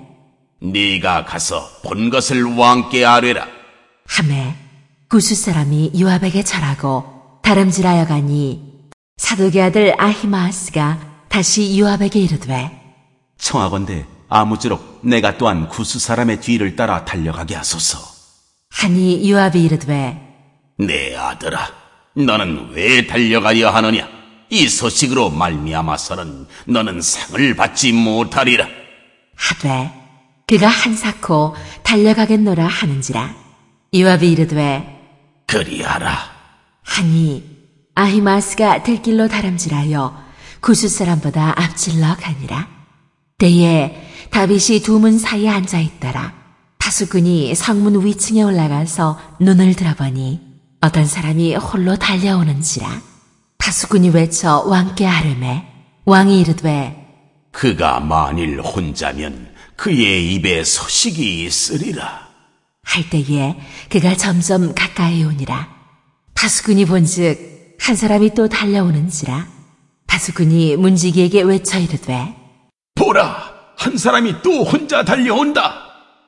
네가 가서 본 것을 왕께 아뢰라. 하매 구스 사람이 요압에게 절하고 다름질하여 가니 사독의 아들 아히마아스가 다시 요압에게 이르되 청하건대 아무쪼록 내가 또한 구스 사람의 뒤를 따라 달려가게 하소서. 하니 요압이 이르되 내 아들아, 너는 왜 달려가려 하느냐? 이 소식으로 말미암아서는 너는 상을 받지 못하리라. 하되 그가 한사코 달려가겠노라 하는지라. 요압이 이르되 그리하라. 하니 아히마스가 들길로 다름질하여 구스 사람보다 앞질러 가니라. 때에 다윗이 두 문 사이에 앉아있더라. 파수꾼이 성문 위층에 올라가서 눈을 들어보니 어떤 사람이 홀로 달려오는지라. 파수꾼이 외쳐 왕께 아뢰매 왕이 이르되 그가 만일 혼자면 그의 입에 소식이 있으리라. 할 때에 그가 점점 가까이 오니라. 파수꾼이 본즉 한 사람이 또 달려오는지라. 파수꾼이 문지기에게 외쳐 이르되 보라, 한 사람이 또 혼자 달려온다.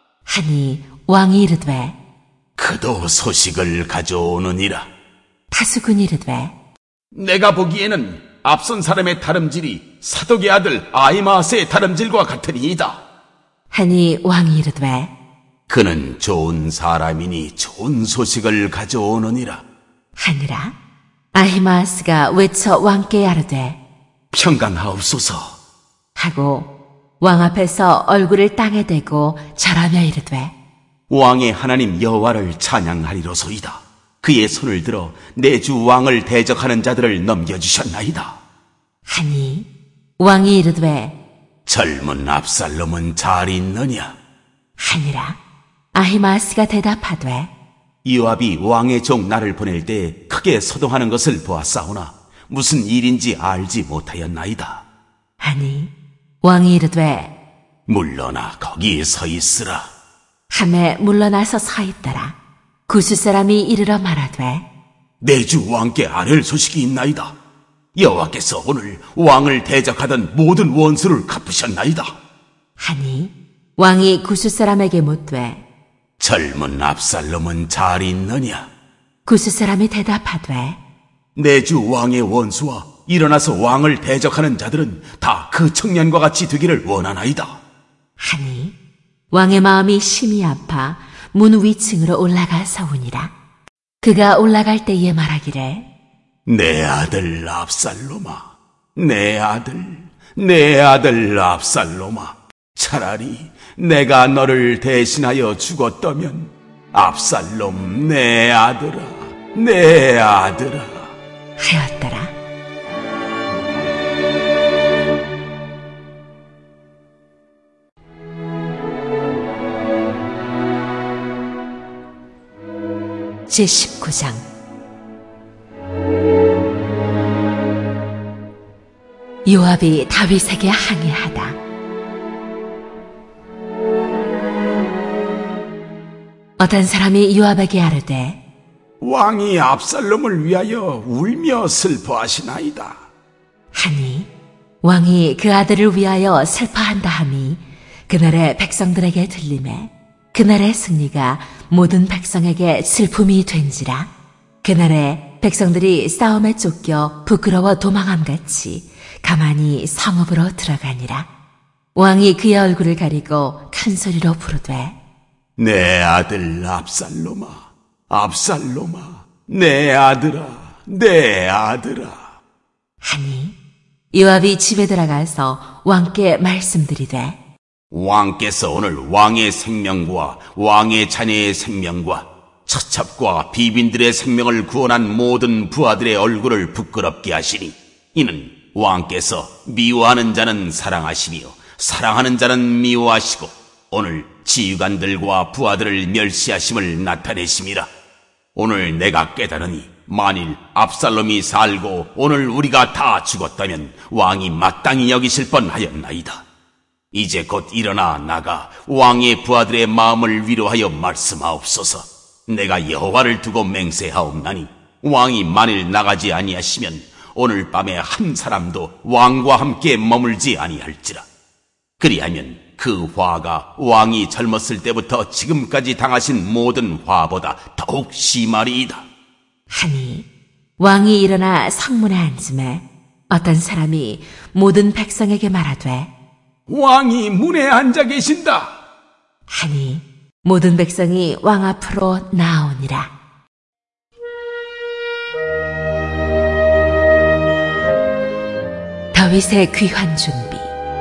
하니 왕이 이르되 그도 소식을 가져오느니라. 파수꾼이 이르되 내가 보기에는 앞선 사람의 다름질이 사독의 아들 아히마아스의 다름질과 같으니이다. 하니 왕이 이르되 그는 좋은 사람이니 좋은 소식을 가져오느니라. 하니라. 아히마아스가 외쳐 왕께 아뢰되 평강하옵소서. 하고 왕 앞에서 얼굴을 땅에 대고 절하며 이르되 왕의 하나님 여호와를 찬양하리로소이다. 그의 손을 들어 내 주 왕을 대적하는 자들을 넘겨주셨나이다. 하니 왕이 이르되 젊은 압살롬은 잘 있느냐? 하니라. 아히마아스가 대답하되 요압이 왕의 종 나를 보낼 때 크게 소동하는 것을 보았사오나 무슨 일인지 알지 못하였나이다. 하니 왕이 이르되 물러나 거기에 서 있으라. 함에 물러나서 서 있더라. 구스 사람이 이르러 말하되 내 주 왕께 아뢰 소식이 있나이다. 여호와께서 오늘 왕을 대적하던 모든 원수를 갚으셨나이다. 하니 왕이 구스 사람에게 묻되 젊은 압살롬은 잘 있느냐? 구스 사람이 대답하되 내 주 왕의 원수와 일어나서 왕을 대적하는 자들은 다 그 청년과 같이 되기를 원하나이다. 하니 왕의 마음이 심히 아파 문 위층으로 올라가 서우니라. 그가 올라갈 때에 말하기를 내 아들 압살롬아, 내 아들, 내 아들 압살롬아, 차라리 내가 너를 대신하여 죽었다면 압살롬 내 아들아, 내 아들아 하였더라. 제십구 장. 요압이 다윗에게 항의하다. 어떤 사람이 요압에게 아뢰되 왕이 압살롬을 위하여 울며 슬퍼하시나이다. 하니 왕이 그 아들을 위하여 슬퍼한다 함이 그날의 백성들에게 들리매 그날의 승리가 모든 백성에게 슬픔이 된지라. 그날에 백성들이 싸움에 쫓겨 부끄러워 도망함같이 가만히 성읍으로 들어가니라. 왕이 그의 얼굴을 가리고 큰 소리로 부르되 내 아들 압살롬아, 압살롬아, 내 아들아, 내 아들아 하니 요압이 집에 들어가서 왕께 말씀드리되 왕께서 오늘 왕의 생명과 왕의 자녀의 생명과 처첩과 비빈들의 생명을 구원한 모든 부하들의 얼굴을 부끄럽게 하시니 이는 왕께서 미워하는 자는 사랑하시며 사랑하는 자는 미워하시고 오늘 지휘관들과 부하들을 멸시하심을 나타내심이라. 오늘 내가 깨달으니 만일 압살롬이 살고 오늘 우리가 다 죽었다면 왕이 마땅히 여기실 뻔하였나이다. 이제 곧 일어나 나가 왕의 부하들의 마음을 위로하여 말씀하옵소서. 내가 여호와를 두고 맹세하옵나니 왕이 만일 나가지 아니하시면 오늘 밤에 한 사람도 왕과 함께 머물지 아니할지라. 그리하면 그 화가 왕이 젊었을 때부터 지금까지 당하신 모든 화보다 더욱 심하리이다. 하니 왕이 일어나 성문에 앉음에 어떤 사람이 모든 백성에게 말하되 왕이 문에 앉아 계신다. 하니 모든 백성이 왕 앞으로 나오니라. 다윗의 귀환 준비.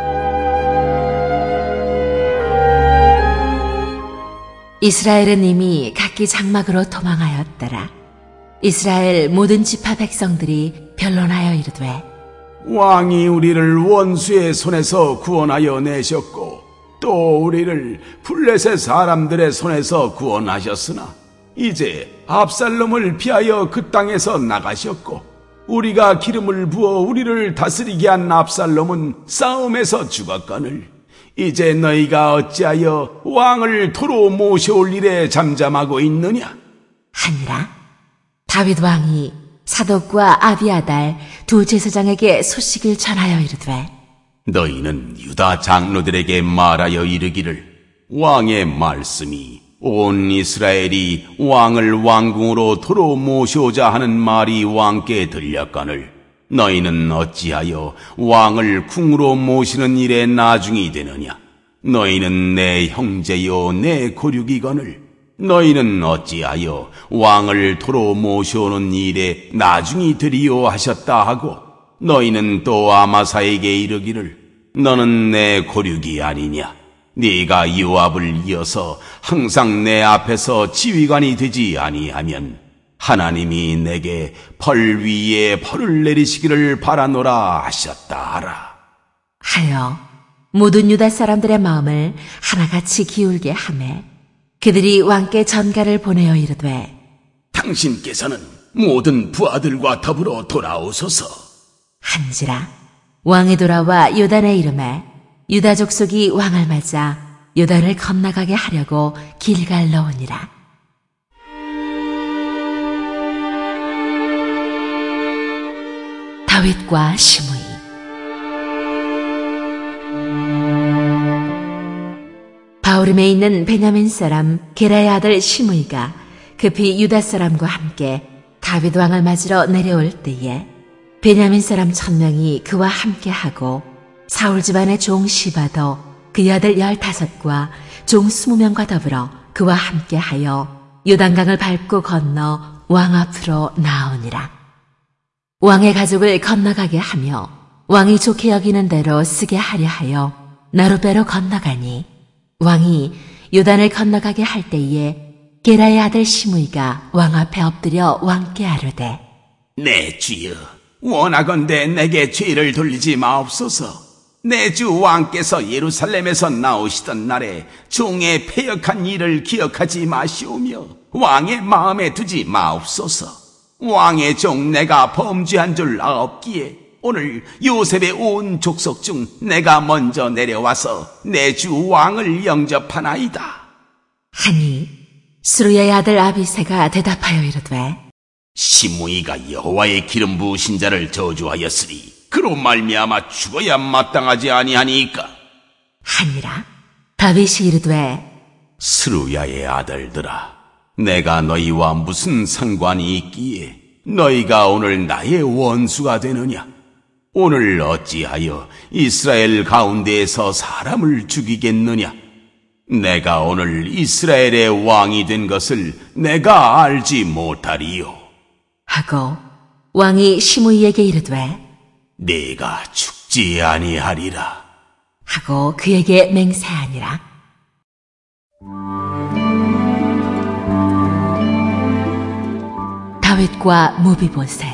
이스라엘은 이미 각기 장막으로 도망하였더라. 이스라엘 모든 지파 백성들이 변론하여 이르되 왕이 우리를 원수의 손에서 구원하여 내셨고 또 우리를 블레셋 사람들의 손에서 구원하셨으나 이제 압살롬을 피하여 그 땅에서 나가셨고 우리가 기름을 부어 우리를 다스리게 한 압살롬은 싸움에서 죽었거늘 이제 너희가 어찌하여 왕을 도로 모셔올 일에 잠잠하고 있느냐? 하니라. 다윗 왕이 사독과 아비아달 두 제사장에게 소식을 전하여 이르되 너희는 유다 장로들에게 말하여 이르기를 왕의 말씀이 온 이스라엘이 왕을 왕궁으로 도로 모셔오자 하는 말이 왕께 들렸거늘 너희는 어찌하여 왕을 궁으로 모시는 일에 나중이 되느냐? 너희는 내 형제요 내 고륙이거늘 너희는 어찌하여 왕을 도로 모셔오는 일에 나중이 되리요 하셨다 하고 너희는 또 아마사에게 이르기를 너는 내 고륙이 아니냐. 네가 요압을 이어서 항상 내 앞에서 지휘관이 되지 아니하면 하나님이 내게 벌 위에 벌을 내리시기를 바라노라 하셨다 하라. 하여 모든 유다 사람들의 마음을 하나같이 기울게 하매 그들이 왕께 전가를 보내어 이르되 당신께서는 모든 부하들과 더불어 돌아오소서. 한지라 왕이 돌아와 요단에 이르매 유다 족속이 왕을 맞아 요단을 건너가게 하려고 길갈로 오니라. 다윗과 시므이. 바후림에 있는 베냐민 사람 게라의 아들 시므이가 급히 유다 사람과 함께 다윗 왕을 맞으러 내려올 때에 베냐민 사람 천명이 그와 함께하고 사울 집안의 종 시바도 그의 아들 열다섯과 종 스무 명과 더불어 그와 함께하여 요단강을 밟고 건너 왕 앞으로 나오니라. 왕의 가족을 건너가게 하며 왕이 좋게 여기는 대로 쓰게 하려 하여 나룻배로 건너가니 왕이 요단을 건너가게 할 때에 게라의 아들 시므이가 왕 앞에 엎드려 왕께 아뢰되 내 주여, 원하건대 내게 죄를 돌리지 마옵소서. 내 주 왕께서 예루살렘에서 나오시던 날에 종의 패역한 일을 기억하지 마시오며 왕의 마음에 두지 마옵소서. 왕의 종 내가 범죄한 줄 아옵기에 오늘 요셉의 온 족속 중 내가 먼저 내려와서 내 주 왕을 영접하나이다. 하니 스루야의 아들 아비새가 대답하여 이르되 시므이가 여호와의 기름 부으신 자를 저주하였으니 그로 말미암아 죽어야 마땅하지 아니하니까. 하니라. 다윗이 이르되 스루야의 아들들아, 내가 너희와 무슨 상관이 있기에 너희가 오늘 나의 원수가 되느냐? 오늘 어찌하여 이스라엘 가운데에서 사람을 죽이겠느냐? 내가 오늘 이스라엘의 왕이 된 것을 내가 알지 못하리요. 하고 왕이 시므이에게 이르되 네가 죽지 아니하리라 하고 그에게 맹세하니라. 다윗과 무비보셋.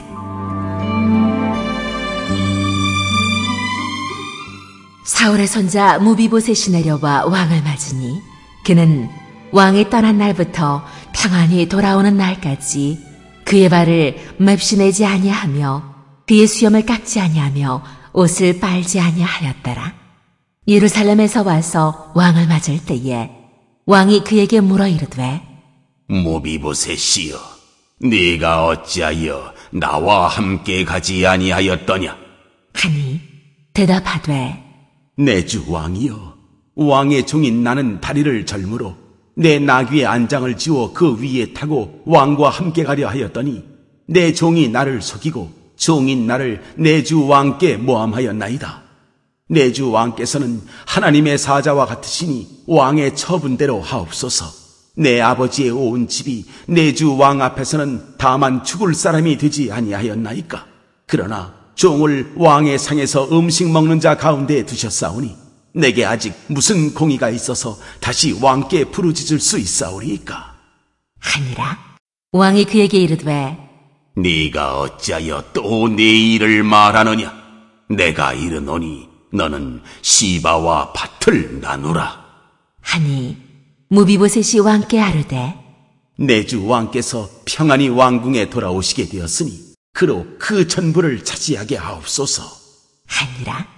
사울의 손자 무비보셋이 내려와 왕을 맞으니 그는 왕이 떠난 날부터 평안히 돌아오는 날까지 그의 발을 맵시 내지 아니하며 그의 수염을 깎지 아니하며 옷을 빨지 아니하였더라. 예루살렘에서 와서 왕을 맞을 때에 왕이 그에게 물어 이르되 무비보셋이여, 네가 어찌하여 나와 함께 가지 아니하였더냐? 하니 대답하되 내 주 왕이여, 왕의 종인 나는 다리를 절므로 내 나귀의 안장을 지워 그 위에 타고 왕과 함께 가려 하였더니 내 종이 나를 속이고 종인 나를 내 주 왕께 모함하였나이다. 내 주 왕께서는 하나님의 사자와 같으시니 왕의 처분대로 하옵소서. 내 아버지의 온 집이 내 주 왕 앞에서는 다만 죽을 사람이 되지 아니하였나이까? 그러나 종을 왕의 상에서 음식 먹는 자 가운데 두셨사오니 내게 아직 무슨 공의가 있어서 다시 왕께 부르짖을 수 있사오리이까? 하니라. 왕이 그에게 이르되 네가 어찌하여 또 내 일을 말하느냐? 내가 이르노니 너는 시바와 밭을 나누라. 하니 무비보셋이 왕께 아뢰되 내 주 왕께서 평안히 왕궁에 돌아오시게 되었으니 그로 그 전부를 차지하게 하옵소서. 하니라.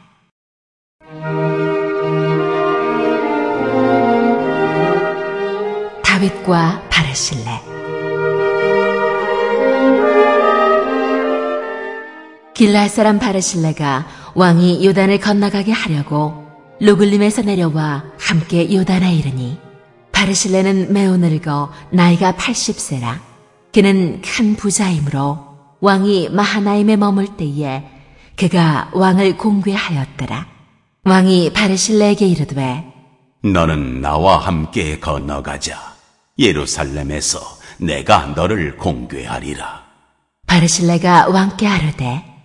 다윗과 바르실레. 길르앗 사람 바르실레가 왕이 요단을 건너가게 하려고 로글림에서 내려와 함께 요단에 이르니 바르실레는 매우 늙어 나이가 팔십 세라. 그는 큰 부자이므로 왕이 마하나임에 머물 때에 그가 왕을 공궤하였더라. 왕이 바르실레에게 이르되 너는 나와 함께 건너가자. 예루살렘에서 내가 너를 공궤하리라. 바르실레가 왕께 아뢰되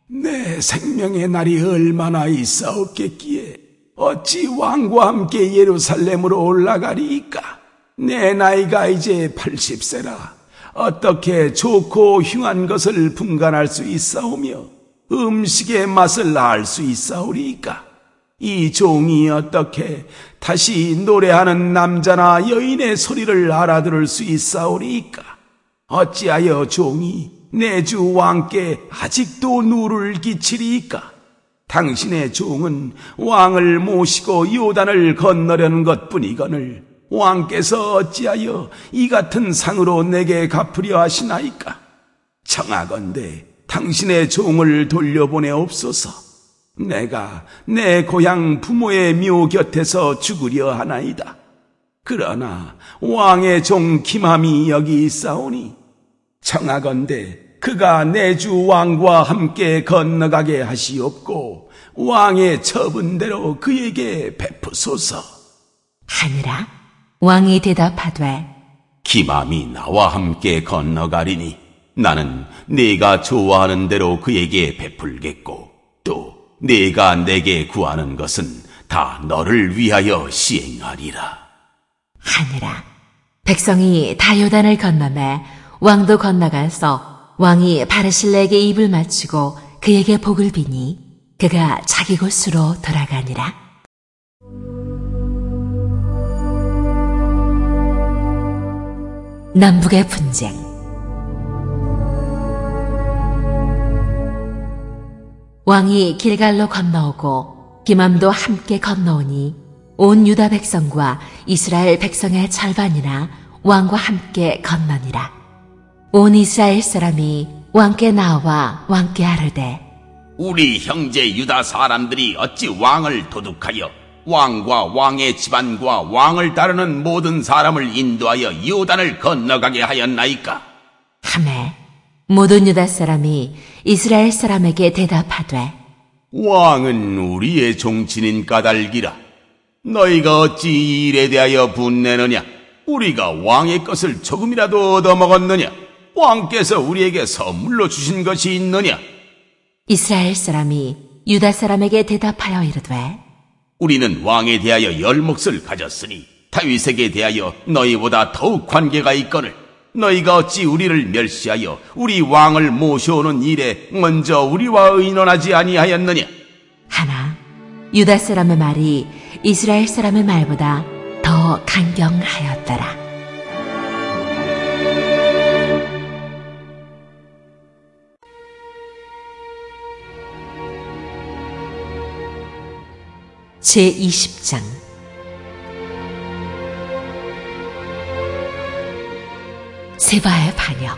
내 생명의 날이 얼마나 있사옵겠기에 어찌 왕과 함께 예루살렘으로 올라가리이까? 내 나이가 이제 팔십 세라. 어떻게 좋고 흉한 것을 분간할 수 있사오며 음식의 맛을 알 수 있사오리이까? 이 종이 어떻게 다시 노래하는 남자나 여인의 소리를 알아들을 수 있사오리이까? 어찌하여 종이 내 주 왕께 아직도 누를 끼치리이까? 당신의 종은 왕을 모시고 요단을 건너려는 것뿐이거늘 왕께서 어찌하여 이 같은 상으로 내게 갚으려 하시나이까? 청하건대 당신의 종을 돌려보내옵소서. 내가 내 고향 부모의 묘 곁에서 죽으려 하나이다. 그러나 왕의 종 기맘이 여기 있사오니 청하건대 그가 내 주 왕과 함께 건너가게 하시옵고 왕의 처분대로 그에게 베푸소서. 하니라. 왕이 대답하되 기맘이 나와 함께 건너가리니 나는 네가 좋아하는 대로 그에게 베풀겠고 또 네가 내게 구하는 것은 다 너를 위하여 시행하리라. 하니라. 백성이 다 요단을 건너매 왕도 건너가서 왕이 바르실레에게 입을 맞추고 그에게 복을 비니 그가 자기 곳으로 돌아가니라. 남북의 분쟁. 왕이 길갈로 건너오고 기맘도 함께 건너오니 온 유다 백성과 이스라엘 백성의 절반이나 왕과 함께 건너니라. 온 이스라엘 사람이 왕께 나와 왕께 아뢰되 우리 형제 유다 사람들이 어찌 왕을 도둑하여 왕과 왕의 집안과 왕을 따르는 모든 사람을 인도하여 요단을 건너가게 하였나이까? 하매 모든 유다 사람이 이스라엘 사람에게 대답하되 왕은 우리의 종친인 까닭이라. 너희가 어찌 이 일에 대하여 분내느냐? 우리가 왕의 것을 조금이라도 얻어먹었느냐? 왕께서 우리에게 선물로 주신 것이 있느냐? 이스라엘 사람이 유다 사람에게 대답하여 이르되 우리는 왕에 대하여 열 몫을 가졌으니 다윗에게 대하여 너희보다 더욱 관계가 있거늘 너희가 어찌 우리를 멸시하여 우리 왕을 모셔오는 일에 먼저 우리와 의논하지 아니하였느냐? 하나 유다 사람의 말이 이스라엘 사람의 말보다 더 강경하였더라. 제이십 장. 세바의 반역.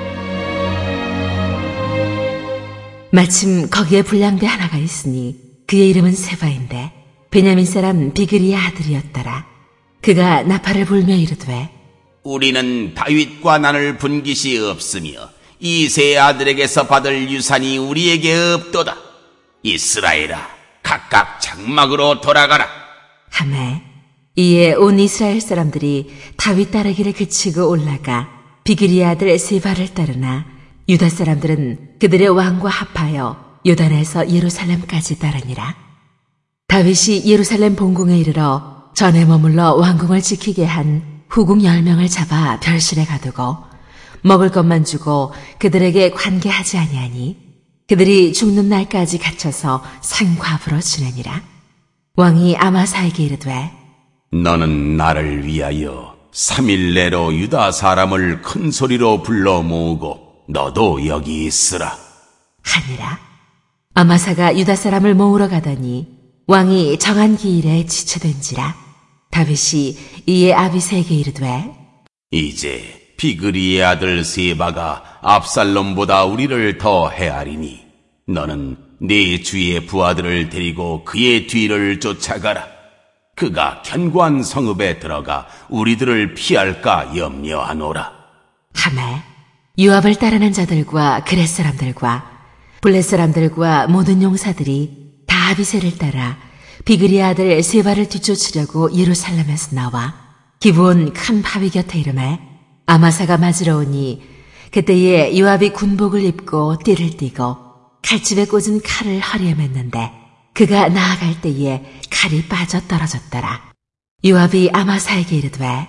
마침 거기에 불량배 하나가 있으니 그의 이름은 세바인데 베냐민 사람 비그리의 아들이었더라. 그가 나팔을 불며 이르되 우리는 다윗과 나눌 분깃이 없으며 이 세 아들에게서 받을 유산이 우리에게 없도다. 이스라엘아, 각각 장막으로 돌아가라. 하매 이에 온 이스라엘 사람들이 다윗 따르기를 그치고 올라가 비그리의 아들 세바를 따르나 유다 사람들은 그들의 왕과 합하여 요단에서 예루살렘까지 따르니라. 다윗이 예루살렘 본궁에 이르러 전에 머물러 왕궁을 지키게 한 후궁 열 명을 잡아 별실에 가두고 먹을 것만 주고 그들에게 관계하지 아니하니 그들이 죽는 날까지 갇혀서 상과부로 지내니라. 왕이 아마사에게 이르되 너는 나를 위하여 삼 일 내로 유다 사람을 큰 소리로 불러 모으고 너도 여기 있으라 하니라. 아마사가 유다 사람을 모으러 가더니 왕이 정한 기일에 지체된지라. 다윗이 이에 아비새에게 이르되 이제 비그리의 아들 세바가 압살롬보다 우리를 더 헤아리니 너는 네 주의 부하들을 데리고 그의 뒤를 쫓아가라. 그가 견고한 성읍에 들어가 우리들을 피할까 염려하노라. 하매 요압을 따르는 자들과 그렛 사람들과 블렛 사람들과 모든 용사들이 다 아비새를 따라 비그리의 아들 세바를 뒤쫓으려고 예루살렘에서 나와 기브온 큰 바위 곁에 이르매 아마사가 맞으러 오니 그때에 요압이 군복을 입고 띠를 띠고 칼집에 꽂은 칼을 허리에 맸는데 그가 나아갈 때에 칼이 빠져 떨어졌더라. 요압이 아마사에게 이르되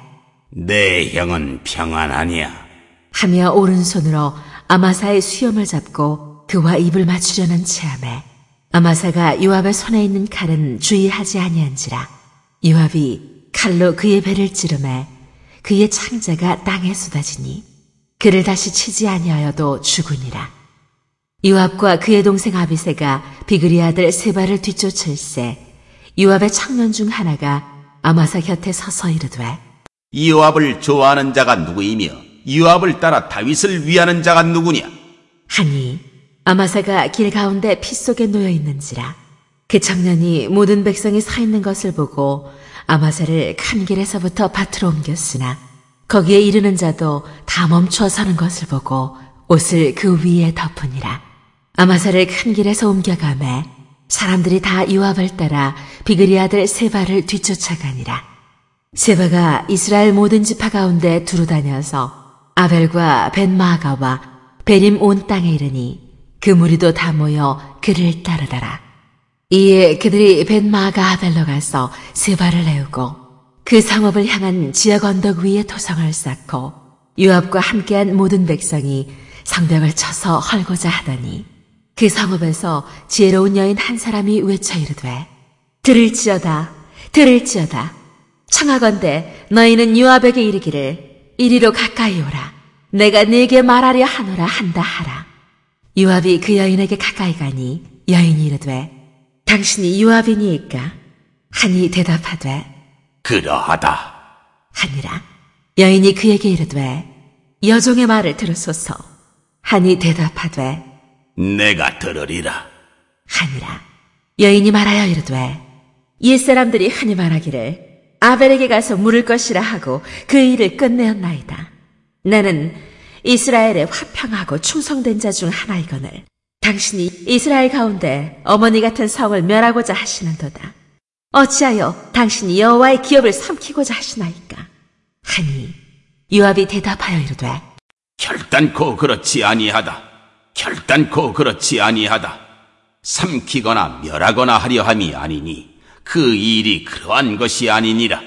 내 형은 평안하냐? 하며 오른손으로 아마사의 수염을 잡고 그와 입을 맞추려는 체함에 아마사가 요압의 손에 있는 칼은 주의하지 아니한지라. 요압이 칼로 그의 배를 찌르매 그의 창자가 땅에 쏟아지니 그를 다시 치지 아니하여도 죽으니라. 요압과 그의 동생 아비새가 비그리 아들 세바를 뒤쫓을세 요압의 청년 중 하나가 아마사 곁에 서서 이르되 요압을 좋아하는 자가 누구이며 요압을 따라 다윗을 위하는 자가 누구냐? 하니 아마사가 길 가운데 피 속에 놓여 있는지라. 그 청년이 모든 백성이 서 있는 것을 보고 아마사를 큰 길에서부터 밭으로 옮겼으나 거기에 이르는 자도 다 멈춰 서는 것을 보고 옷을 그 위에 덮으니라. 아마사를 큰 길에서 옮겨가매 사람들이 다 요압을 따라 비그리 아들 세바를 뒤쫓아가니라. 세바가 이스라엘 모든 지파 가운데 두루 다녀서 아벨과 벤마아가와 베림 온 땅에 이르니 그 무리도 다 모여 그를 따르더라. 이에 그들이 벤마아가 아벨로 가서 세바를 내우고 그 성읍을 향한 지역 언덕 위에 토성을 쌓고 요압과 함께한 모든 백성이 성벽을 쳐서 헐고자 하더니 그 성읍에서 지혜로운 여인 한 사람이 외쳐 이르되 들을지어다 들을지어다 청하건대 너희는 요압에게 이르기를 이리로 가까이 오라 내가 네게 말하려 하노라 한다 하라. 요압이 그 여인에게 가까이 가니 여인이 이르되 당신이 요압이니이까 하니 대답하되 그러하다 하니라. 여인이 그에게 이르되 여종의 말을 들으소서 하니 대답하되 내가 들으리라 하니라. 여인이 말하여 이르되 옛사람들이 흔히 말하기를 아벨에게 가서 물을 것이라 하고 그 일을 끝내었나이다. 나는 이스라엘의 화평하고 충성된 자 중 하나이거늘 당신이 이스라엘 가운데 어머니 같은 성을 멸하고자 하시는도다. 어찌하여 당신이 여호와의 기업을 삼키고자 하시나이까? 하니 요압이 대답하여 이르되 결단코 그렇지 아니하다 결단코 그렇지 아니하다 삼키거나 멸하거나 하려 함이 아니니 그 일이 그러한 것이 아니니라.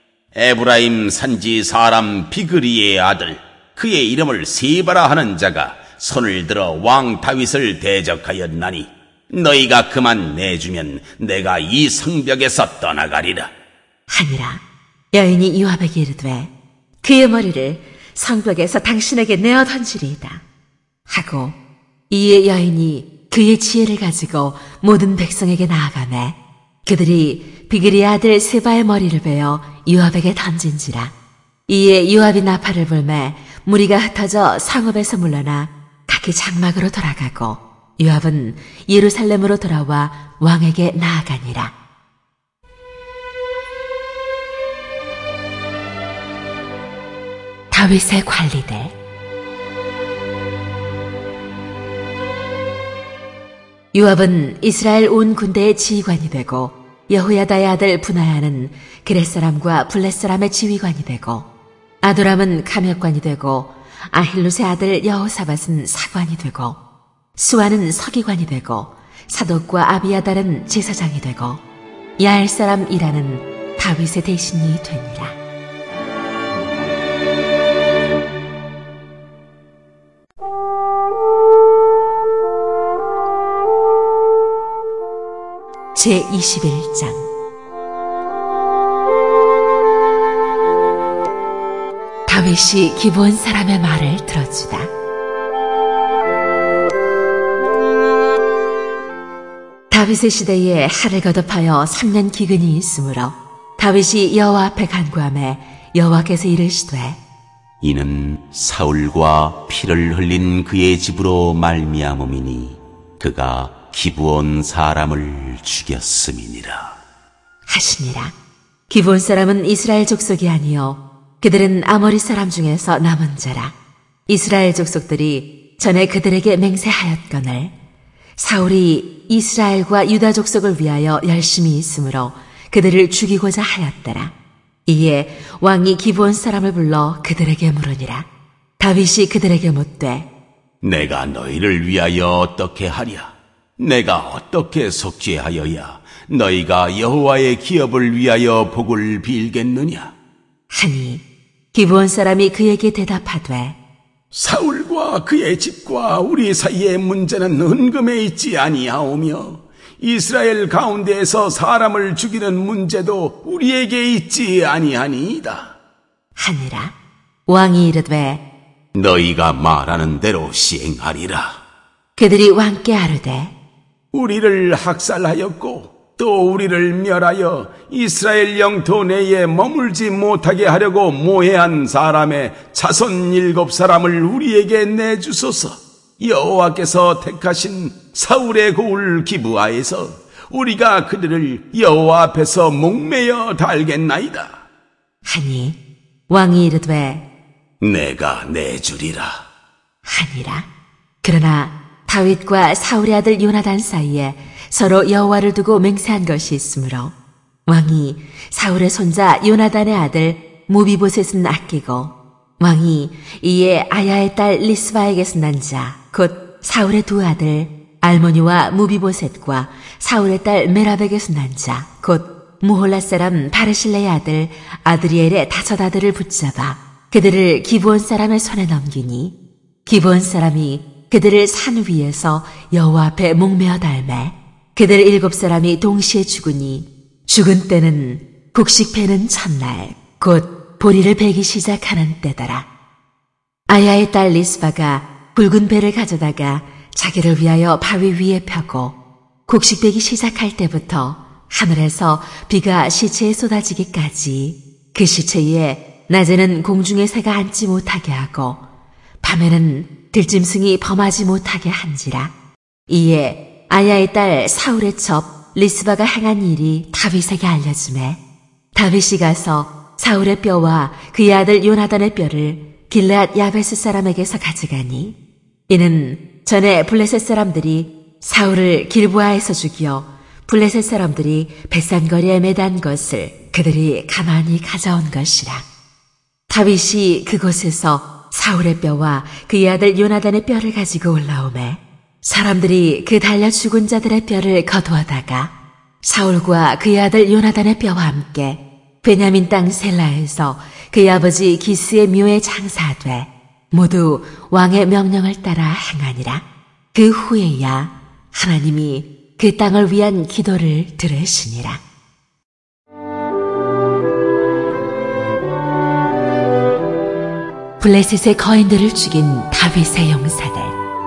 에브라임 산지 사람 비그리의 아들 그의 이름을 세바라 하는 자가 손을 들어 왕 다윗을 대적하였나니 너희가 그만 내주면 내가 이 성벽에서 떠나가리라 하니라. 여인이 요압에게 이르되 그의 머리를 성벽에서 당신에게 내어 던지리이다 하고 이에 여인이 그의 지혜를 가지고 모든 백성에게 나아가매 그들이 비그리 아들 세바의 머리를 베어 요압에게 던진지라. 이에 요압이 나팔을 불매 무리가 흩어져 성읍에서 물러나 각기 장막으로 돌아가고 요압은 예루살렘으로 돌아와 왕에게 나아가니라. 다윗의 관리들. 요압은 이스라엘 온 군대의 지휘관이 되고 여호야다의 아들 분하야는 그렛 사람과 블렛 사람의 지휘관이 되고 아도람은 감역관이 되고 아힐룻의 아들 여호사밧은 사관이 되고 수아는 서기관이 되고 사독과 아비아달은 제사장이 되고 야엘 사람 이라는 다윗의 대신이 되니라. 제이십일 장. 다윗이 기브온 사람의 말을 들어주다. 다윗의 시대에 하를 거듭하여 삼 년 기근이 있으므로 다윗이 여호와 앞에 간구하매 여호와께서 이르시되 이는 사울과 피를 흘린 그의 집으로 말미암음이니 그가 기브온 사람을 죽였음이니라 하시니라. 기브온 사람은 이스라엘 족속이 아니요 그들은 아모리 사람 중에서 남은 자라. 이스라엘 족속들이 전에 그들에게 맹세하였거늘 사울이 이스라엘과 유다 족속을 위하여 열심히 있으므로 그들을 죽이고자 하였더라. 이에 왕이 기브온 사람을 불러 그들에게 물으니라. 다윗이 그들에게 묻되 내가 너희를 위하여 어떻게 하랴? 내가 어떻게 속죄 하여야 너희가 여호와의 기업을 위하여 복을 빌겠느냐? 하니 기브온 사람이 그에게 대답하되 사울과 그의 집과 우리 사이의 문제는 은금에 있지 아니하오며 이스라엘 가운데에서 사람을 죽이는 문제도 우리에게 있지 아니하니이다. 하니라. 왕이 이르되 너희가 말하는 대로 시행하리라. 그들이 왕께 아뢰되 우리를 학살하였고 또 우리를 멸하여 이스라엘 영토 내에 머물지 못하게 하려고 모해한 사람의 자손 일곱 사람을 우리에게 내주소서. 여호와께서 택하신 사울의 고을 기브아에서 우리가 그들을 여호와 앞에서 목매어 달겠나이다. 하니 왕이 이르되 내가 내주리라. 하니라. 그러나 다윗과 사울의 아들 요나단 사이에 서로 여호와를 두고 맹세한 것이 있으므로 왕이 사울의 손자 요나단의 아들 무비보셋은 아끼고 왕이 이에 아야의 딸 리스바에게서 난 자 곧 사울의 두 아들 알모니와 무비보셋과 사울의 딸 메랍에게서 난 자 곧 무홀라 사람 바르실레의 아들 아드리엘의 다섯 아들을 붙잡아 그들을 기브온 사람의 손에 넘기니 기브온 사람이 그들을 산 위에서 여호와 앞에 목매어 달매 그들 일곱 사람이 동시에 죽으니 죽은 때는 곡식 베는 첫날 곧 보리를 베기 시작하는 때더라. 아야의 딸 리스바가 굵은 배를 가져다가 자기를 위하여 바위 위에 펴고 곡식 베기 시작할 때부터 하늘에서 비가 시체에 쏟아지기까지 그 시체 위에 낮에는 공중의 새가 앉지 못하게 하고 밤에는 들짐승이 범하지 못하게 한지라. 이에 아야의 딸 사울의 첩 리스바가 행한 일이 다윗에게 알려지매 다윗이 가서 사울의 뼈와 그의 아들 요나단의 뼈를 길르앗 야베스 사람에게서 가져가니 이는 전에 블레셋 사람들이 사울을 길보아에서 죽여 블레셋 사람들이 벳산거리에 매단 것을 그들이 가만히 가져온 것이라. 다윗이 그곳에서 사울의 뼈와 그의 아들 요나단의 뼈를 가지고 올라오매 사람들이 그 달려 죽은 자들의 뼈를 거두어다가 사울과 그의 아들 요나단의 뼈와 함께 베냐민 땅 셀라에서 그의 아버지 기스의 묘에 장사돼 모두 왕의 명령을 따라 행하니라. 그 후에야 하나님이 그 땅을 위한 기도를 들으시니라. 블레셋의 거인들을 죽인 다윗의 용사들.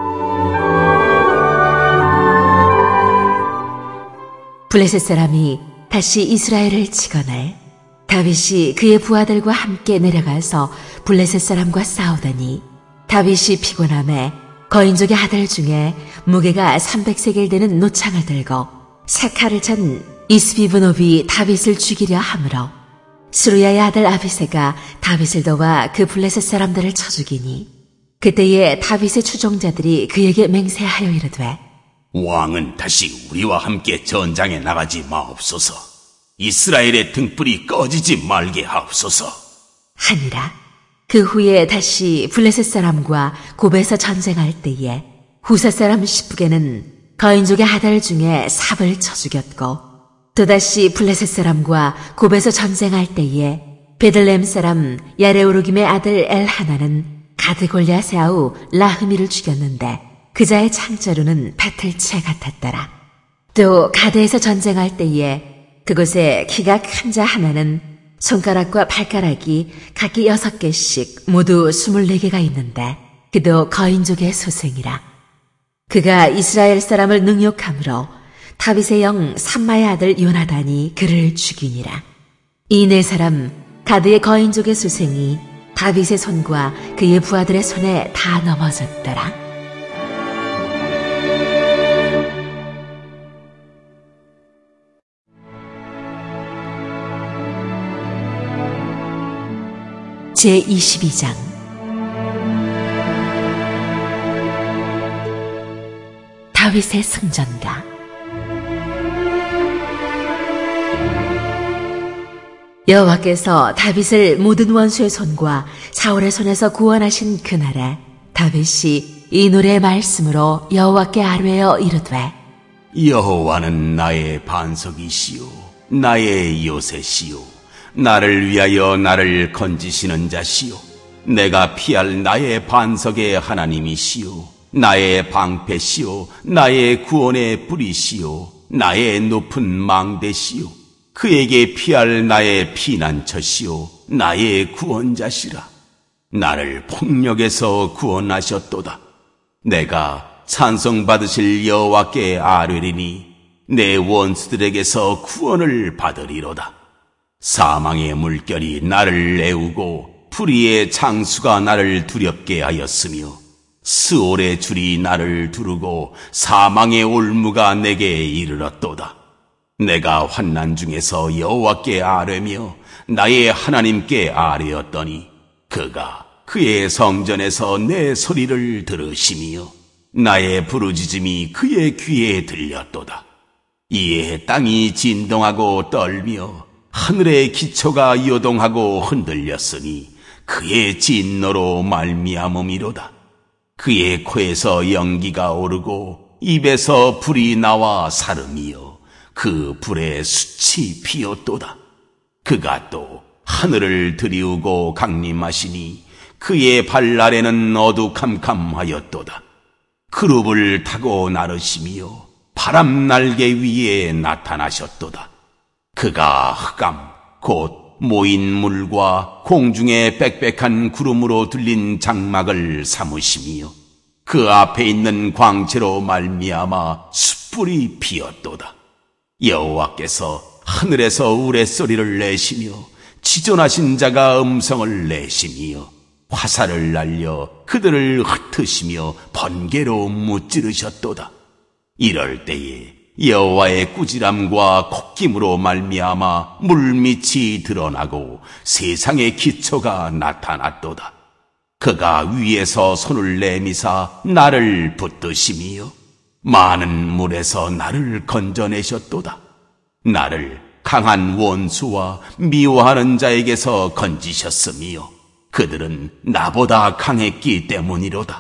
블레셋 사람이 다시 이스라엘을 치거늘 다윗이 그의 부하들과 함께 내려가서 블레셋 사람과 싸우더니 다윗이 피곤함에 거인족의 아들 중에 무게가 삼백 세겔 되는 노창을 들고 사칼을 찬 이스비브노비 다윗을 죽이려 하므로 스루야의 아들 아비새가 다윗을 도와 그 블레셋 사람들을 쳐 죽이니 그때에 다윗의 추종자들이 그에게 맹세하여 이르되 왕은 다시 우리와 함께 전장에 나가지 마옵소서. 이스라엘의 등불이 꺼지지 말게 하옵소서. 하니라. 그 후에 다시 블레셋 사람과 곱에서 전쟁할 때에 후사 사람 시브게는 거인족의 아들 중에 삽을 쳐 죽였고 또다시 블레셋 사람과 곱에서 전쟁할 때에 베들레헴 사람 야레오르김의 아들 엘하나는 가드 골리앗의 아우 라흐미를 죽였는데 그자의 창자루는 배틀채 같았더라. 또 가드에서 전쟁할 때에 그곳에 키가 큰 자 하나는 손가락과 발가락이 각기 여섯 개씩 모두 스물네 개가 있는데 그도 거인족의 소생이라. 그가 이스라엘 사람을 능욕함으로 다윗의 영 삼마의 아들 요나단이 그를 죽이니라. 이 네 사람 가드의 거인족의 소생이 다윗의 손과 그의 부하들의 손에 다 넘어졌더라. 제이십이 장. 다윗의 승전가. 여호와께서 다윗을 모든 원수의 손과 사울의 손에서 구원하신 그날에 다윗이 이 노래의 말씀으로 여호와께 아뢰어 이르되 여호와는 나의 반석이시요 나의 요새시요 나를 위하여 나를 건지시는 자시요 내가 피할 나의 반석의 하나님이시요 나의 방패시요 나의 구원의 뿌리시요 나의 높은 망대시요 그에게 피할 나의 피난처시요 나의 구원자시라. 나를 폭력에서 구원하셨도다. 내가 찬송받으실 여호와께 아뢰리니 내 원수들에게서 구원을 받으리로다. 사망의 물결이 나를 애우고 불의의 창수가 나를 두렵게 하였으며 스올의 줄이 나를 두르고 사망의 올무가 내게 이르렀도다. 내가 환난 중에서 여호와께 아뢰며 나의 하나님께 아뢰었더니 그가 그의 성전에서 내 소리를 들으시며 나의 부르짖음이 그의 귀에 들렸도다. 이에 땅이 진동하고 떨며 하늘의 기초가 요동하고 흔들렸으니 그의 진노로 말미암음이로다. 그의 코에서 연기가 오르고 입에서 불이 나와 사름이요 그 불에 숯이 피었도다. 그가 또 하늘을 들이우고 강림하시니 그의 발 아래는 어두캄캄하였도다. 그룹을 타고 나르시며 바람 날개 위에 나타나셨도다. 그가 흑암 곧 모인 물과 공중의 빽빽한 구름으로 들린 장막을 삼으시며 그 앞에 있는 광채로 말미암아 숯불이 피었도다. 여호와께서 하늘에서 우레소리를 내시며 지존하신 자가 음성을 내시며 화살을 날려 그들을 흩으시며 번개로 무찌르셨도다. 이럴 때에 여호와의 꾸지람과 콧김으로 말미암아 물밑이 드러나고 세상의 기초가 나타났도다. 그가 위에서 손을 내미사 나를 붙드시며 많은 물에서 나를 건져내셨도다. 나를 강한 원수와 미워하는 자에게서 건지셨으며 그들은 나보다 강했기 때문이로다.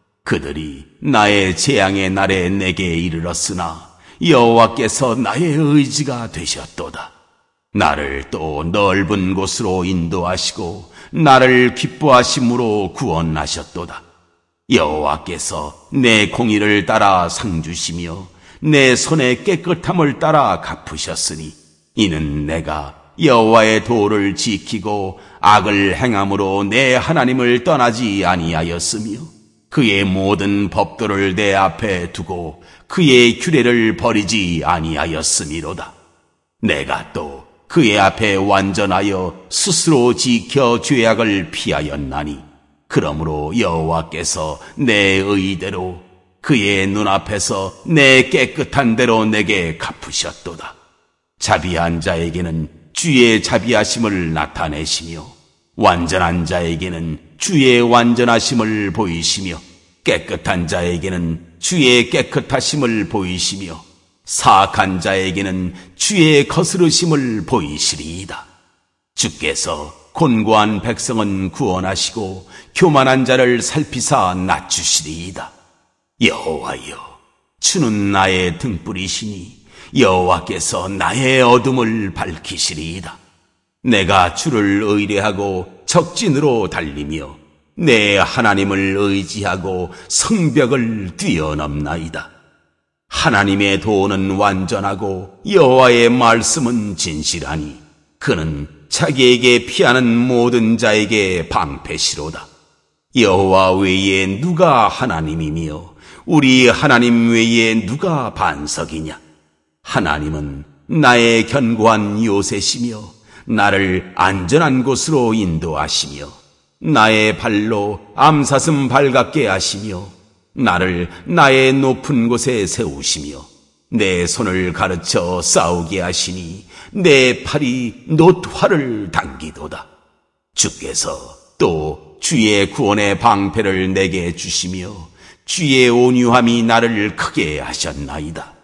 그들이 나의 재앙의 날에 내게 이르렀으나 여호와께서 나의 의지가 되셨도다. 나를 또 넓은 곳으로 인도하시고 나를 기뻐하심으로 구원하셨도다. 여호와께서 내 공의를 따라 상 주시며 내 손의 깨끗함을 따라 갚으셨으니 이는 내가 여호와의 도를 지키고 악을 행함으로 내 하나님을 떠나지 아니하였으며 그의 모든 법도를 내 앞에 두고 그의 규례를 버리지 아니하였음이로다. 내가 또 그의 앞에 완전하여 스스로 지켜 죄악을 피하였나니 그러므로 여호와께서 내 의대로 그의 눈앞에서 내 깨끗한 대로 내게 갚으셨도다. 자비한 자에게는 주의 자비하심을 나타내시며 완전한 자에게는 주의 완전하심을 보이시며 깨끗한 자에게는 주의 깨끗하심을 보이시며 사악한 자에게는 주의 거스르심을 보이시리이다. 주께서 곤고한 백성은 구원하시고 교만한 자를 살피사 낮추시리이다. 여호와여, 주는 나의 등불이시니 여호와께서 나의 어둠을 밝히시리이다. 내가 주를 의뢰하고 적진으로 달리며 내 하나님을 의지하고 성벽을 뛰어넘나이다. 하나님의 도는 완전하고 여호와의 말씀은 진실하니 그는 자기에게 피하는 모든 자에게 방패시로다. 여호와 외에 누가 하나님이며 우리 하나님 외에 누가 반석이냐? 하나님은 나의 견고한 요새시며 나를 안전한 곳으로 인도하시며 나의 발로 암사슴 발같게 하시며 나를 나의 높은 곳에 세우시며 내 손을 가르쳐 싸우게 하시니 내 팔이 놋활을 당기도다. 주께서 또 주의 구원의 방패를 내게 주시며 주의 온유함이 나를 크게 하셨나이다.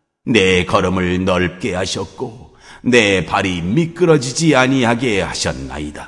내 걸음을 넓게 하셨고 내 발이 미끄러지지 아니하게 하셨나이다.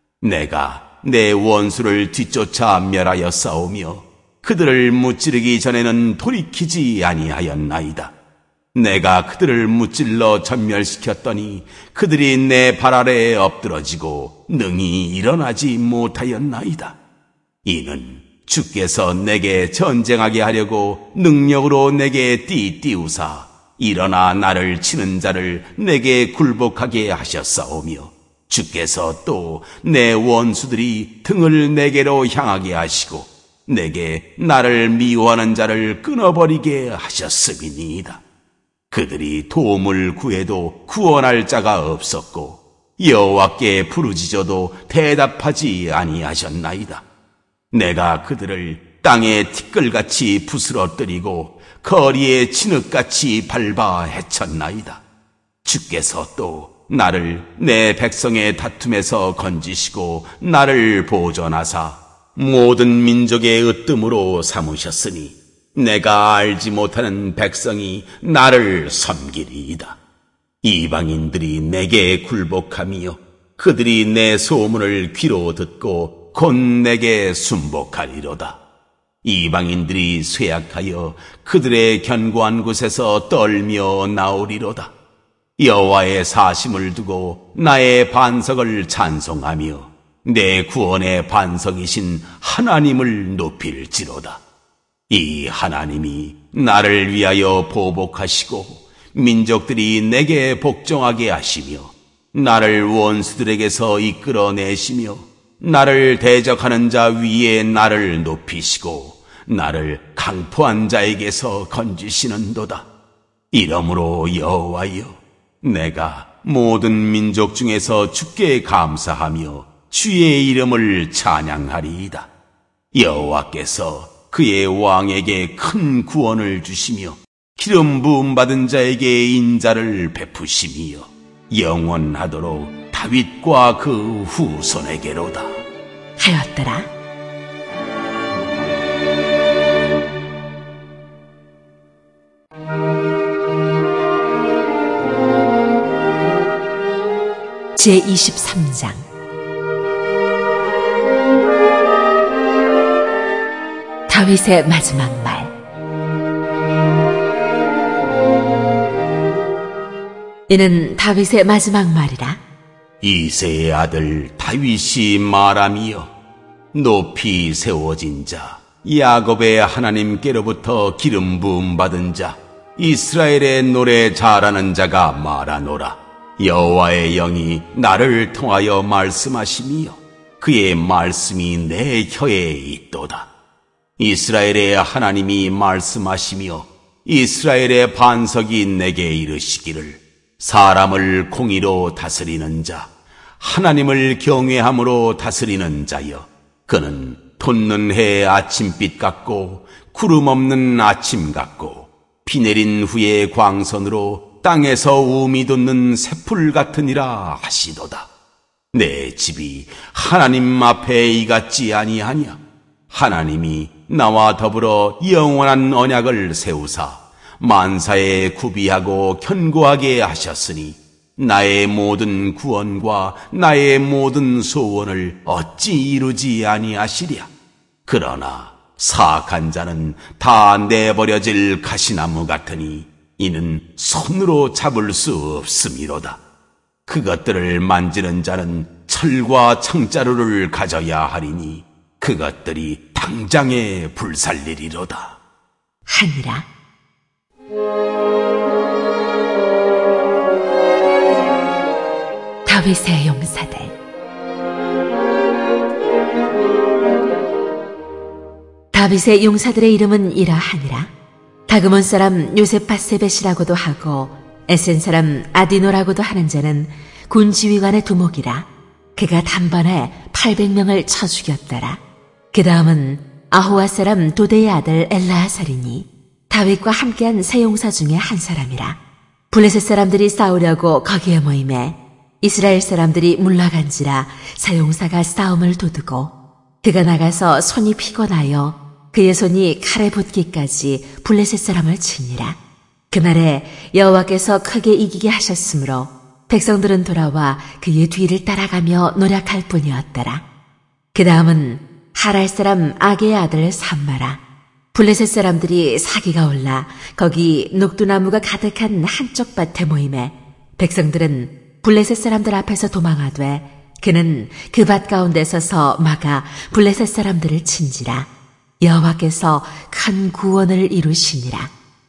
내가 내 원수를 뒤쫓아 멸하여 싸우며 그들을 무찌르기 전에는 돌이키지 아니하였나이다. 내가 그들을 무찔러 전멸시켰더니 그들이 내 발 아래에 엎드러지고 능히 일어나지 못하였나이다. 이는 주께서 내게 전쟁하게 하려고 능력으로 내게 띠띠우사 일어나 나를 치는 자를 내게 굴복하게 하셨사오며, 주께서 또 내 원수들이 등을 내게로 향하게 하시고 내게 나를 미워하는 자를 끊어버리게 하셨음이니이다. 그들이 도움을 구해도 구원할 자가 없었고 여호와께 부르짖어도 대답하지 아니하셨나이다. 내가 그들을 땅에 티끌같이 부스러뜨리고 거리에 진흙같이 밟아 해쳤나이다. 주께서 또 나를 내 백성의 다툼에서 건지시고 나를 보존하사 모든 민족의 으뜸으로 삼으셨으니 내가 알지 못하는 백성이 나를 섬기리이다. 이방인들이 내게 굴복하며 그들이 내 소문을 귀로 듣고 곧 내게 순복하리로다. 이방인들이 쇠약하여 그들의 견고한 곳에서 떨며 나오리로다. 여호와의 사심을 두고 나의 반석을 찬송하며 내 구원의 반석이신 하나님을 높일지로다. 이 하나님이 나를 위하여 보복하시고 민족들이 내게 복종하게 하시며 나를 원수들에게서 이끌어내시며 나를 대적하는 자 위에 나를 높이시고 나를 강포한 자에게서 건지시는도다. 이러므로 여호와여, 내가 모든 민족 중에서 주께 감사하며 주의 이름을 찬양하리이다. 여호와께서 그의 왕에게 큰 구원을 주시며 기름 부음 받은 자에게 인자를 베푸시며 영원하도록 다윗과 그 후손에게로다 하였더라. 제이십삼 장. 다윗의 마지막 말. 이는 다윗의 마지막 말이라. 이새의 아들 다윗이 말하며 높이 세워진 자 야곱의 하나님께로부터 기름 부음 받은 자 이스라엘의 노래 잘하는 자가 말하노라. 여호와의 영이 나를 통하여 말씀하시며 그의 말씀이 내 혀에 있도다. 이스라엘의 하나님이 말씀하시며 이스라엘의 반석이 내게 이르시기를, 사람을 공의로 다스리는 자, 하나님을 경외함으로 다스리는 자여, 그는 돋는 해의 아침빛 같고 구름 없는 아침 같고 비 내린 후의 광선으로 땅에서 우미 돋는 새풀 같으니라 하시도다. 내 집이 하나님 앞에 이같지 아니하냐? 하나님이 나와 더불어 영원한 언약을 세우사 만사에 구비하고 견고하게 하셨으니 나의 모든 구원과 나의 모든 소원을 어찌 이루지 아니하시랴. 그러나 사악한 자는 다 내버려질 가시나무 같으니 이는 손으로 잡을 수 없음이로다. 그것들을 만지는 자는 철과 창자루를 가져야 하리니 그것들이 당장에 불살리리로다 하니라. 다윗의 용사들. 다윗의 용사들의 이름은 이러하니라. 다그몬 사람 요셉바세벳이라고도 하고 에센 사람 아디노라고도 하는 자는 군 지휘관의 두목이라. 그가 단번에 팔백 명을 쳐 죽였더라. 그 다음은 아호와 사람 도대의 아들 엘라하살이니 다윗과 함께한 세 용사 중에 한 사람이라. 블레셋 사람들이 싸우려고 거기에 모임에 이스라엘 사람들이 물러간지라 세 용사가 싸움을 도두고 그가 나가서 손이 피곤하여 그의 손이 칼에 붙기까지 블레셋 사람을 치니라. 그날에 여호와께서 크게 이기게 하셨으므로 백성들은 돌아와 그의 뒤를 따라가며 노력할 뿐이었더라. 그 다음은 하랄 사람 아게의 아들 삼마라. 블레셋 사람들이 사기가 올라 거기 녹두나무가 가득한 한쪽 밭에 모임에 백성들은 블레셋 사람들 앞에서 도망하되 그는 그 밭 가운데 서서 막아 블레셋 사람들을 친지라. 여호와께서 큰 구원을 이루시니라.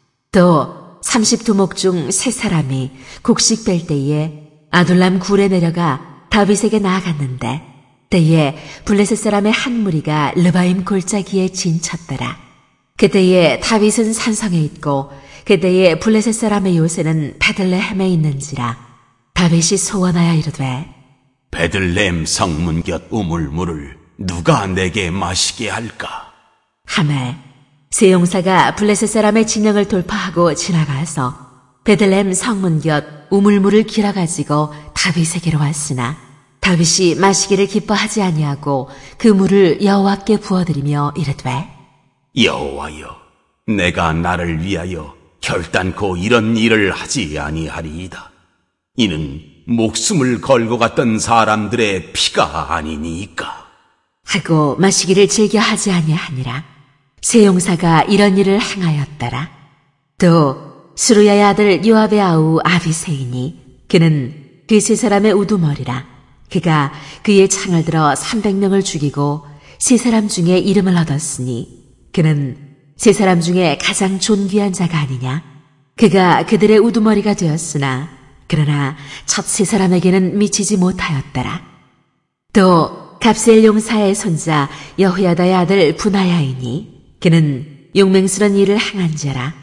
또 삼십 두목 중 세 사람이 곡식 뺄 때에 아둘람 굴에 내려가 다윗에게 나아갔는데 때에 블레셋 사람의 한 무리가 르바임 골짜기에 진쳤더라. 그때에 다윗은 산성에 있고 그때에 블레셋 사람의 요새는 베들레헴에 있는지라. 다윗이 소원하여 이르되 베들레헴 성문 곁 우물물을 누가 내게 마시게 할까? 하매 세 용사가 블레셋 사람의 진영을 돌파하고 지나가서 베들레헴 성문 곁 우물물을 길어가지고 다윗에게로 왔으나 다윗이 마시기를 기뻐하지 아니하고 그 물을 여호와께 부어드리며 이르되 여호와여, 내가 나를 위하여 결단코 이런 일을 하지 아니하리이다. 이는 목숨을 걸고 갔던 사람들의 피가 아니니까. 하고 마시기를 즐겨 하지 아니하니라. 세 용사가 이런 일을 행하였더라. 또 스루야의 아들 요압의 아우 아비새이니 그는 그 세 사람의 우두머리라. 그가 그의 창을 들어 삼백 명을 죽이고 세 사람 중에 이름을 얻었으니 그는 세 사람 중에 가장 존귀한 자가 아니냐. 그가 그들의 우두머리가 되었으나 그러나 첫 세 사람에게는 미치지 못하였더라. 또 갑셀 용사의 손자 여호야다의 아들 분하야이니 그는 용맹스런 일을 행한 자라.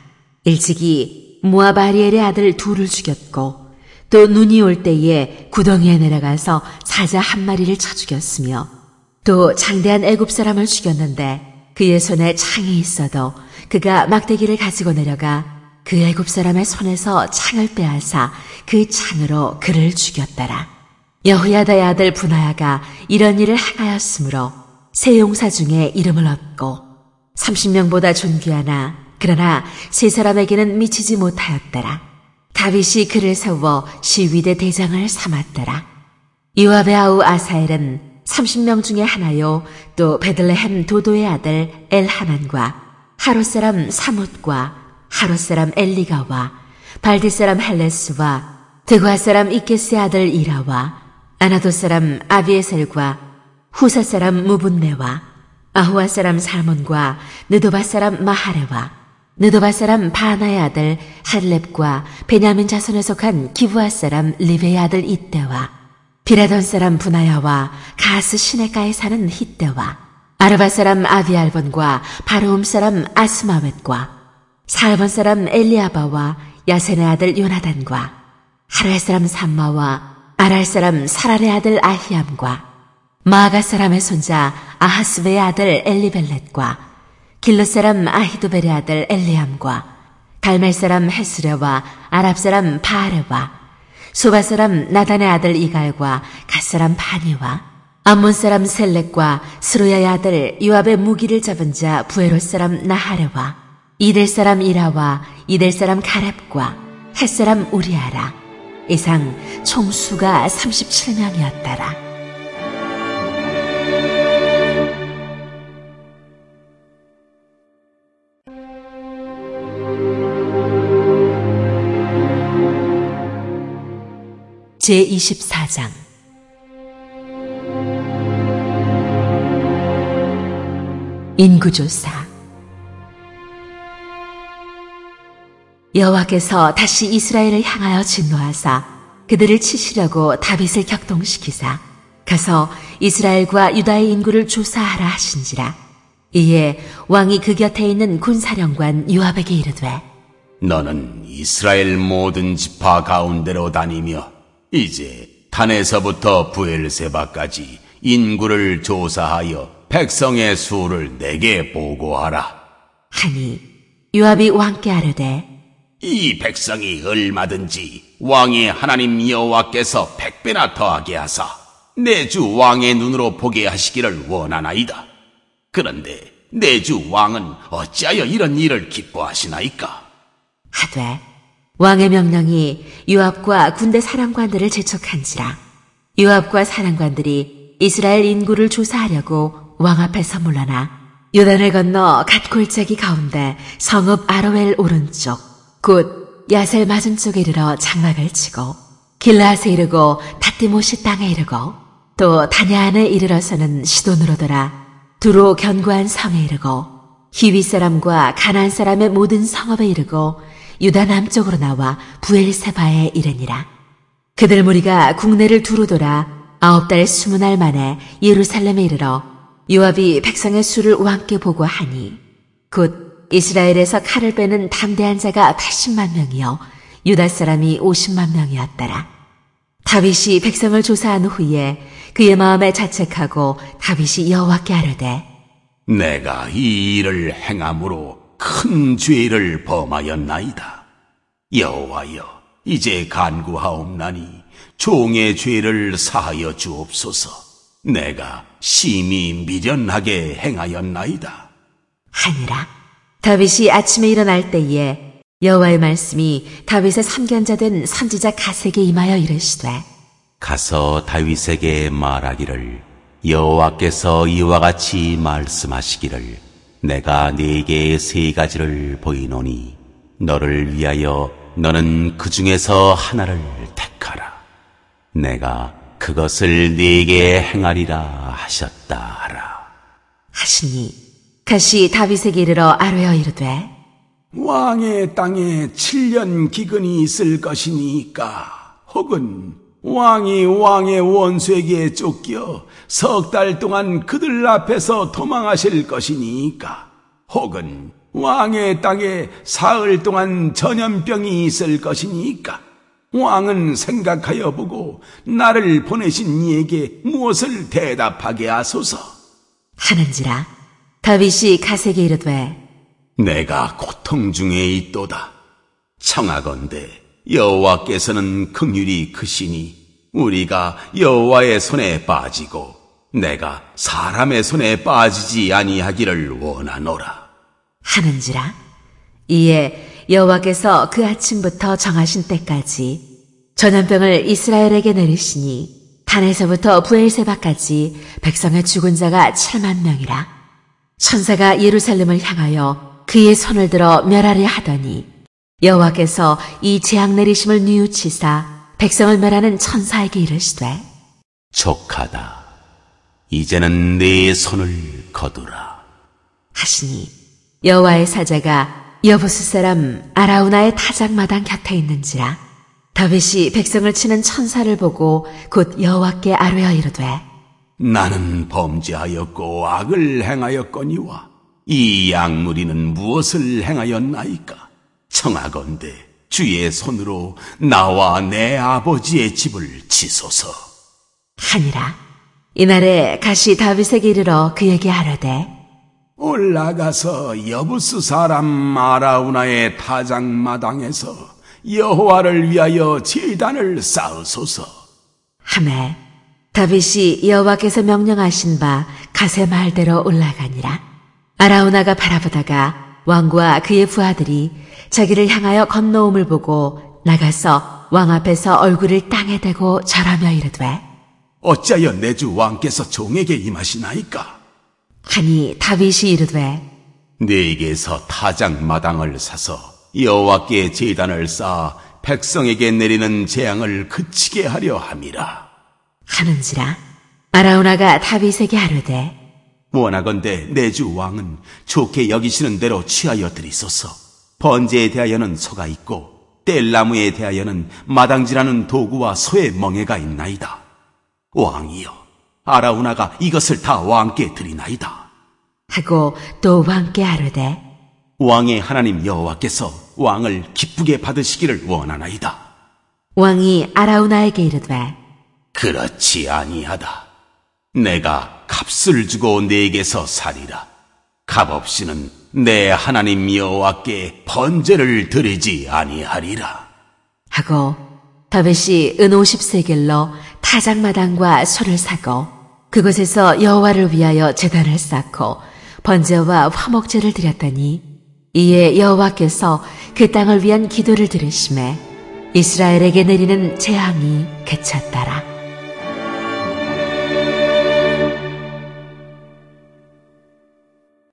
일찍이 모압 아리엘의 아들 둘을 죽였고 또 눈이 올 때에 구덩이에 내려가서 사자 한 마리를 쳐 죽였으며 또 장대한 애굽 사람을 죽였는데 그의 손에 창이 있어도 그가 막대기를 가지고 내려가 그 애굽 사람의 손에서 창을 빼앗아 그 창으로 그를 죽였더라. 여호야다의 아들 분하야가 이런 일을 행하였으므로 세 용사 중에 이름을 얻고 삼십 명보다 존귀하나 그러나 세 사람에게는 미치지 못하였더라. 다윗이 그를 세워 시위대 대장을 삼았더라. 요압의 아우 아사엘은 삼십 명 중에 하나요. 또 베들레헴 도도의 아들 엘하난과 하롯 사람 사뭇과 하롯 사람 엘리가와 발디 사람 헬레스와 드과 사람 이게스의 아들 이라와 아나도 사람 아비에셀과 후사 사람 무분네와 아후아 사람 살몬과 느도바 사람 마하레와 느도바 사람 바나의 아들 할렙과 베냐민 자손에 속한 기브아 사람 리베의 아들 이때와 비라돈 사람 분하야와 가스 시내가에 사는 히때와 아르바 사람 아비알본과 바로움 사람 아스마웻과 살본 사람 엘리아바와 야센의 아들 요나단과 하랄 사람 삼마와 아랄 사람 사랄의 아들 아히암과 마아가 사람의 손자 아하스베의 아들 엘리벨렛과 길롯 사람 아히도벨의 아들 엘리암과 갈멜 사람 헤스레와 아랍 사람 바아레와 소바 사람 나단의 아들 이갈과 갓 사람 바니와 암몬 사람 셀렉과 스루야의 아들 요압의 무기를 잡은 자 부에롯 사람 나하레와 이델 사람 이라와 이델 사람 가렙과 헷 사람 우리아라. 이상 총수가 삼십칠 명이었더라. 제이십사 장 인구조사. 여호와께서 다시 이스라엘을 향하여 진노하사 그들을 치시려고 다윗을 격동시키사 가서 이스라엘과 유다의 인구를 조사하라 하신지라. 이에 왕이 그 곁에 있는 군사령관 요압에게 이르되 너는 이스라엘 모든 지파 가운데로 다니며 이제 단에서부터 부엘세바까지 인구를 조사하여 백성의 수를 내게 보고하라. 하니 요압이 왕께 아뢰되 이 백성이 얼마든지 왕의 하나님 여호와께서 백배나 더하게 하사 내 주 왕의 눈으로 보게 하시기를 원하나이다. 그런데 내 주 왕은 어찌하여 이런 일을 기뻐하시나이까? 하되 왕의 명령이 요압과 군대 사령관들을 재촉한지라. 요압과 사령관들이 이스라엘 인구를 조사하려고 왕 앞에서 물러나 요단을 건너 갓 골짜기 가운데 성읍 아로엘 오른쪽 곧 야셀 맞은쪽에 이르러 장막을 치고 길라앗에 이르고 닷디모시 땅에 이르고 또 다냐안에 이르러서는 시돈으로 돌아 두로 견고한 성에 이르고 히위 사람과 가나안 사람의 모든 성읍에 이르고 유다 남쪽으로 나와 부엘세바에 이르니라. 그들 무리가 국내를 두루 돌아 아홉 달 스무 날 만에 예루살렘에 이르러 요압이 백성의 수를 왕께 보고하니 곧 이스라엘에서 칼을 빼는 담대한 자가 팔십만 명이요 유다 사람이 오십만 명이었더라. 다윗이 백성을 조사한 후에 그의 마음에 자책하고 다윗이 여호와께 아뢰되 내가 이 일을 행함으로 큰 죄를 범하였나이다. 여호와여, 이제 간구하옵나니 종의 죄를 사하여 주옵소서. 내가 심히 미련하게 행하였나이다. 하니라. 다윗이 아침에 일어날 때에 여호와의 말씀이 다윗의 삼견자 된 선지자 갓에게 임하여 이르시되 가서 다윗에게 말하기를 여호와께서 이와 같이 말씀하시기를 내가 네게 세 가지를 보이노니 너를 위하여 너는 그 중에서 하나를 택하라. 내가 그것을 네게 행하리라 하셨다 하라. 하시니 갓이 다윗에게 이르러 아뢰어 이르되 왕의 땅에 칠 년 기근이 있을 것이니까 혹은 왕이 왕의 원수에게 쫓겨 석 달 동안 그들 앞에서 도망하실 것이니까 혹은 왕의 땅에 사흘 동안 전염병이 있을 것이니까 왕은 생각하여 보고 나를 보내신 이에게 무엇을 대답하게 하소서 하는지라. 다윗이 갓에게 이르되 내가 고통 중에 있도다. 청하건대 여호와께서는 긍휼이 크시니 우리가 여호와의 손에 빠지고 내가 사람의 손에 빠지지 아니하기를 원하노라 하는지라. 이에 여호와께서 그 아침부터 정하신 때까지 전염병을 이스라엘에게 내리시니 단에서부터 부엘세바까지 백성의 죽은 자가 칠만 명이라. 천사가 예루살렘을 향하여 그의 손을 들어 멸하려 하더니 여호와께서 이 재앙 내리심을 뉘우치사 백성을 멸하는 천사에게 이르시되 족하다. 이제는 네 손을 거두라 하시니 여호와의 사자가 여부스 사람 아라우나의 타작마당 곁에 있는지라. 다윗이 백성을 치는 천사를 보고 곧 여호와께 아뢰어 이르되 나는 범죄하였고 악을 행하였거니와 이 양무리는 무엇을 행하였나이까? 청하건대 주의 손으로 나와 내 아버지의 집을 치소서 하니라. 이날에 갓이 다윗에게 이르러 그에게 아뢰되 올라가서 여부스 사람 아라우나의 타작마당에서 여호와를 위하여 제단을 쌓으소서 하매 다윗이 여호와께서 명령하신 바 갓의 말대로 올라가니라. 아라우나가 바라보다가 왕과 그의 부하들이 자기를 향하여 건너옴을 보고 나가서 왕 앞에서 얼굴을 땅에 대고 절하며 이르되 어찌하여 내 주 왕께서 종에게 임하시나이까? 하니 다윗이 이르되 네게서 타작마당을 사서 여호와께 제단을 쌓아 백성에게 내리는 재앙을 그치게 하려 함이라 하는지라. 아라우나가 다윗에게 아뢰되 원하건대 내 주 왕은 좋게 여기시는 대로 취하여 드리소서. 번제에 대하여는 소가 있고 뗄나무에 대하여는 마당질하는 도구와 소의 멍에가 있나이다. 왕이여, 아라우나가 이것을 다 왕께 드리나이다 하고 또 왕께 아뢰되 왕의 하나님 여호와께서 왕을 기쁘게 받으시기를 원하나이다. 왕이 아라우나에게 이르되 그렇지 아니하다. 내가 값을 주고 네게서 사리라. 값 없이는 내 하나님 여호와께 번제를 드리지 아니하리라 하고 다윗이 은 오십 세겔로 타작마당과 소를 사고 그곳에서 여호와를 위하여 제단을 쌓고 번제와 화목제를 드렸더니 이에 여호와께서 그 땅을 위한 기도를 들으심에 이스라엘에게 내리는 재앙이 그쳤더라.